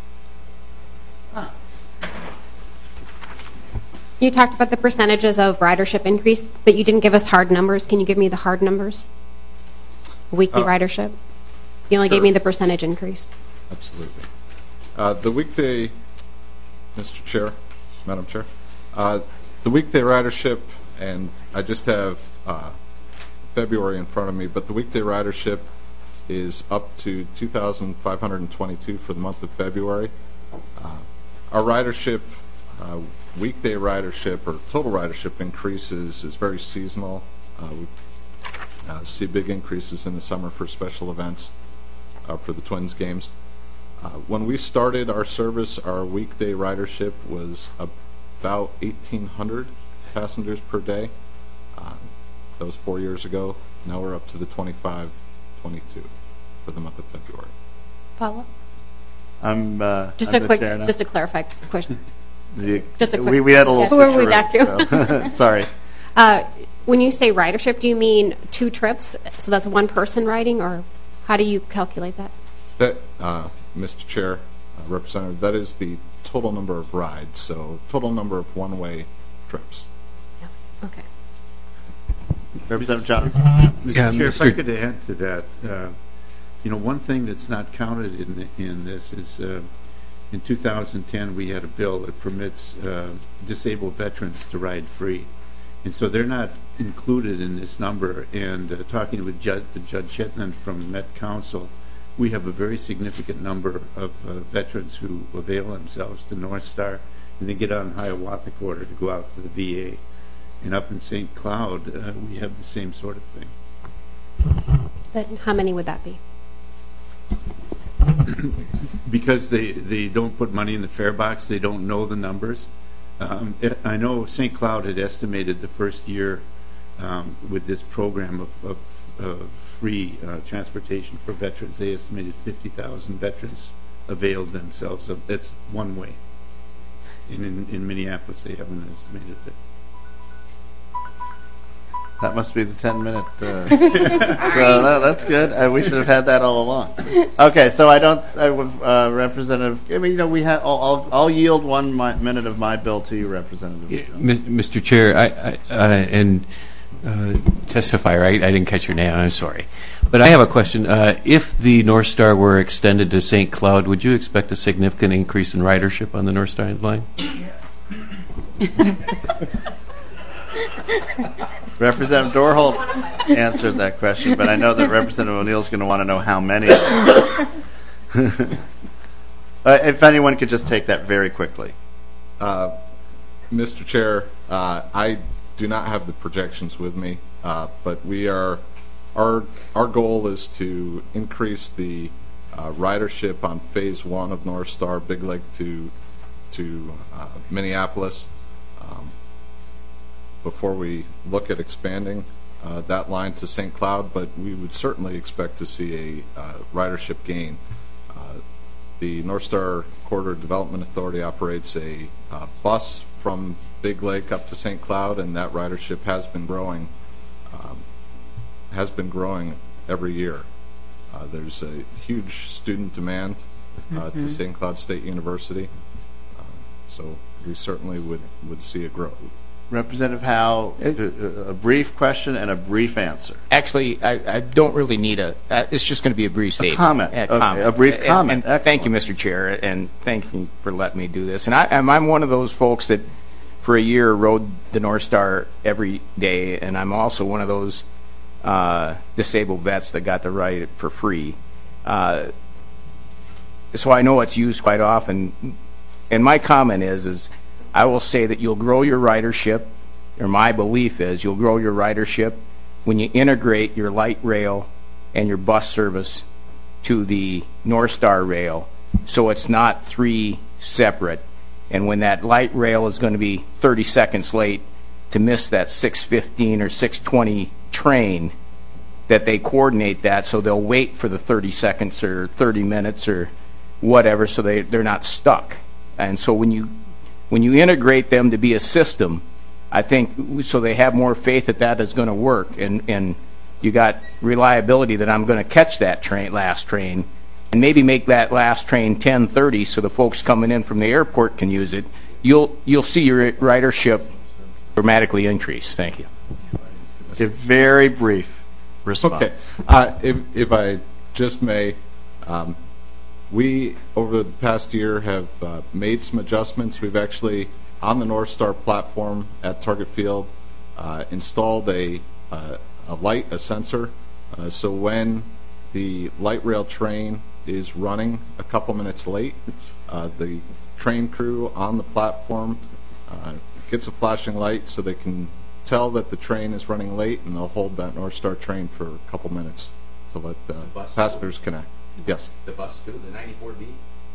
You talked about the percentages of ridership increase, but you didn't give us hard numbers. Can you give me the hard numbers? Weekly Uh, ridership? You only sure. gave me the percentage increase. Absolutely. Uh, the weekday, Mister Chair, Madam Chair, uh, the weekday ridership, and I just have uh, February in front of me, but the weekday ridership is up to two thousand five hundred twenty-two for the month of February. Uh, our ridership, uh, weekday ridership or total ridership increases is very seasonal. Uh, we uh, see big increases in the summer for special events, uh, for the Twins games. Uh, when we started our service, our weekday ridership was about eighteen hundred passengers per day. Uh, that was four years ago. Now we're up to the twenty-five, twenty-two for the month of February. Follow up? I'm uh, Just I'm a quick, the chair now. just a clarify question. The, Just a quick. we, we had a little Who are we switcheroo, back to? so- Sorry. Uh, when you say ridership, do you mean two trips? So that's one person riding, or how do you calculate that? That, uh, Mister Chair, uh, Representative, that is the total number of rides, so total number of one-way trips. Okay. Representative Johnson. Mister Yeah, Chair, if I Mister could add to that, uh, you know, one thing that's not counted in in this is uh, in two thousand ten we had a bill that permits uh, disabled veterans to ride free, and so they're not included in this number. And uh, talking with Judge, Judge Shetland from Met Council, we have a very significant number of uh, veterans who avail themselves to North Star, and they get on Hiawatha Corridor to go out to the V A. And up in Saint Cloud, uh, we have the same sort of thing. But how many would that be? Because they, they don't put money in the fare box, they don't know the numbers. Um, it, I know Saint Cloud had estimated the first year um, with this program of, of, of free uh, transportation for veterans, they estimated fifty thousand veterans availed themselves of that's one way. And in, in Minneapolis, they haven't estimated it. That must be the ten minute. Uh, so that, that's good. Uh, we should have had that all along. Okay, so I don't. I, uh, Representative. I mean, you know, we have. I'll, I'll, I'll yield one mi- minute of my bill to you, Representative. Yeah, Mister Chair, I, I, uh, and uh, testifier, I, I didn't catch your name. I'm sorry, but I have a question. Uh, if the North Star were extended to Saint Cloud, would you expect a significant increase in ridership on the North Star line? Yes. Representative Dorholt answered that question, but I know that Representative O'Neill is going to want to know how many. uh, if anyone could just take that very quickly. Uh, Mister Chair, uh, I do not have the projections with me, uh, but we are our our goal is to increase the uh, ridership on Phase One of North Star Big Lake to to uh, Minneapolis. Um, before we look at expanding uh, that line to Saint Cloud, but we would certainly expect to see a uh, ridership gain. Uh, the North Star Corridor Development Authority operates a uh, bus from Big Lake up to Saint Cloud, and that ridership has been growing, um, has been growing every year. Uh, there's a huge student demand uh, Mm-hmm. to Saint Cloud State University, uh, so we certainly would, would see it grow. Representative Howe, a, a brief question and a brief answer. Actually, I, I don't really need a, uh, it's just going to be a brief statement. comment. A, Okay, comment. a brief And- comment. And thank you, Mister Chair, and thank you for letting me do this. And I, I'm, I'm one of those folks that for a year rode the North Star every day, and I'm also one of those uh, disabled vets that got to ride it for free. Uh, so I know it's used quite often. And my comment is, is I will say that you'll grow your ridership, or my belief is you'll grow your ridership when you integrate your light rail and your bus service to the North Star rail, so it's not three separate. And when that light rail is going to be thirty seconds late to miss that six fifteen or six twenty train, that they coordinate that so they'll wait for the thirty seconds or thirty minutes or whatever, so they, they're not stuck. And so when you when you integrate them to be a system, I think so they have more faith that that is going to work, and and you got reliability that I'm going to catch that train last train, and maybe make that last train ten thirty so the folks coming in from the airport can use it. You'll you'll see your ridership dramatically increase. Thank you. A very brief response. Okay. Uh, if, if I just may, um, we, over the past year, have uh, made some adjustments. We've actually, on the North Star platform at Target Field, uh, installed a, uh, a light, a sensor, uh, so when the light rail train is running a couple minutes late, uh, the train crew on the platform uh, gets a flashing light so they can tell that the train is running late, and they'll hold that North Star train for a couple minutes to let uh, passengers connect. Yes. The bus too, the ninety-four B?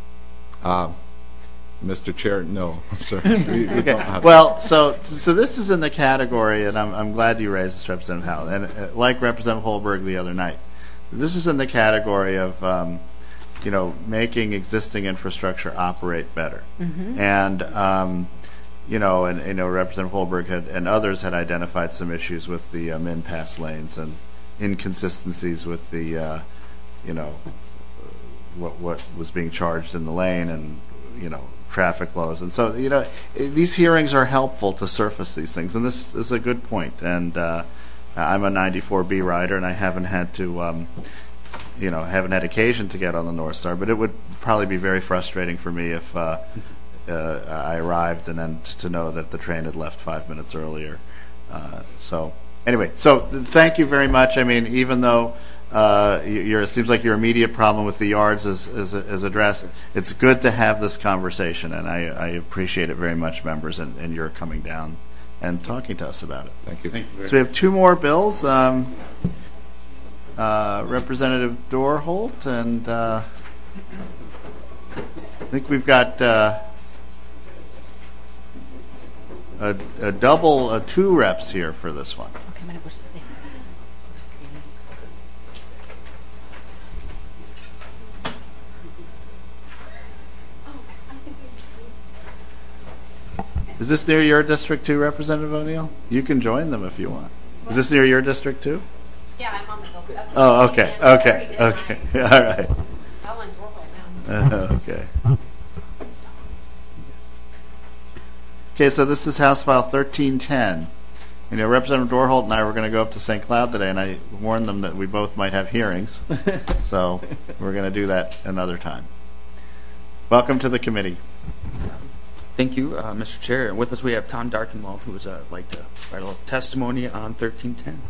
Uh, Mister Chair, no, sir. We, we Okay. don't have Well, so so this is in the category, and I'm I'm glad you raised this, Representative Howell, and uh, like Representative Holberg the other night, this is in the category of um, you know making existing infrastructure operate better, Mhm. and um, you know, and you know, Representative Holberg had and others had identified some issues with the um, in-pass lanes and inconsistencies with the uh, you know what what was being charged in the lane, and you know traffic flows. And so, you know, these hearings are helpful to surface these things, and this is a good point. And uh, I'm a ninety-four B rider, and I haven't had to, um, you know, haven't had occasion to get on the North Star, but it would probably be very frustrating for me if uh, uh, I arrived and then to know that the train had left five minutes earlier. Uh, so anyway, so thank you very much. I mean, even though Uh, you're, it seems like your immediate problem with the yards is, is, is addressed. It's good to have this conversation, and I, I appreciate it very much, members, and, and you're coming down and talking to us about it. Thank you. Thank you very So we have two more bills. Um, uh, Representative Dorholt, and uh, I think we've got uh, a, a double, uh, two reps here for this one. Is this near your district too, Representative O'Neill? You can join them if you want. Is this near your district too? Yeah, I'm on the go. Oh, okay, okay, okay. All right. I'll enroll now. Uh, okay. Okay, so this is House File thirteen ten. You know, Representative Dorholt and I were going to go up to Saint Cloud today, and I warned them that we both might have hearings. So we're going to do that another time. Welcome to the committee. Thank you, uh, Mister Chair. And with us we have Tom Darkenwald, who would uh, like to write a little testimony on thirteen ten.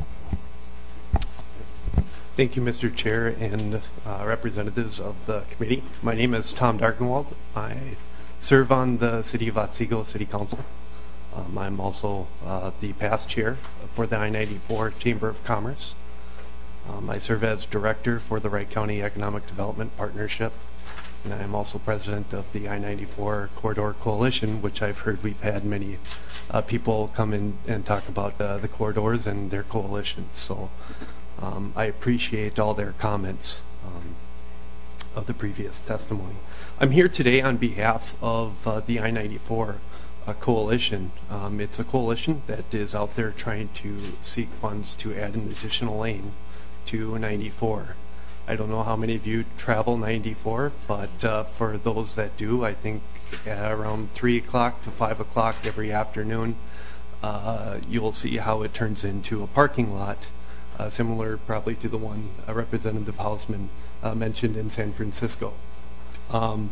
Thank you, Mister Chair and uh, representatives of the committee. My name is Tom Darkenwald. I serve on the City of Otsego City Council. Um, I'm also uh, the past chair for the I ninety-four Chamber of Commerce. Um, I serve as director for the Wright County Economic Development Partnership, and I'm also president of the I ninety-four Corridor Coalition, which I've heard we've had many uh, people come in and talk about uh, the corridors and their coalitions. So um, I appreciate all their comments um, of the previous testimony. I'm here today on behalf of uh, the I ninety-four uh, Coalition. Um, it's a coalition that is out there trying to seek funds to add an additional lane to ninety-four. I don't know how many of you travel ninety-four, but uh, for those that do, I think at around three o'clock to five o'clock every afternoon, uh, you'll see how it turns into a parking lot, uh, similar probably to the one uh, Representative Hausman uh, mentioned in San Francisco. Um,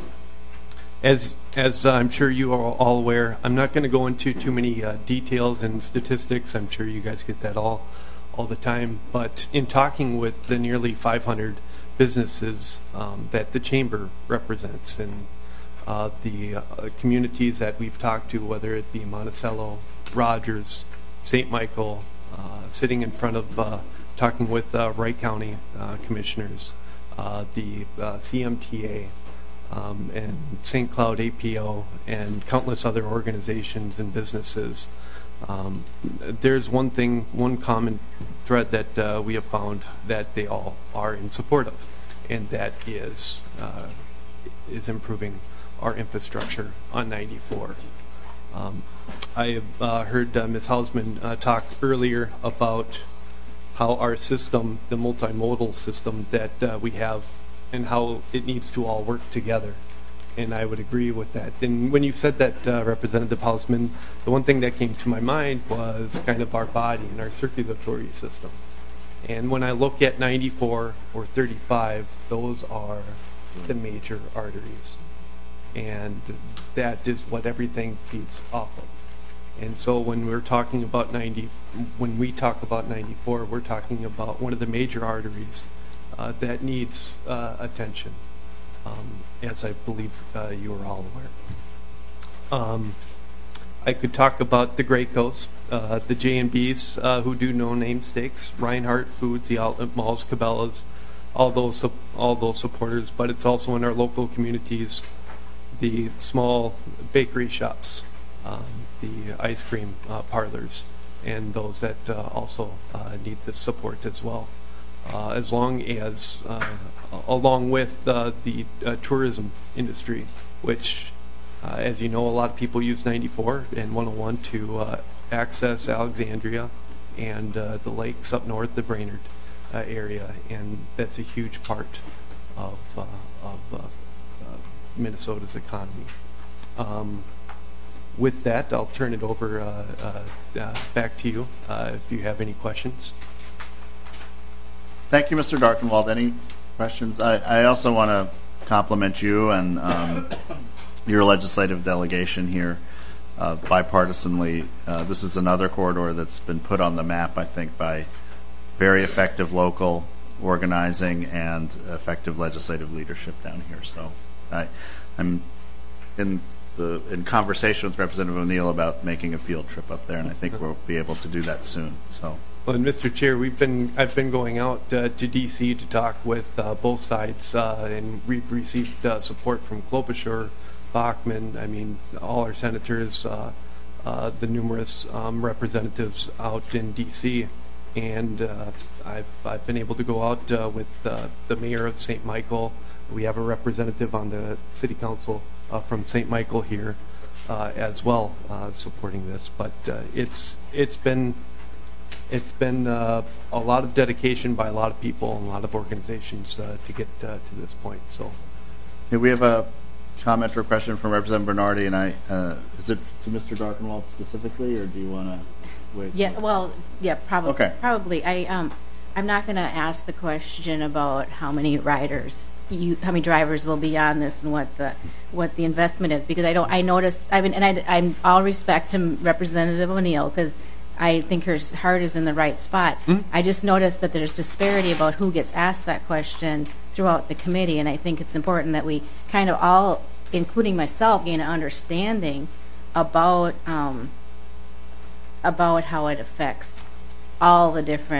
as as I'm sure you are all aware, I'm not going to go into too many uh, details and statistics. I'm sure you guys get that all all the time, but in talking with the nearly five hundred businesses um, that the Chamber represents and uh, the uh, communities that we've talked to, whether it be Monticello, Rogers, Saint Michael, uh, sitting in front of uh, talking with uh, Wright County uh, commissioners, uh, the uh, C M T A, um, and Saint Cloud A P O, and countless other organizations and businesses. Um, there's one thing, one common thread that uh, we have found that they all are in support of, and that is uh, is improving our infrastructure on ninety-four. Um, I have uh, heard uh, Miz Hausman uh, talk earlier about how our system, the multimodal system that uh, we have, and how it needs to all work together. And I would agree with that. And when you said that, uh, Representative Hausman, the one thing that came to my mind was kind of our body and our circulatory system. And when I look at ninety-four or thirty-five, those are the major arteries. And that is what everything feeds off of. And so when we're talking about ninety, when we talk about ninety-four, we're talking about one of the major arteries uh, that needs uh, attention. Um, as I believe uh, you are all aware. Um, I could talk about the Gracos, uh, the J and Bs uh, who do no-name steaks, Reinhardt Foods, the Outlet Malls, Cabela's, all those all those supporters. But it's also in our local communities, the small bakery shops, um, the ice cream uh, parlors, and those that uh, also uh, need this support as well. Uh, as long as, uh, along with uh, the uh, tourism industry, which, uh, as you know, a lot of people use ninety-four and one oh one to uh, access Alexandria and uh, the lakes up north, the Brainerd uh, area, and that's a huge part of, uh, of uh, uh, Minnesota's economy. Um, with that, I'll turn it over uh, uh, uh, back to you uh, if you have any questions. Thank you, Mister Darkenwald. Any questions? I, I also want to compliment you and um, your legislative delegation here uh, bipartisanly. Uh, this is another corridor that's been put on the map, I think, by very effective local organizing and effective legislative leadership down here. So I, I'm in the in conversation with Representative O'Neill about making a field trip up there, and I think we'll be able to do that soon. So. Well, and Mister Chair, we've been I've been going out uh, to D C to talk with uh, both sides, uh, and we've received uh, support from Klobuchar, Bachmann. I mean, all our senators, uh, uh, the numerous um, representatives out in D C, and uh, I've I've been able to go out uh, with uh, the mayor of Saint Michael. We have a representative on the city council uh, from Saint Michael here uh, as well, uh, supporting this. But uh, it's it's been. It's been uh, a lot of dedication by a lot of people and a lot of organizations uh, to get uh, to this point. So, okay, we have a comment or question from Representative Bernardi, and I uh, is it to Mister Darkenwald specifically, or do you want to wait? Yeah, well, yeah, probably. Okay. Probably. I um, I'm not going to ask the question about how many riders, you, how many drivers will be on this, and what the what the investment is, because I don't. I noticed. I mean, and I, I'm all respect to Representative O'Neill, because I think her heart is in the right spot. Mm-hmm. I just noticed that there's disparity about who gets asked that question throughout the committee, and I think it's important that we kind of all, including myself, gain an understanding about um, about how it affects all the different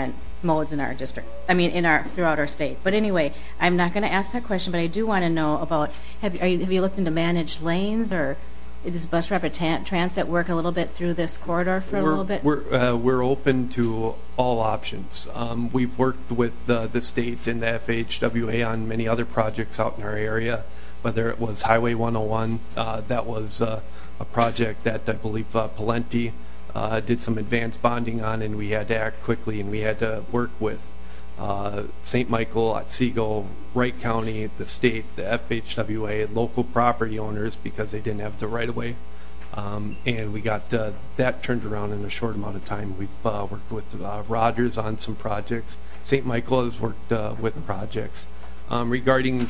modes in our district. I mean, in our throughout our state. But anyway, I'm not going to ask that question, but I do want to know about, have, are you, have you looked into managed lanes, or does bus rapid tan- transit work a little bit through this corridor for a we're, little bit? We're, uh, we're open to all options. Um, we've worked with uh, the state and the F H W A on many other projects out in our area, whether it was Highway one oh one, uh, that was uh, a project that I believe uh, Palenti uh, did some advanced bonding on, and we had to act quickly, and we had to work with uh, Saint Michael, Otsego, Wright County, the state, the F H W A, local property owners, because they didn't have the right-of-way. Um, and we got uh, that turned around in a short amount of time. We've uh, worked with uh, Rogers on some projects. Saint Michael has worked uh, with projects. Um, regarding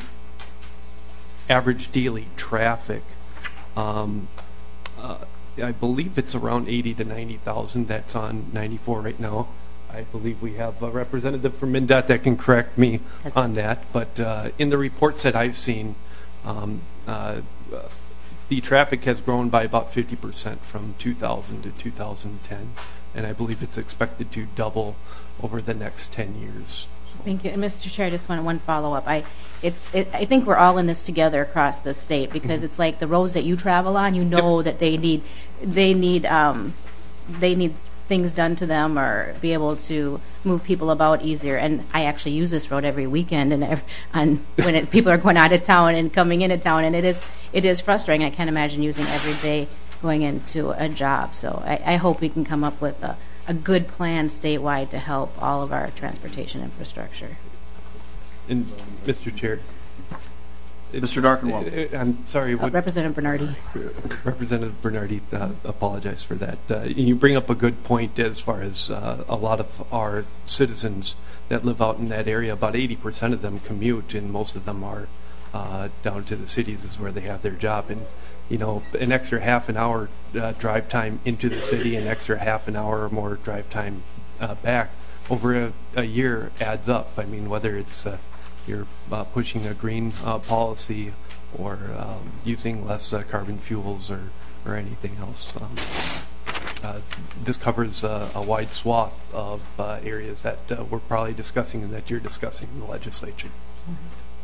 average daily traffic, um, uh, I believe it's around eighty to ninety thousand that's on ninety-four right now. I believe we have a representative from MnDOT that can correct me on that. But uh, in the reports that I've seen, um, uh, the traffic has grown by about fifty percent from two thousand to two thousand ten, and I believe it's expected to double over the next ten years. Thank you. And Mister Chair, I just want one follow-up. I, it's, it, I think we're all in this together across the state, because mm-hmm. it's like the roads that you travel on, you know yep. that they need, they need, um, they need things done to them, or be able to move people about easier. And I actually use this road every weekend, and every, on when it, people are going out of town and coming into town, and it is, it is frustrating. I can't imagine using every day going into a job. So I, I hope we can come up with a, a good plan statewide to help all of our transportation infrastructure. And Mister Chair, Mister Darkenwald. I'm sorry. Uh, Representative Bernardi. Representative Bernardi, uh, apologize for that. Uh, you bring up a good point as far as uh, a lot of our citizens that live out in that area. About eighty percent of them commute, and most of them are uh, down to the cities is where they have their job. And you know, an extra half an hour uh, drive time into the city, an extra half an hour or more drive time uh, back over a, a year adds up. I mean, whether it's uh, you're uh, pushing a green uh, policy, or um, using less uh, carbon fuels, or, or anything else. Um, uh, this covers uh, a wide swath of uh, areas that uh, we're probably discussing and that you're discussing in the legislature. Mm-hmm.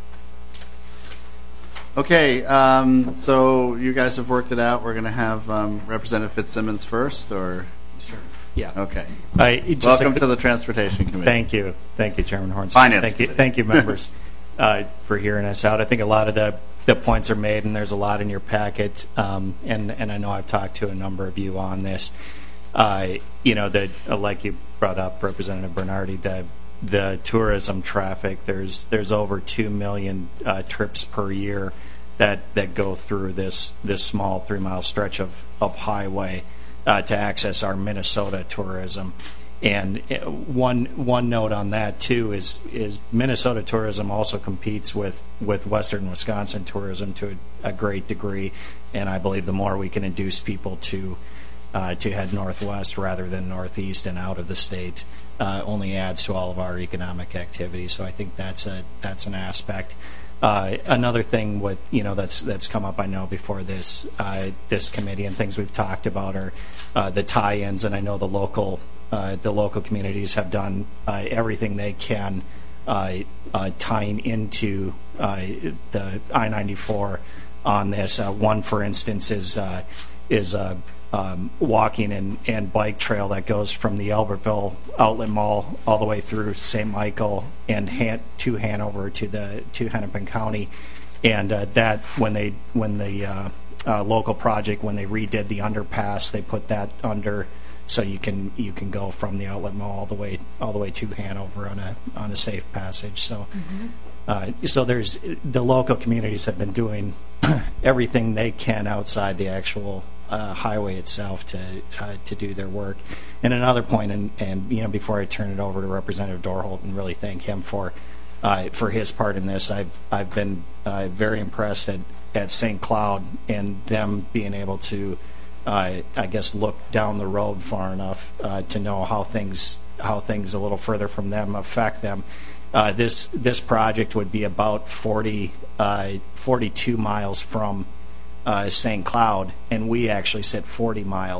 Okay, um, so you guys have worked it out. We're going to have um, Representative Fitzsimmons first, or? Sure. Yeah. Okay. Uh, just Welcome a, to the Transportation Committee. Thank you. Thank you, Chairman Hornstein. Finance Thank you, Committee. thank you, members, uh, for hearing us out. I think a lot of the, the points are made, and there's a lot in your packet, um, and, and I know I've talked to a number of you on this. Uh, you know, the, uh, like you brought up, Representative Bernardi, the the tourism traffic, there's there's over two million uh, trips per year that that go through this this small three mile stretch of of highway uh, to access our Minnesota tourism. And one one note on that too is is Minnesota tourism also competes with with Western Wisconsin tourism to a, a great degree, and I believe the more we can induce people to uh, to head northwest rather than northeast and out of the state, uh, only adds to all of our economic activity. So I think that's a that's an aspect. Uh, another thing with you know that's that's come up I know before this uh, this committee, and things we've talked about are uh, the tie-ins, and I know the local uh, the local communities have done uh, everything they can uh, uh, tying into uh, the I ninety-four on this. Uh, one, for instance, is uh, is a um, walking and, and bike trail that goes from the Albertville Outlet Mall all the way through Saint Michael and Han- to Hanover to the to Hennepin County, and uh, that when they when the uh, uh, local project when they redid the underpass, they put that under so you can you can go from the Outlet Mall all the way all the way to Hanover on a on a safe passage. So. Mm-hmm. Uh, so there's the local communities have been doing everything they can outside the actual uh, highway itself to uh, to do their work. And another point, and, and you know, before I turn it over to Representative Dorholt and really thank him for uh, for his part in this, I've I've been uh, very impressed at, at Saint Cloud and them being able to, uh, I guess, look down the road far enough uh, to know how things how things a little further from them affect them. Uh, this this project would be about forty, uh, forty-two miles from uh, Saint Cloud, and we actually sit forty miles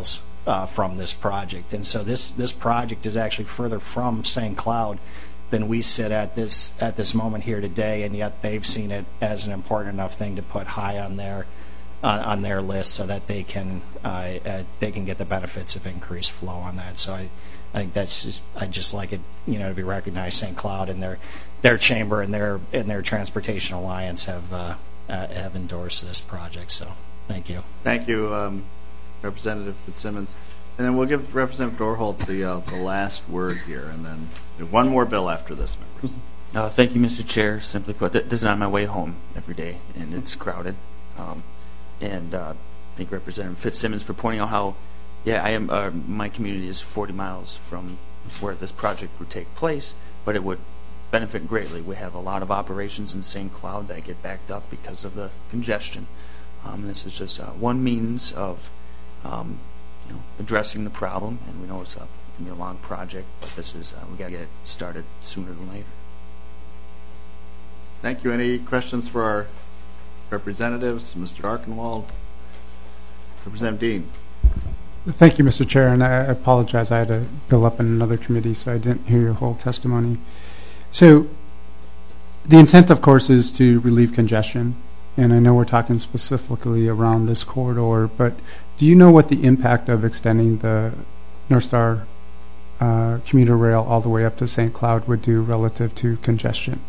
uh, from this project. And so this this project is actually further from Saint Cloud than we sit at this at this moment here today, and yet they've seen it as an important enough thing to put high on their uh, on their list so that they can uh, uh, they can get the benefits of increased flow on that. So I, I think that's just, I just like it, you know, to be recognized. Saint Cloud and their their chamber and their and their Transportation Alliance have uh, uh, have endorsed this project. So thank you. Thank you, um, Representative Fitzsimmons. And then we'll give Representative Dorholt the uh, the last word here, and then one more bill after this, members. Uh, thank you, Mister Chair. Simply put, this is on my way home every day, and it's crowded. Um, and uh, thank Representative Fitzsimmons for pointing out how, yeah, I am. Uh, my community is forty miles from where this project would take place, but it would benefit greatly. We have a lot of operations in Saint Cloud that get backed up because of the congestion. Um, this is just uh, one means of um, you know, addressing the problem, and we know it's a, it can be a long project, but this is uh, we got to get it started sooner than later. Thank you. Any questions for our representatives, Mister Darkenwald, Representative Dean? Thank you, Mister Chair, and I apologize. I had to bill up in another committee, so I didn't hear your whole testimony. So, the intent, of course, is to relieve congestion, and I know we're talking specifically around this corridor, but do you know what the impact of extending the North Star uh, commuter rail all the way up to Saint Cloud would do relative to congestion?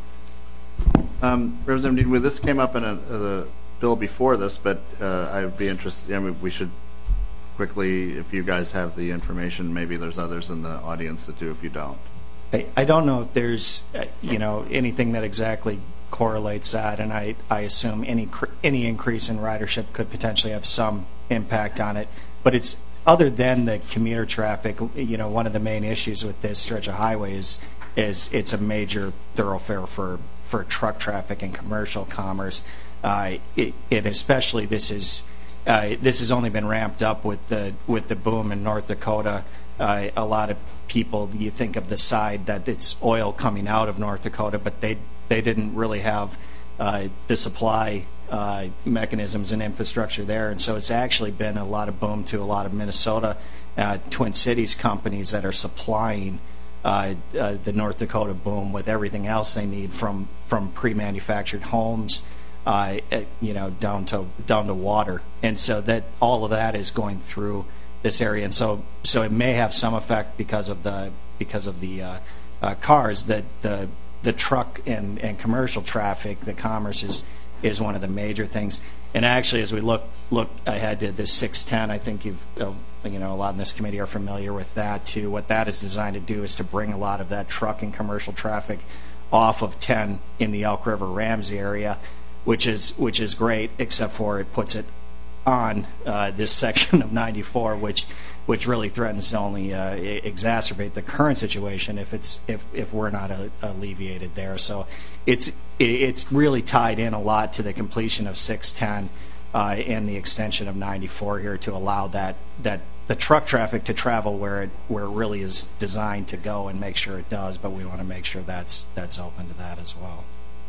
Um, Representative Dean, well, this came up in a, a bill before this, but uh, I would be interested. I mean, we should quickly, if you guys have the information, maybe there's others in the audience that do. If you don't, I, I don't know if there's uh, you know anything that exactly correlates that, and I I assume any cr any increase in ridership could potentially have some impact on it. But it's other than the commuter traffic. You know, one of the main issues with this stretch of highway is is it's a major thoroughfare for for truck traffic and commercial commerce. Uh, it, it especially this is. Uh, this has only been ramped up with the with the boom in North Dakota. Uh, a lot of people, you think of the side that it's oil coming out of North Dakota, but they they didn't really have uh, the supply uh, mechanisms and infrastructure there, and so it's actually been a lot of boom to a lot of Minnesota uh, Twin Cities companies that are supplying uh, uh, the North Dakota boom with everything else they need, from from pre-manufactured homes. Uh, you know, down to down to water, and so that all of that is going through this area, and so so it may have some effect because of the because of the uh, uh, cars. That the the truck and and commercial traffic, the commerce is is one of the major things. And actually, as we look look ahead to the six ten, I think you've uh, you know a lot in this committee are familiar with that too. What that is designed to do is to bring a lot of that truck and commercial traffic off of ten in the Elk River Ramsey area, which is which is great, except for it puts it on uh, this section of ninety-four, which which really threatens to only uh, exacerbate the current situation if it's if if we're not uh, alleviated there. So it's it's really tied in a lot to the completion of six ten uh, and the extension of ninety-four here to allow that that the truck traffic to travel where it where it really is designed to go, and make sure it does. But we want to make sure that's that's open to that as well.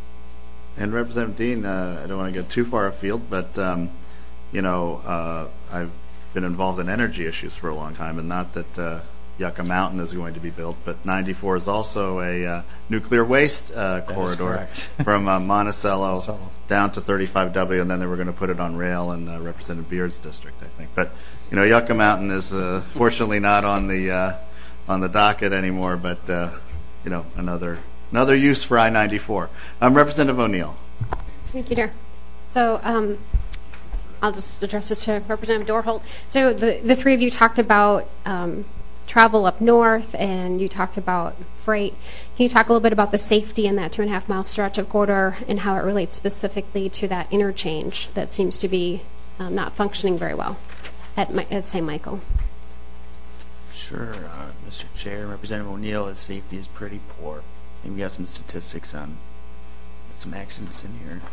And Representative Dean, uh, I don't want to get too far afield, but um, you know, uh, I've been involved in energy issues for a long time, and not that uh, Yucca Mountain is going to be built, but ninety-four is also a uh, nuclear waste uh, corridor from uh, Monticello so. down to thirty-five W, and then they were going to put it on rail in uh, Representative Beard's district, I think. But you know, Yucca Mountain is uh, fortunately not on the uh, on the docket anymore, but uh, you know, another. Another use for I ninety-four. Um, Representative O'Neill. Thank you, Chair. So um, I'll just address this to Representative Dorholt. So the, the three of you talked about um, travel up north, and you talked about freight. Can you talk a little bit about the safety in that two and a half mile stretch of corridor and how it relates specifically to that interchange that seems to be um, not functioning very well at, my, at Saint Michael? Sure, uh, Mister Chair. Representative O'Neill, his safety is pretty poor. And we got some statistics on some accidents in here.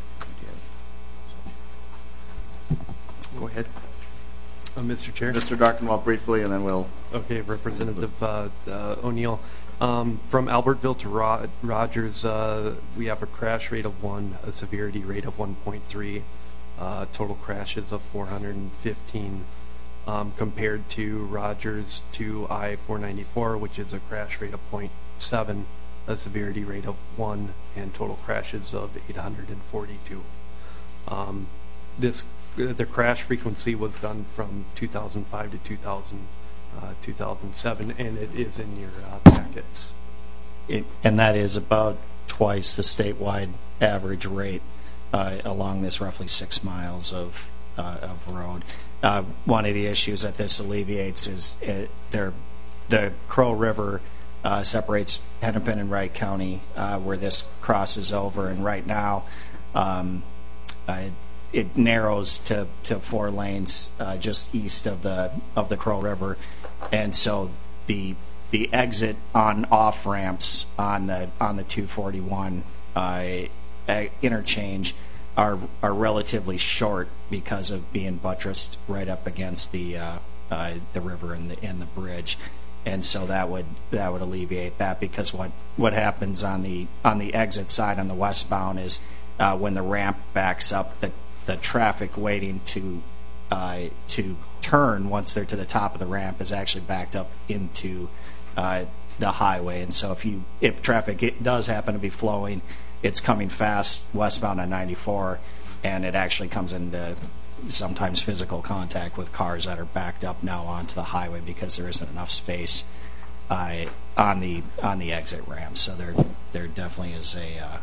Go ahead. Uh, Mister Chair. Mister Darkenwald, briefly, and then we'll... Okay, Representative uh, uh, O'Neill. Um, from Albertville to Ro Rogers, uh, we have a crash rate of one, a severity rate of one point three, uh, total crashes of four hundred fifteen. um, compared to Rogers to I four ninety-four, which is a crash rate of zero point seven, a severity rate of one, and total crashes of eight hundred forty-two. Um, this the crash frequency was done from two thousand five to two thousand, uh, two thousand seven, and it is in your uh, packets. It, and that is about twice the statewide average rate uh, along this roughly six miles of uh, of road. Uh, one of the issues that this alleviates is it, there, the Crow River uh, separates Hennepin and Wright County, uh, where this crosses over, and right now um, uh, it narrows to, to four lanes uh, just east of the of the Crow River, and so the the exit on off ramps on the on the two forty-one uh, interchange are are relatively short because of being buttressed right up against the uh, uh, the river and the and the bridge, and so that would that would alleviate that, because what what happens on the on the exit side on the westbound is uh, when the ramp backs up, the the traffic waiting to uh, to turn once they're to the top of the ramp is actually backed up into uh, the highway, and so if you if traffic it does happen to be flowing, it's coming fast westbound on ninety-four, and it actually comes into sometimes physical contact with cars that are backed up now onto the highway because there isn't enough space uh, on the on the exit ramp. So there there definitely is a uh,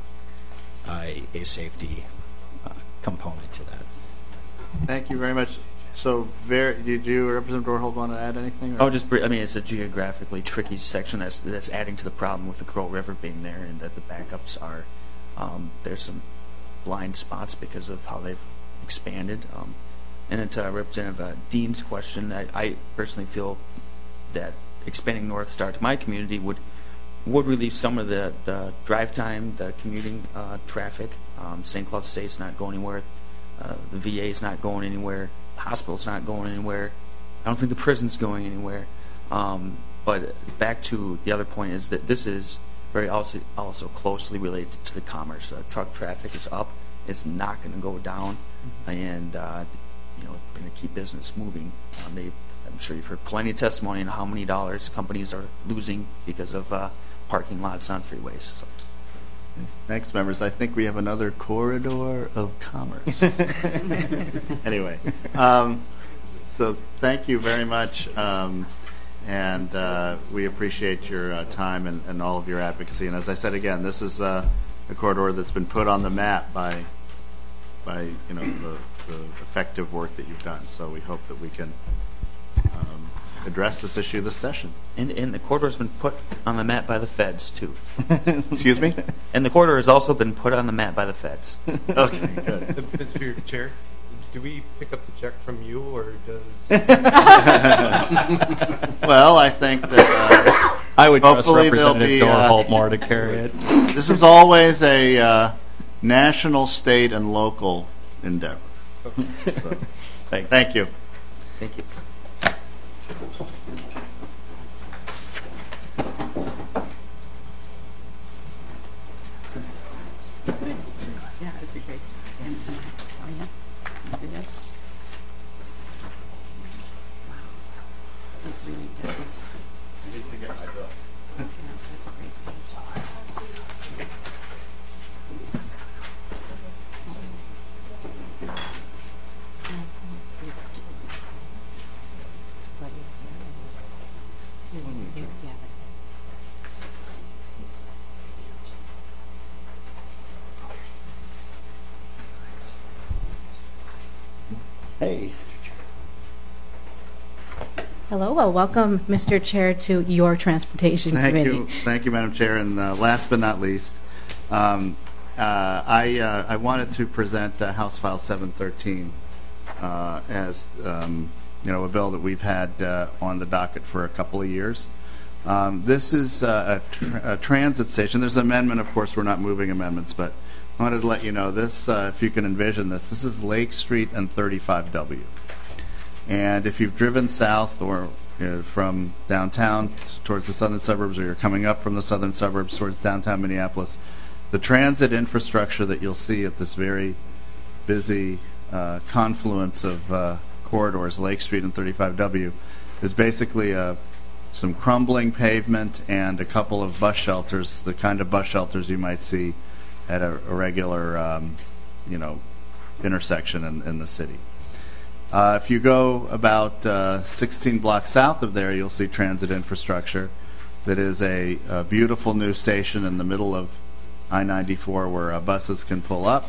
a, a safety uh, component to that. Thank you very much. So, very, did you, Representative Dorholt, want to add anything? Or? Oh, just, I mean, it's a geographically tricky section that's that's adding to the problem with the Crow River being there, and that the backups are, um, there's some blind spots because of how they've expanded. Um, and to uh, Representative uh, Dean's question, I, I personally feel that expanding North Star to my community would would relieve some of the, the drive time, the commuting uh, traffic. Um, Saint Cloud State's not going anywhere. Uh, the V A's not going anywhere. Hospital's not going anywhere. I don't think the prison's going anywhere. Um, but back to the other point is that this is very also also closely related to the commerce. Uh, truck traffic is up. It's not going to go down, mm-hmm. and uh, you know, going to keep business moving. Uh, they, I'm sure you've heard plenty of testimony on how many dollars companies are losing because of uh, parking lots on freeways. So. Thanks, members. I think we have another corridor of commerce. Anyway, um, so thank you very much, um, and uh, we appreciate your uh, time and, and all of your advocacy. And as I said again, this is uh, a corridor that's been put on the map by, by you know, the, the effective work that you've done. So we hope that we can um, address this issue this session. And, and the corridor has been put on the map by the feds, too. Excuse me? And the corridor has also been put on the map by the feds. Okay, good. Mister Chair, do we pick up the check from you, or does... Well, I think that... Uh, I would trust hopefully Representative Dorholt uh, more to carry it. This is always a uh, national, state, and local endeavor. Okay. So, thank, thank you. Thank you. Yeah, it's a great. And, and, oh yeah, it is. Wow, that's really good. I need to get my bill. Yeah, that's a great Hey. Hello, well, welcome, Mister Chair, to your Transportation Thank Committee. you, thank you, Madam Chair. And uh, last but not least, um, uh, I uh, I wanted to present uh, House File seven thirteen uh, as um, you know, a bill that we've had uh, on the docket for a couple of years. Um, this is uh, a, tr a transit station. There's an amendment, of course. We're not moving amendments, but I wanted to let you know this. Uh, if you can envision this, this is Lake Street and thirty-five W. And if you've driven south or you know, from downtown towards the southern suburbs, or you're coming up from the southern suburbs towards downtown Minneapolis, the transit infrastructure that you'll see at this very busy uh, confluence of uh, corridors, Lake Street and thirty-five W, is basically a, some crumbling pavement and a couple of bus shelters, the kind of bus shelters you might see at a, a regular, um, you know, intersection in, in the city. Uh, if you go about uh, sixteen blocks south of there, you'll see transit infrastructure that is a, a beautiful new station in the middle of I ninety-four where uh, buses can pull up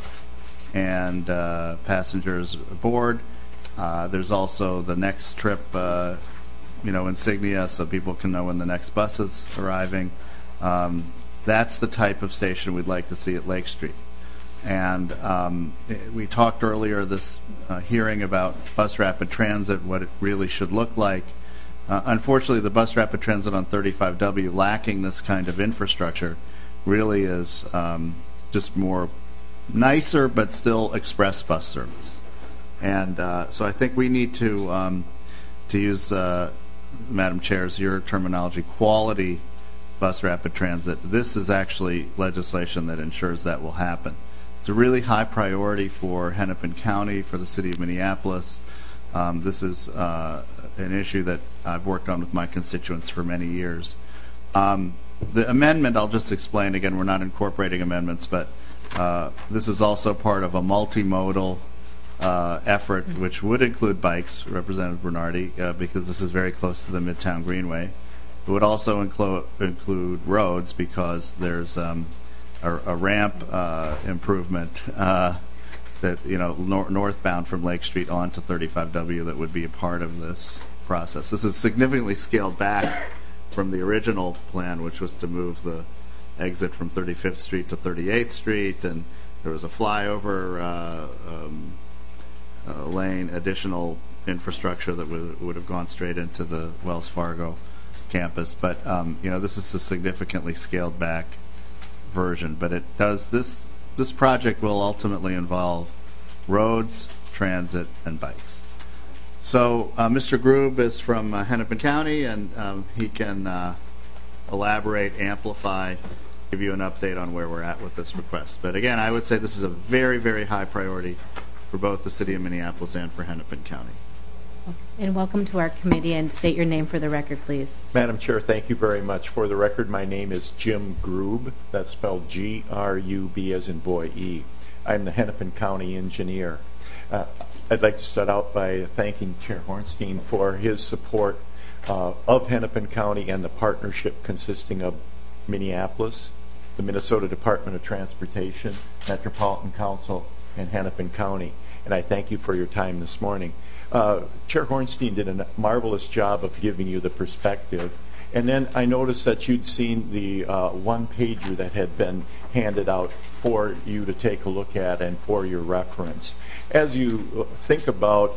and uh, passengers aboard. Uh, there's also the next trip, uh, you know, insignia, so people can know when the next bus is arriving. Um, that's the type of station we'd like to see at Lake Street. And um, we talked earlier this uh, hearing about bus rapid transit, what it really should look like. Uh, unfortunately, the bus rapid transit on thirty-five W, lacking this kind of infrastructure, really is um, just more nicer but still express bus service. And uh, so I think we need to, um, to use, uh, Madam Chair's, your terminology, quality bus rapid transit. This is actually legislation that ensures that will happen. It's a really high priority for Hennepin County, for the city of Minneapolis. Um, this is uh, an issue that I've worked on with my constituents for many years. Um, the amendment, I'll just explain again, we're not incorporating amendments, but uh, this is also part of a multimodal uh, effort which would include bikes, Representative Bernardi, uh, because this is very close to the Midtown Greenway. It would also include, include roads because there's um, a, a ramp uh, improvement uh, that, you know, nor northbound from Lake Street onto thirty-five W that would be a part of this process. This is significantly scaled back from the original plan, which was to move the exit from thirty-fifth Street to thirty-eighth Street, and there was a flyover uh, um, uh, lane, additional infrastructure that would, would have gone straight into the Wells Fargo campus. But um, you know, this is a significantly scaled back version. But it does this. This project will ultimately involve roads, transit, and bikes. So uh, Mister Grube is from uh, Hennepin County, and um, he can uh, elaborate, amplify, give you an update on where we're at with this request. But again, I would say this is a very, very high priority for both the city of Minneapolis and for Hennepin County. And welcome to our committee, and state your name for the record, please. Madam Chair, thank you very much. For the record, my name is Jim Grube. That's spelled G R U B as in boy, E. I'm the Hennepin County engineer. Uh, I'd like to start out by thanking Chair Hornstein for his support uh, of Hennepin County and the partnership consisting of Minneapolis, the Minnesota Department of Transportation, Metropolitan Council, and Hennepin County. And I thank you for your time this morning. Uh, Chair Hornstein did a marvelous job of giving you the perspective. And then I noticed that you'd seen the uh, one-pager that had been handed out for you to take a look at and for your reference. As you think about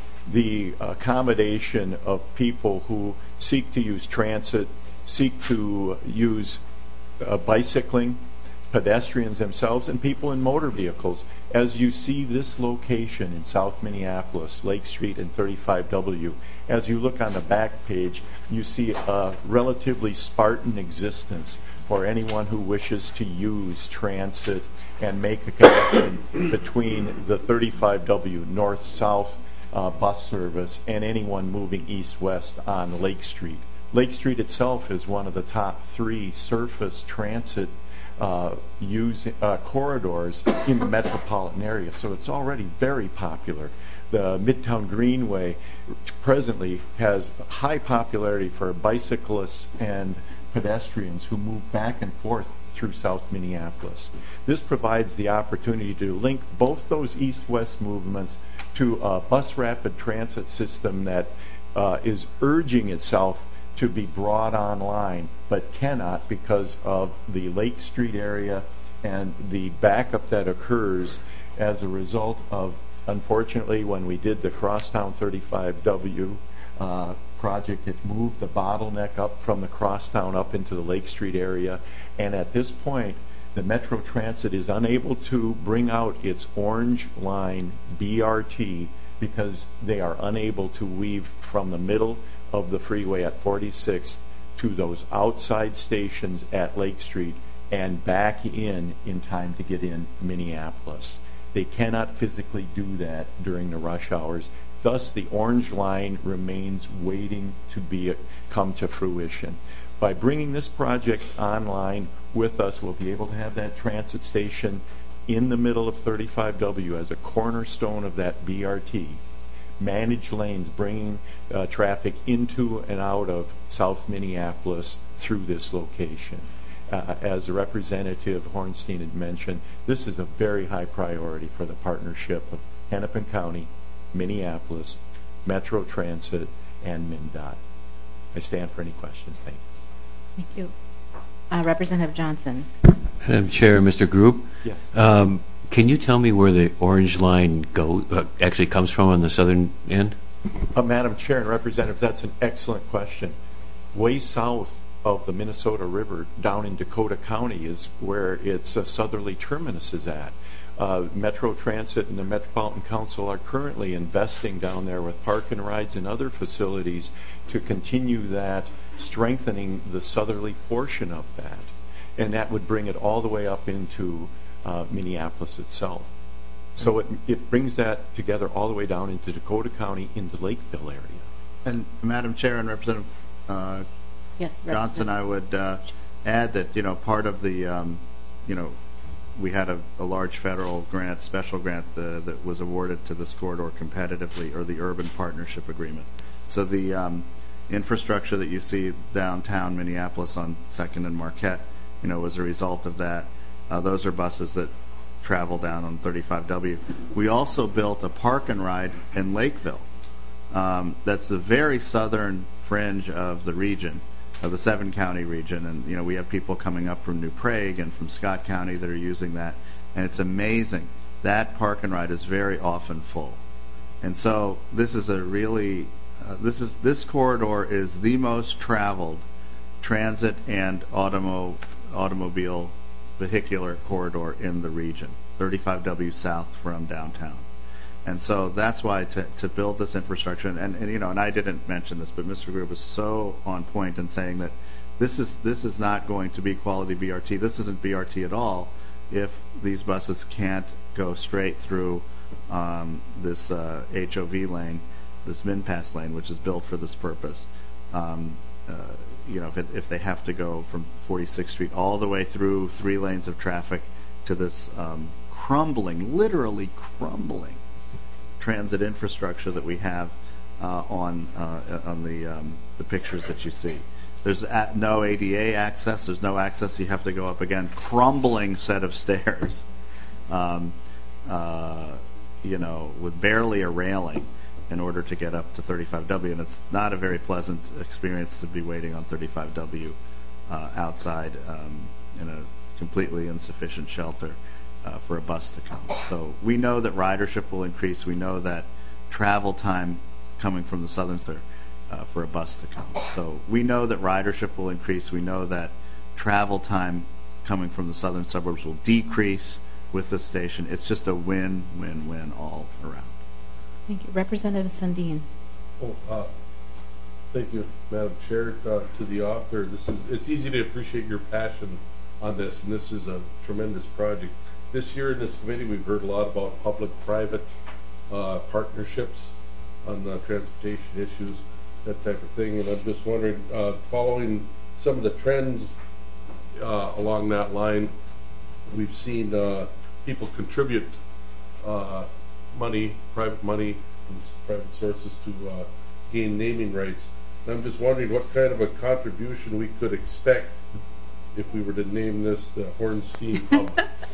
the accommodation of people who seek to use transit, seek to use uh, bicycling, pedestrians themselves, and people in motor vehicles, as you see this location in South Minneapolis, Lake Street and thirty-five W, as you look on the back page, you see a relatively Spartan existence for anyone who wishes to use transit and make a connection between the thirty-five W north-south uh, bus service and anyone moving east-west on Lake Street. Lake Street itself is one of the top three surface transit Uh, use uh, corridors in the metropolitan area, so it's already very popular. The Midtown Greenway presently has high popularity for bicyclists and pedestrians who move back and forth through South Minneapolis. This provides the opportunity to link both those east-west movements to a bus rapid transit system that uh, is urging itself to be brought online, but cannot because of the Lake Street area and the backup that occurs as a result of, unfortunately, when we did the Crosstown thirty-five W uh, project, it moved the bottleneck up from the Crosstown up into the Lake Street area, and at this point, the Metro Transit is unable to bring out its Orange Line B R T because they are unable to weave from the middle of the freeway at forty-sixth to those outside stations at Lake Street and back in in time to get in Minneapolis. They cannot physically do that during the rush hours, Thus, the Orange Line remains waiting to be come to fruition. By bringing this project online with us, we'll be able to have that transit station in the middle of thirty-five W as a cornerstone of that B R T. Managed lanes bringing uh, traffic into and out of South Minneapolis through this location. Uh, as Representative Hornstein had mentioned, this is a very high priority for the partnership of Hennepin County, Minneapolis, Metro Transit, and MnDOT. I stand for any questions. Thank you. Thank you. Uh, Representative Johnson. Madam Chair, Mister Group. Yes. Um, can you tell me where the Orange Line go uh, actually comes from on the southern end? Uh, Madam Chair and Representative, that's an excellent question. Way south of the Minnesota River, down in Dakota County, is where its uh, southerly terminus is at. Uh, Metro Transit and the Metropolitan Council are currently investing down there with park and rides and other facilities to continue that, strengthening the southerly portion of that. And that would bring it all the way up into uh, Minneapolis itself. So it, it brings that together all the way down into Dakota County, into Lakeville area. And Madam Chair and Representative uh, yes, Johnson, I would uh, add that, you know, part of the, um, you know, we had a, a large federal grant, special grant uh, that was awarded to this corridor competitively, or the Urban Partnership Agreement. So the um, infrastructure that you see downtown Minneapolis on second and Marquette, you know, was a result of that. Uh, those are buses that travel down on thirty-five W. We also built a park and ride in Lakeville. Um, that's the very southern fringe of the region, of the seven county region, and you know we have people coming up from New Prague and from Scott County that are using that, and it's amazing. That park and ride is very often full, and so this is a really uh, this is this corridor is the most traveled transit and automo automobile vehicular corridor in the region, thirty-five W south from downtown. And so that's why to, to build this infrastructure, and, and, and you know, and I didn't mention this, but Mister Group is so on point in saying that this is this is not going to be quality B R T. This isn't B R T at all if these buses can't go straight through um, this uh, H O V lane, this MnPass lane, which is built for this purpose. Um, uh, you know, if, it, if they have to go from forty-sixth Street all the way through three lanes of traffic to this um, crumbling, literally crumbling transit infrastructure that we have uh, on uh, on the um, the pictures that you see. There's a no A D A access. There's no access. You have to go up again, crumbling set of stairs, um, uh, you know, with barely a railing in order to get up to thirty-five W. And it's not a very pleasant experience to be waiting on thirty-five W uh, outside um, in a completely insufficient shelter Uh, for a bus to come. So we know that ridership will increase. We know that travel time coming from the southern uh, for a bus to come. So we know that ridership will increase. We know that travel time coming from the southern suburbs will decrease with this station. It's just a win, win, win all around. Thank you. Representative Sundin. Oh, uh, thank you, Madam Chair. Uh, to the author, this is it's easy to appreciate your passion on this, and this is a tremendous project. This year in this committee, we've heard a lot about public-private uh, partnerships on uh, transportation issues, that type of thing. And I'm just wondering, uh, following some of the trends uh, along that line, we've seen uh, people contribute uh, money, private money from private sources to uh, gain naming rights. And I'm just wondering what kind of a contribution we could expect if we were to name this the Hornstein Hub.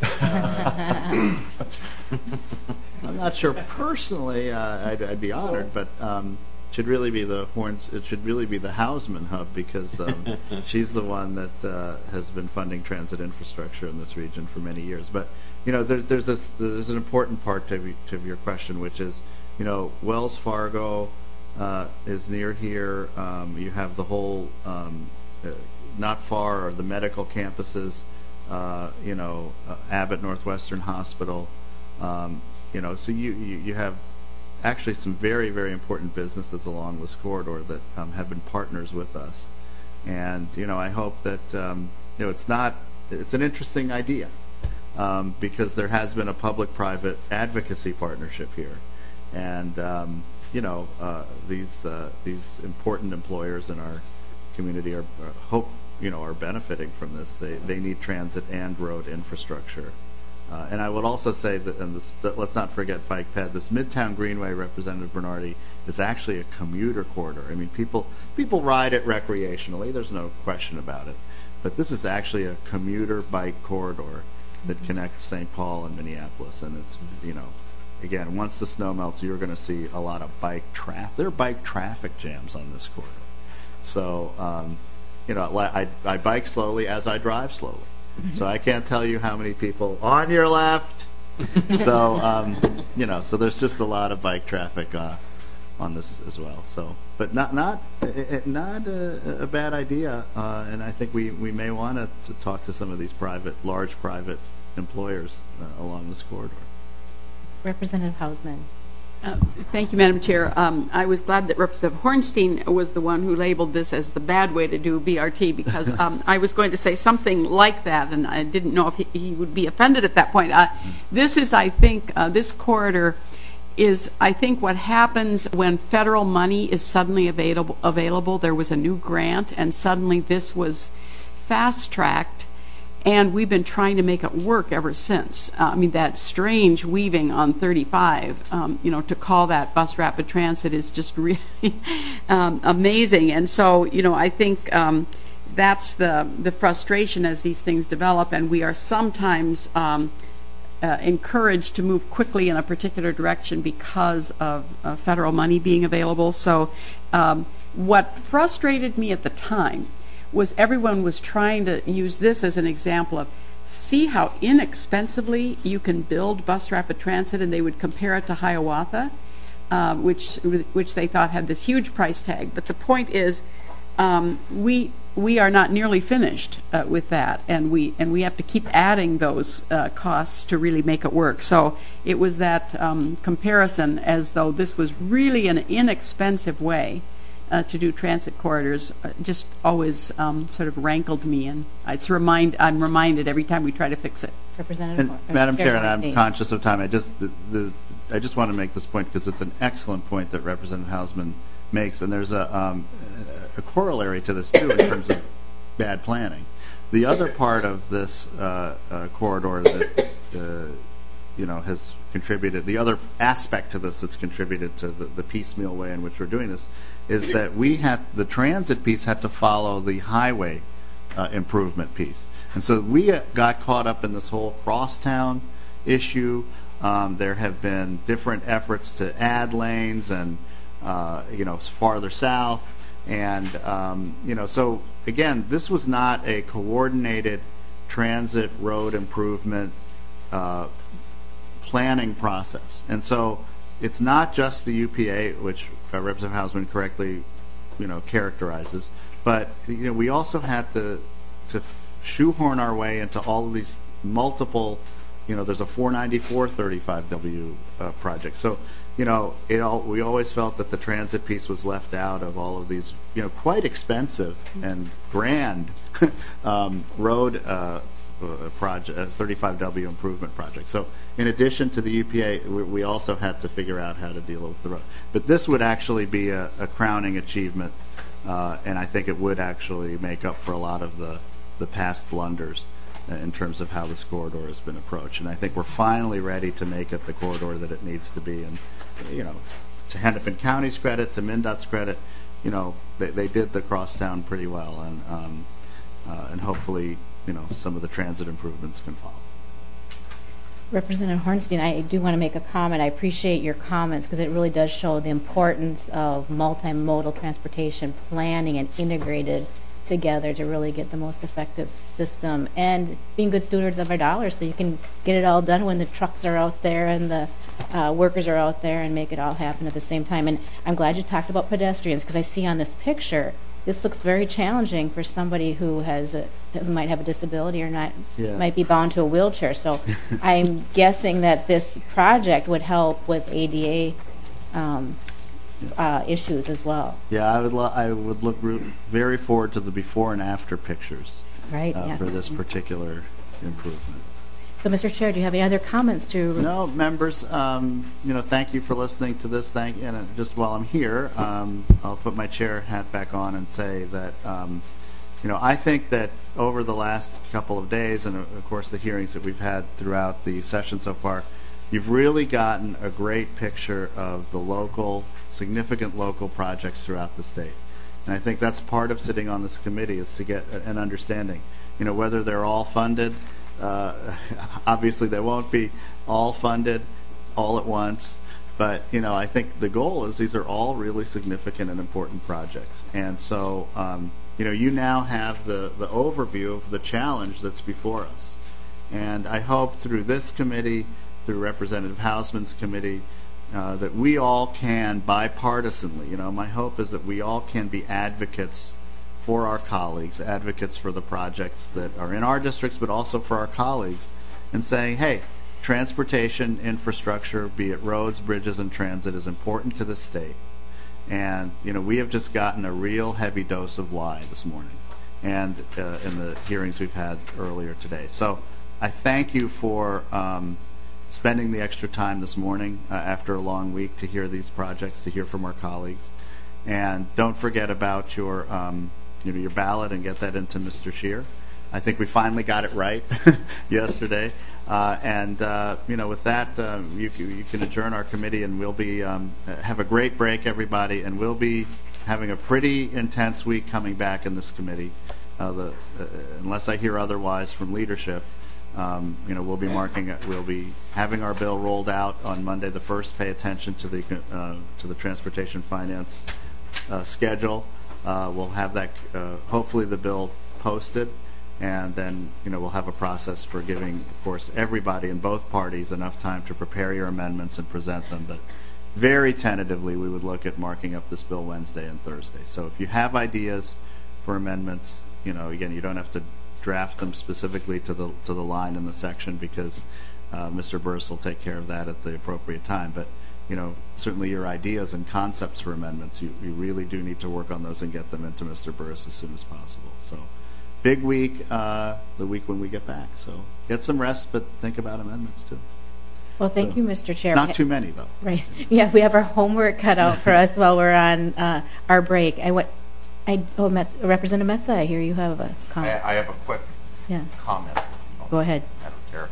I'm not sure personally. Uh, I'd, I'd be honored, but um, it should really be the Horns. It should really be the Hausman Hub because um, she's the one that uh, has been funding transit infrastructure in this region for many years. But you know, there, there's this, there's an important part to, to your question, which is, you know, Wells Fargo uh, is near here. Um, you have the whole. Um, uh, not far are the medical campuses, uh, you know, uh, Abbott Northwestern Hospital, um, you know, so you, you, you have actually some very, very important businesses along this corridor that um, have been partners with us. And, you know, I hope that, um, you know, it's not, it's an interesting idea um, because there has been a public-private advocacy partnership here. And, um, you know, uh, these uh, these important employers in our community are uh, hope you know are benefiting from this. They they need transit and road infrastructure. Uh, and I would also say that, and this, that, let's not forget Bike Ped. This Midtown Greenway, Representative Bernardi, is actually a commuter corridor. I mean, people people ride it recreationally. There's no question about it. But this is actually a commuter bike corridor that connects Saint Paul and Minneapolis. And it's, you know, again, once the snow melts, you're going to see a lot of bike traffic. There are bike traffic jams on this corridor. So, um, you know, I, I bike slowly as I drive slowly. So I can't tell you how many people on your left. So um, you know, so there's just a lot of bike traffic uh, on this as well. So, but not not not a, a bad idea, uh, and I think we we may want to talk to some of these private, large private employers uh, along this corridor. Representative Hausman. Uh, thank you, Madam Chair. Um, I was glad that Representative Hornstein was the one who labeled this as the bad way to do B R T, because um, I was going to say something like that, and I didn't know if he, he would be offended at that point. Uh, this is, I think, uh, this corridor is, I think, what happens when federal money is suddenly available. Available. There was a new grant, and suddenly this was fast-tracked. And we've been trying to make it work ever since. Uh, I mean, that strange weaving on thirty-five, um, you know, to call that bus rapid transit is just really um, amazing. And so, you know, I think um, that's the, the frustration as these things develop. And we are sometimes um, uh, encouraged to move quickly in a particular direction because of uh, federal money being available. So um, what frustrated me at the time was everyone was trying to use this as an example of see how inexpensively you can build bus rapid transit, and they would compare it to Hiawatha, uh, which which they thought had this huge price tag. But the point is, um, we we are not nearly finished uh, with that, and we and we have to keep adding those uh, costs to really make it work. So it was that um, comparison as though this was really an inexpensive way Uh, to do transit corridors, uh, just always um, sort of rankled me, and it's remind I'm reminded every time we try to fix it. Representative, and, Madam Chair, and I'm conscious of time. I just the, the I just want to make this point because it's an excellent point that Representative Hausman makes, and there's a um, a corollary to this too in terms of bad planning. The other part of this uh, uh, corridor that uh, you know has contributed, the other aspect to this that's contributed to the, the piecemeal way in which we're doing this, is that we had, the transit piece had to follow the highway uh, improvement piece. And so we uh, got caught up in this whole crosstown issue. Um, there have been different efforts to add lanes and, uh, you know, farther south. And, um, you know, so again, this was not a coordinated transit road improvement uh, planning process. And so it's not just the U P A, which uh, Representative Hausman correctly, you know, characterizes, but you know, we also had to to shoehorn our way into all of these multiple, you know, there's a four ninety-four thirty-five W uh, project. So, you know, it all, we always felt that the transit piece was left out of all of these, you know, quite expensive and grand um, road uh, Uh, project, uh, thirty-five W improvement project. So in addition to the U P A, we, we also had to figure out how to deal with the road. But this would actually be a, a crowning achievement, uh, and I think it would actually make up for a lot of the, the past blunders uh, in terms of how this corridor has been approached. And I think we're finally ready to make it the corridor that it needs to be. And, you know, to Hennepin County's credit, to MnDOT's credit, you know, they, they did the crosstown pretty well, and um, uh, and hopefully, you know, some of the transit improvements can follow. Representative Hornstein, I do want to make a comment. I appreciate your comments because it really does show the importance of multimodal transportation planning and integrated together to really get the most effective system and being good stewards of our dollars so you can get it all done when the trucks are out there and the uh, workers are out there and make it all happen at the same time. And I'm glad you talked about pedestrians because I see on this picture this looks very challenging for somebody who has a, who might have a disability or not, yeah. might be bound to a wheelchair. So I'm guessing that this project would help with A D A um, uh, issues as well. Yeah, I would lo- I would look re- very forward to the before and after pictures right, uh, yeah. for this particular improvement. So, Mister Chair, do you have any other comments to? No, members, um, you know, thank you for listening to this. Thank, and uh, just while I'm here, um, I'll put my chair hat back on and say that, um, you know, I think that over the last couple of days, and of course the hearings that we've had throughout the session so far, you've really gotten a great picture of the local, significant local projects throughout the state. And I think that's part of sitting on this committee, is to get an understanding. You know, whether they're all funded, uh, obviously they won't be all funded all at once, but, you know, I think the goal is these are all really significant and important projects. And so, um, you know, you now have the, the overview of the challenge that's before us. And I hope through this committee, through Representative Hausman's committee, uh, that we all can bipartisanly, you know, my hope is that we all can be advocates for our colleagues, advocates for the projects that are in our districts, but also for our colleagues, and saying, hey, transportation infrastructure, be it roads, bridges, and transit, is important to the state. And, you know, we have just gotten a real heavy dose of why this morning, and uh, in the hearings we've had earlier today. So I thank you for um, spending the extra time this morning uh, after a long week to hear these projects, to hear from our colleagues. And don't forget about your um, you know, your ballot, and get that into Mister Scheer. I think we finally got it right yesterday. Uh, and, uh, you know, with that, uh, you, you can adjourn our committee, and we'll be, um, have a great break, everybody, and we'll be having a pretty intense week coming back in this committee. Uh, the, uh, unless I hear otherwise from leadership, um, you know, we'll be marking it, we'll be having our bill rolled out on Monday the first. Pay attention to the, uh, to the transportation finance uh, schedule. Uh, we'll have that, uh, hopefully the bill posted, and then, you know, we'll have a process for giving, of course, everybody in both parties enough time to prepare your amendments and present them. But very tentatively, we would look at marking up this bill Wednesday and Thursday. So if you have ideas for amendments, you know, again, you don't have to draft them specifically to the to the line in the section, because uh, Mister Burris will take care of that at the appropriate time. But you know, certainly your ideas and concepts for amendments, you, you really do need to work on those and get them into Mister Burris as soon as possible. So, big week, uh, the week when we get back. So, get some rest, but think about amendments too. Well, thank so, you, Mister Chair. Not too many, though. Right. Yeah, we have our homework cut out for us while we're on uh, our break. I went. I oh, Met, Representative Metza, I hear you have a comment. I, I have a quick yeah. comment. Go ahead, Madam Chair.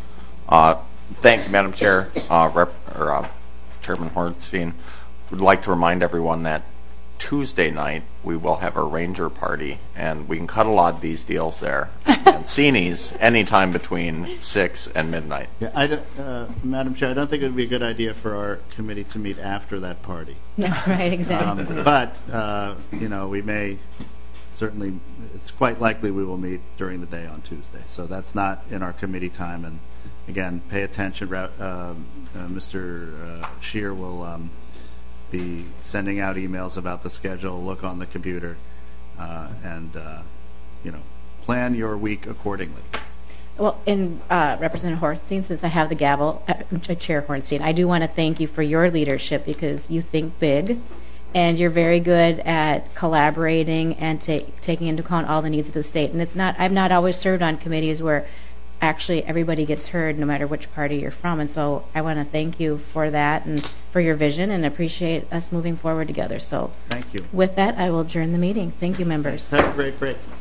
Uh, thank you, Madam Chair. Uh, Rep, or, uh, Chairman Hornstein, would like to remind everyone that Tuesday night we will have a Ranger party, and we can cut a lot of these deals there. And Senies anytime between six and midnight. Yeah, I don't, uh, Madam Chair, I don't think it would be a good idea for our committee to meet after that party. No, right, exactly. Um, but uh, you know, we may certainly. It's quite likely we will meet during the day on Tuesday. So that's not in our committee time. And again, pay attention. Uh, uh, Mister Uh, Scheer will um, be sending out emails about the schedule. Look on the computer, uh, and uh, you know, plan your week accordingly. Well, and uh, Representative Hornstein, since I have the gavel, uh, Chair Hornstein, I do want to thank you for your leadership, because you think big, and you're very good at collaborating and ta- taking into account all the needs of the state. And it's not, I've not always served on committees where actually everybody gets heard, no matter which party you're from. And so I want to thank you for that and for your vision, and appreciate us moving forward together. So thank you. With that, I will adjourn the meeting. Thank you, members. Have a great break.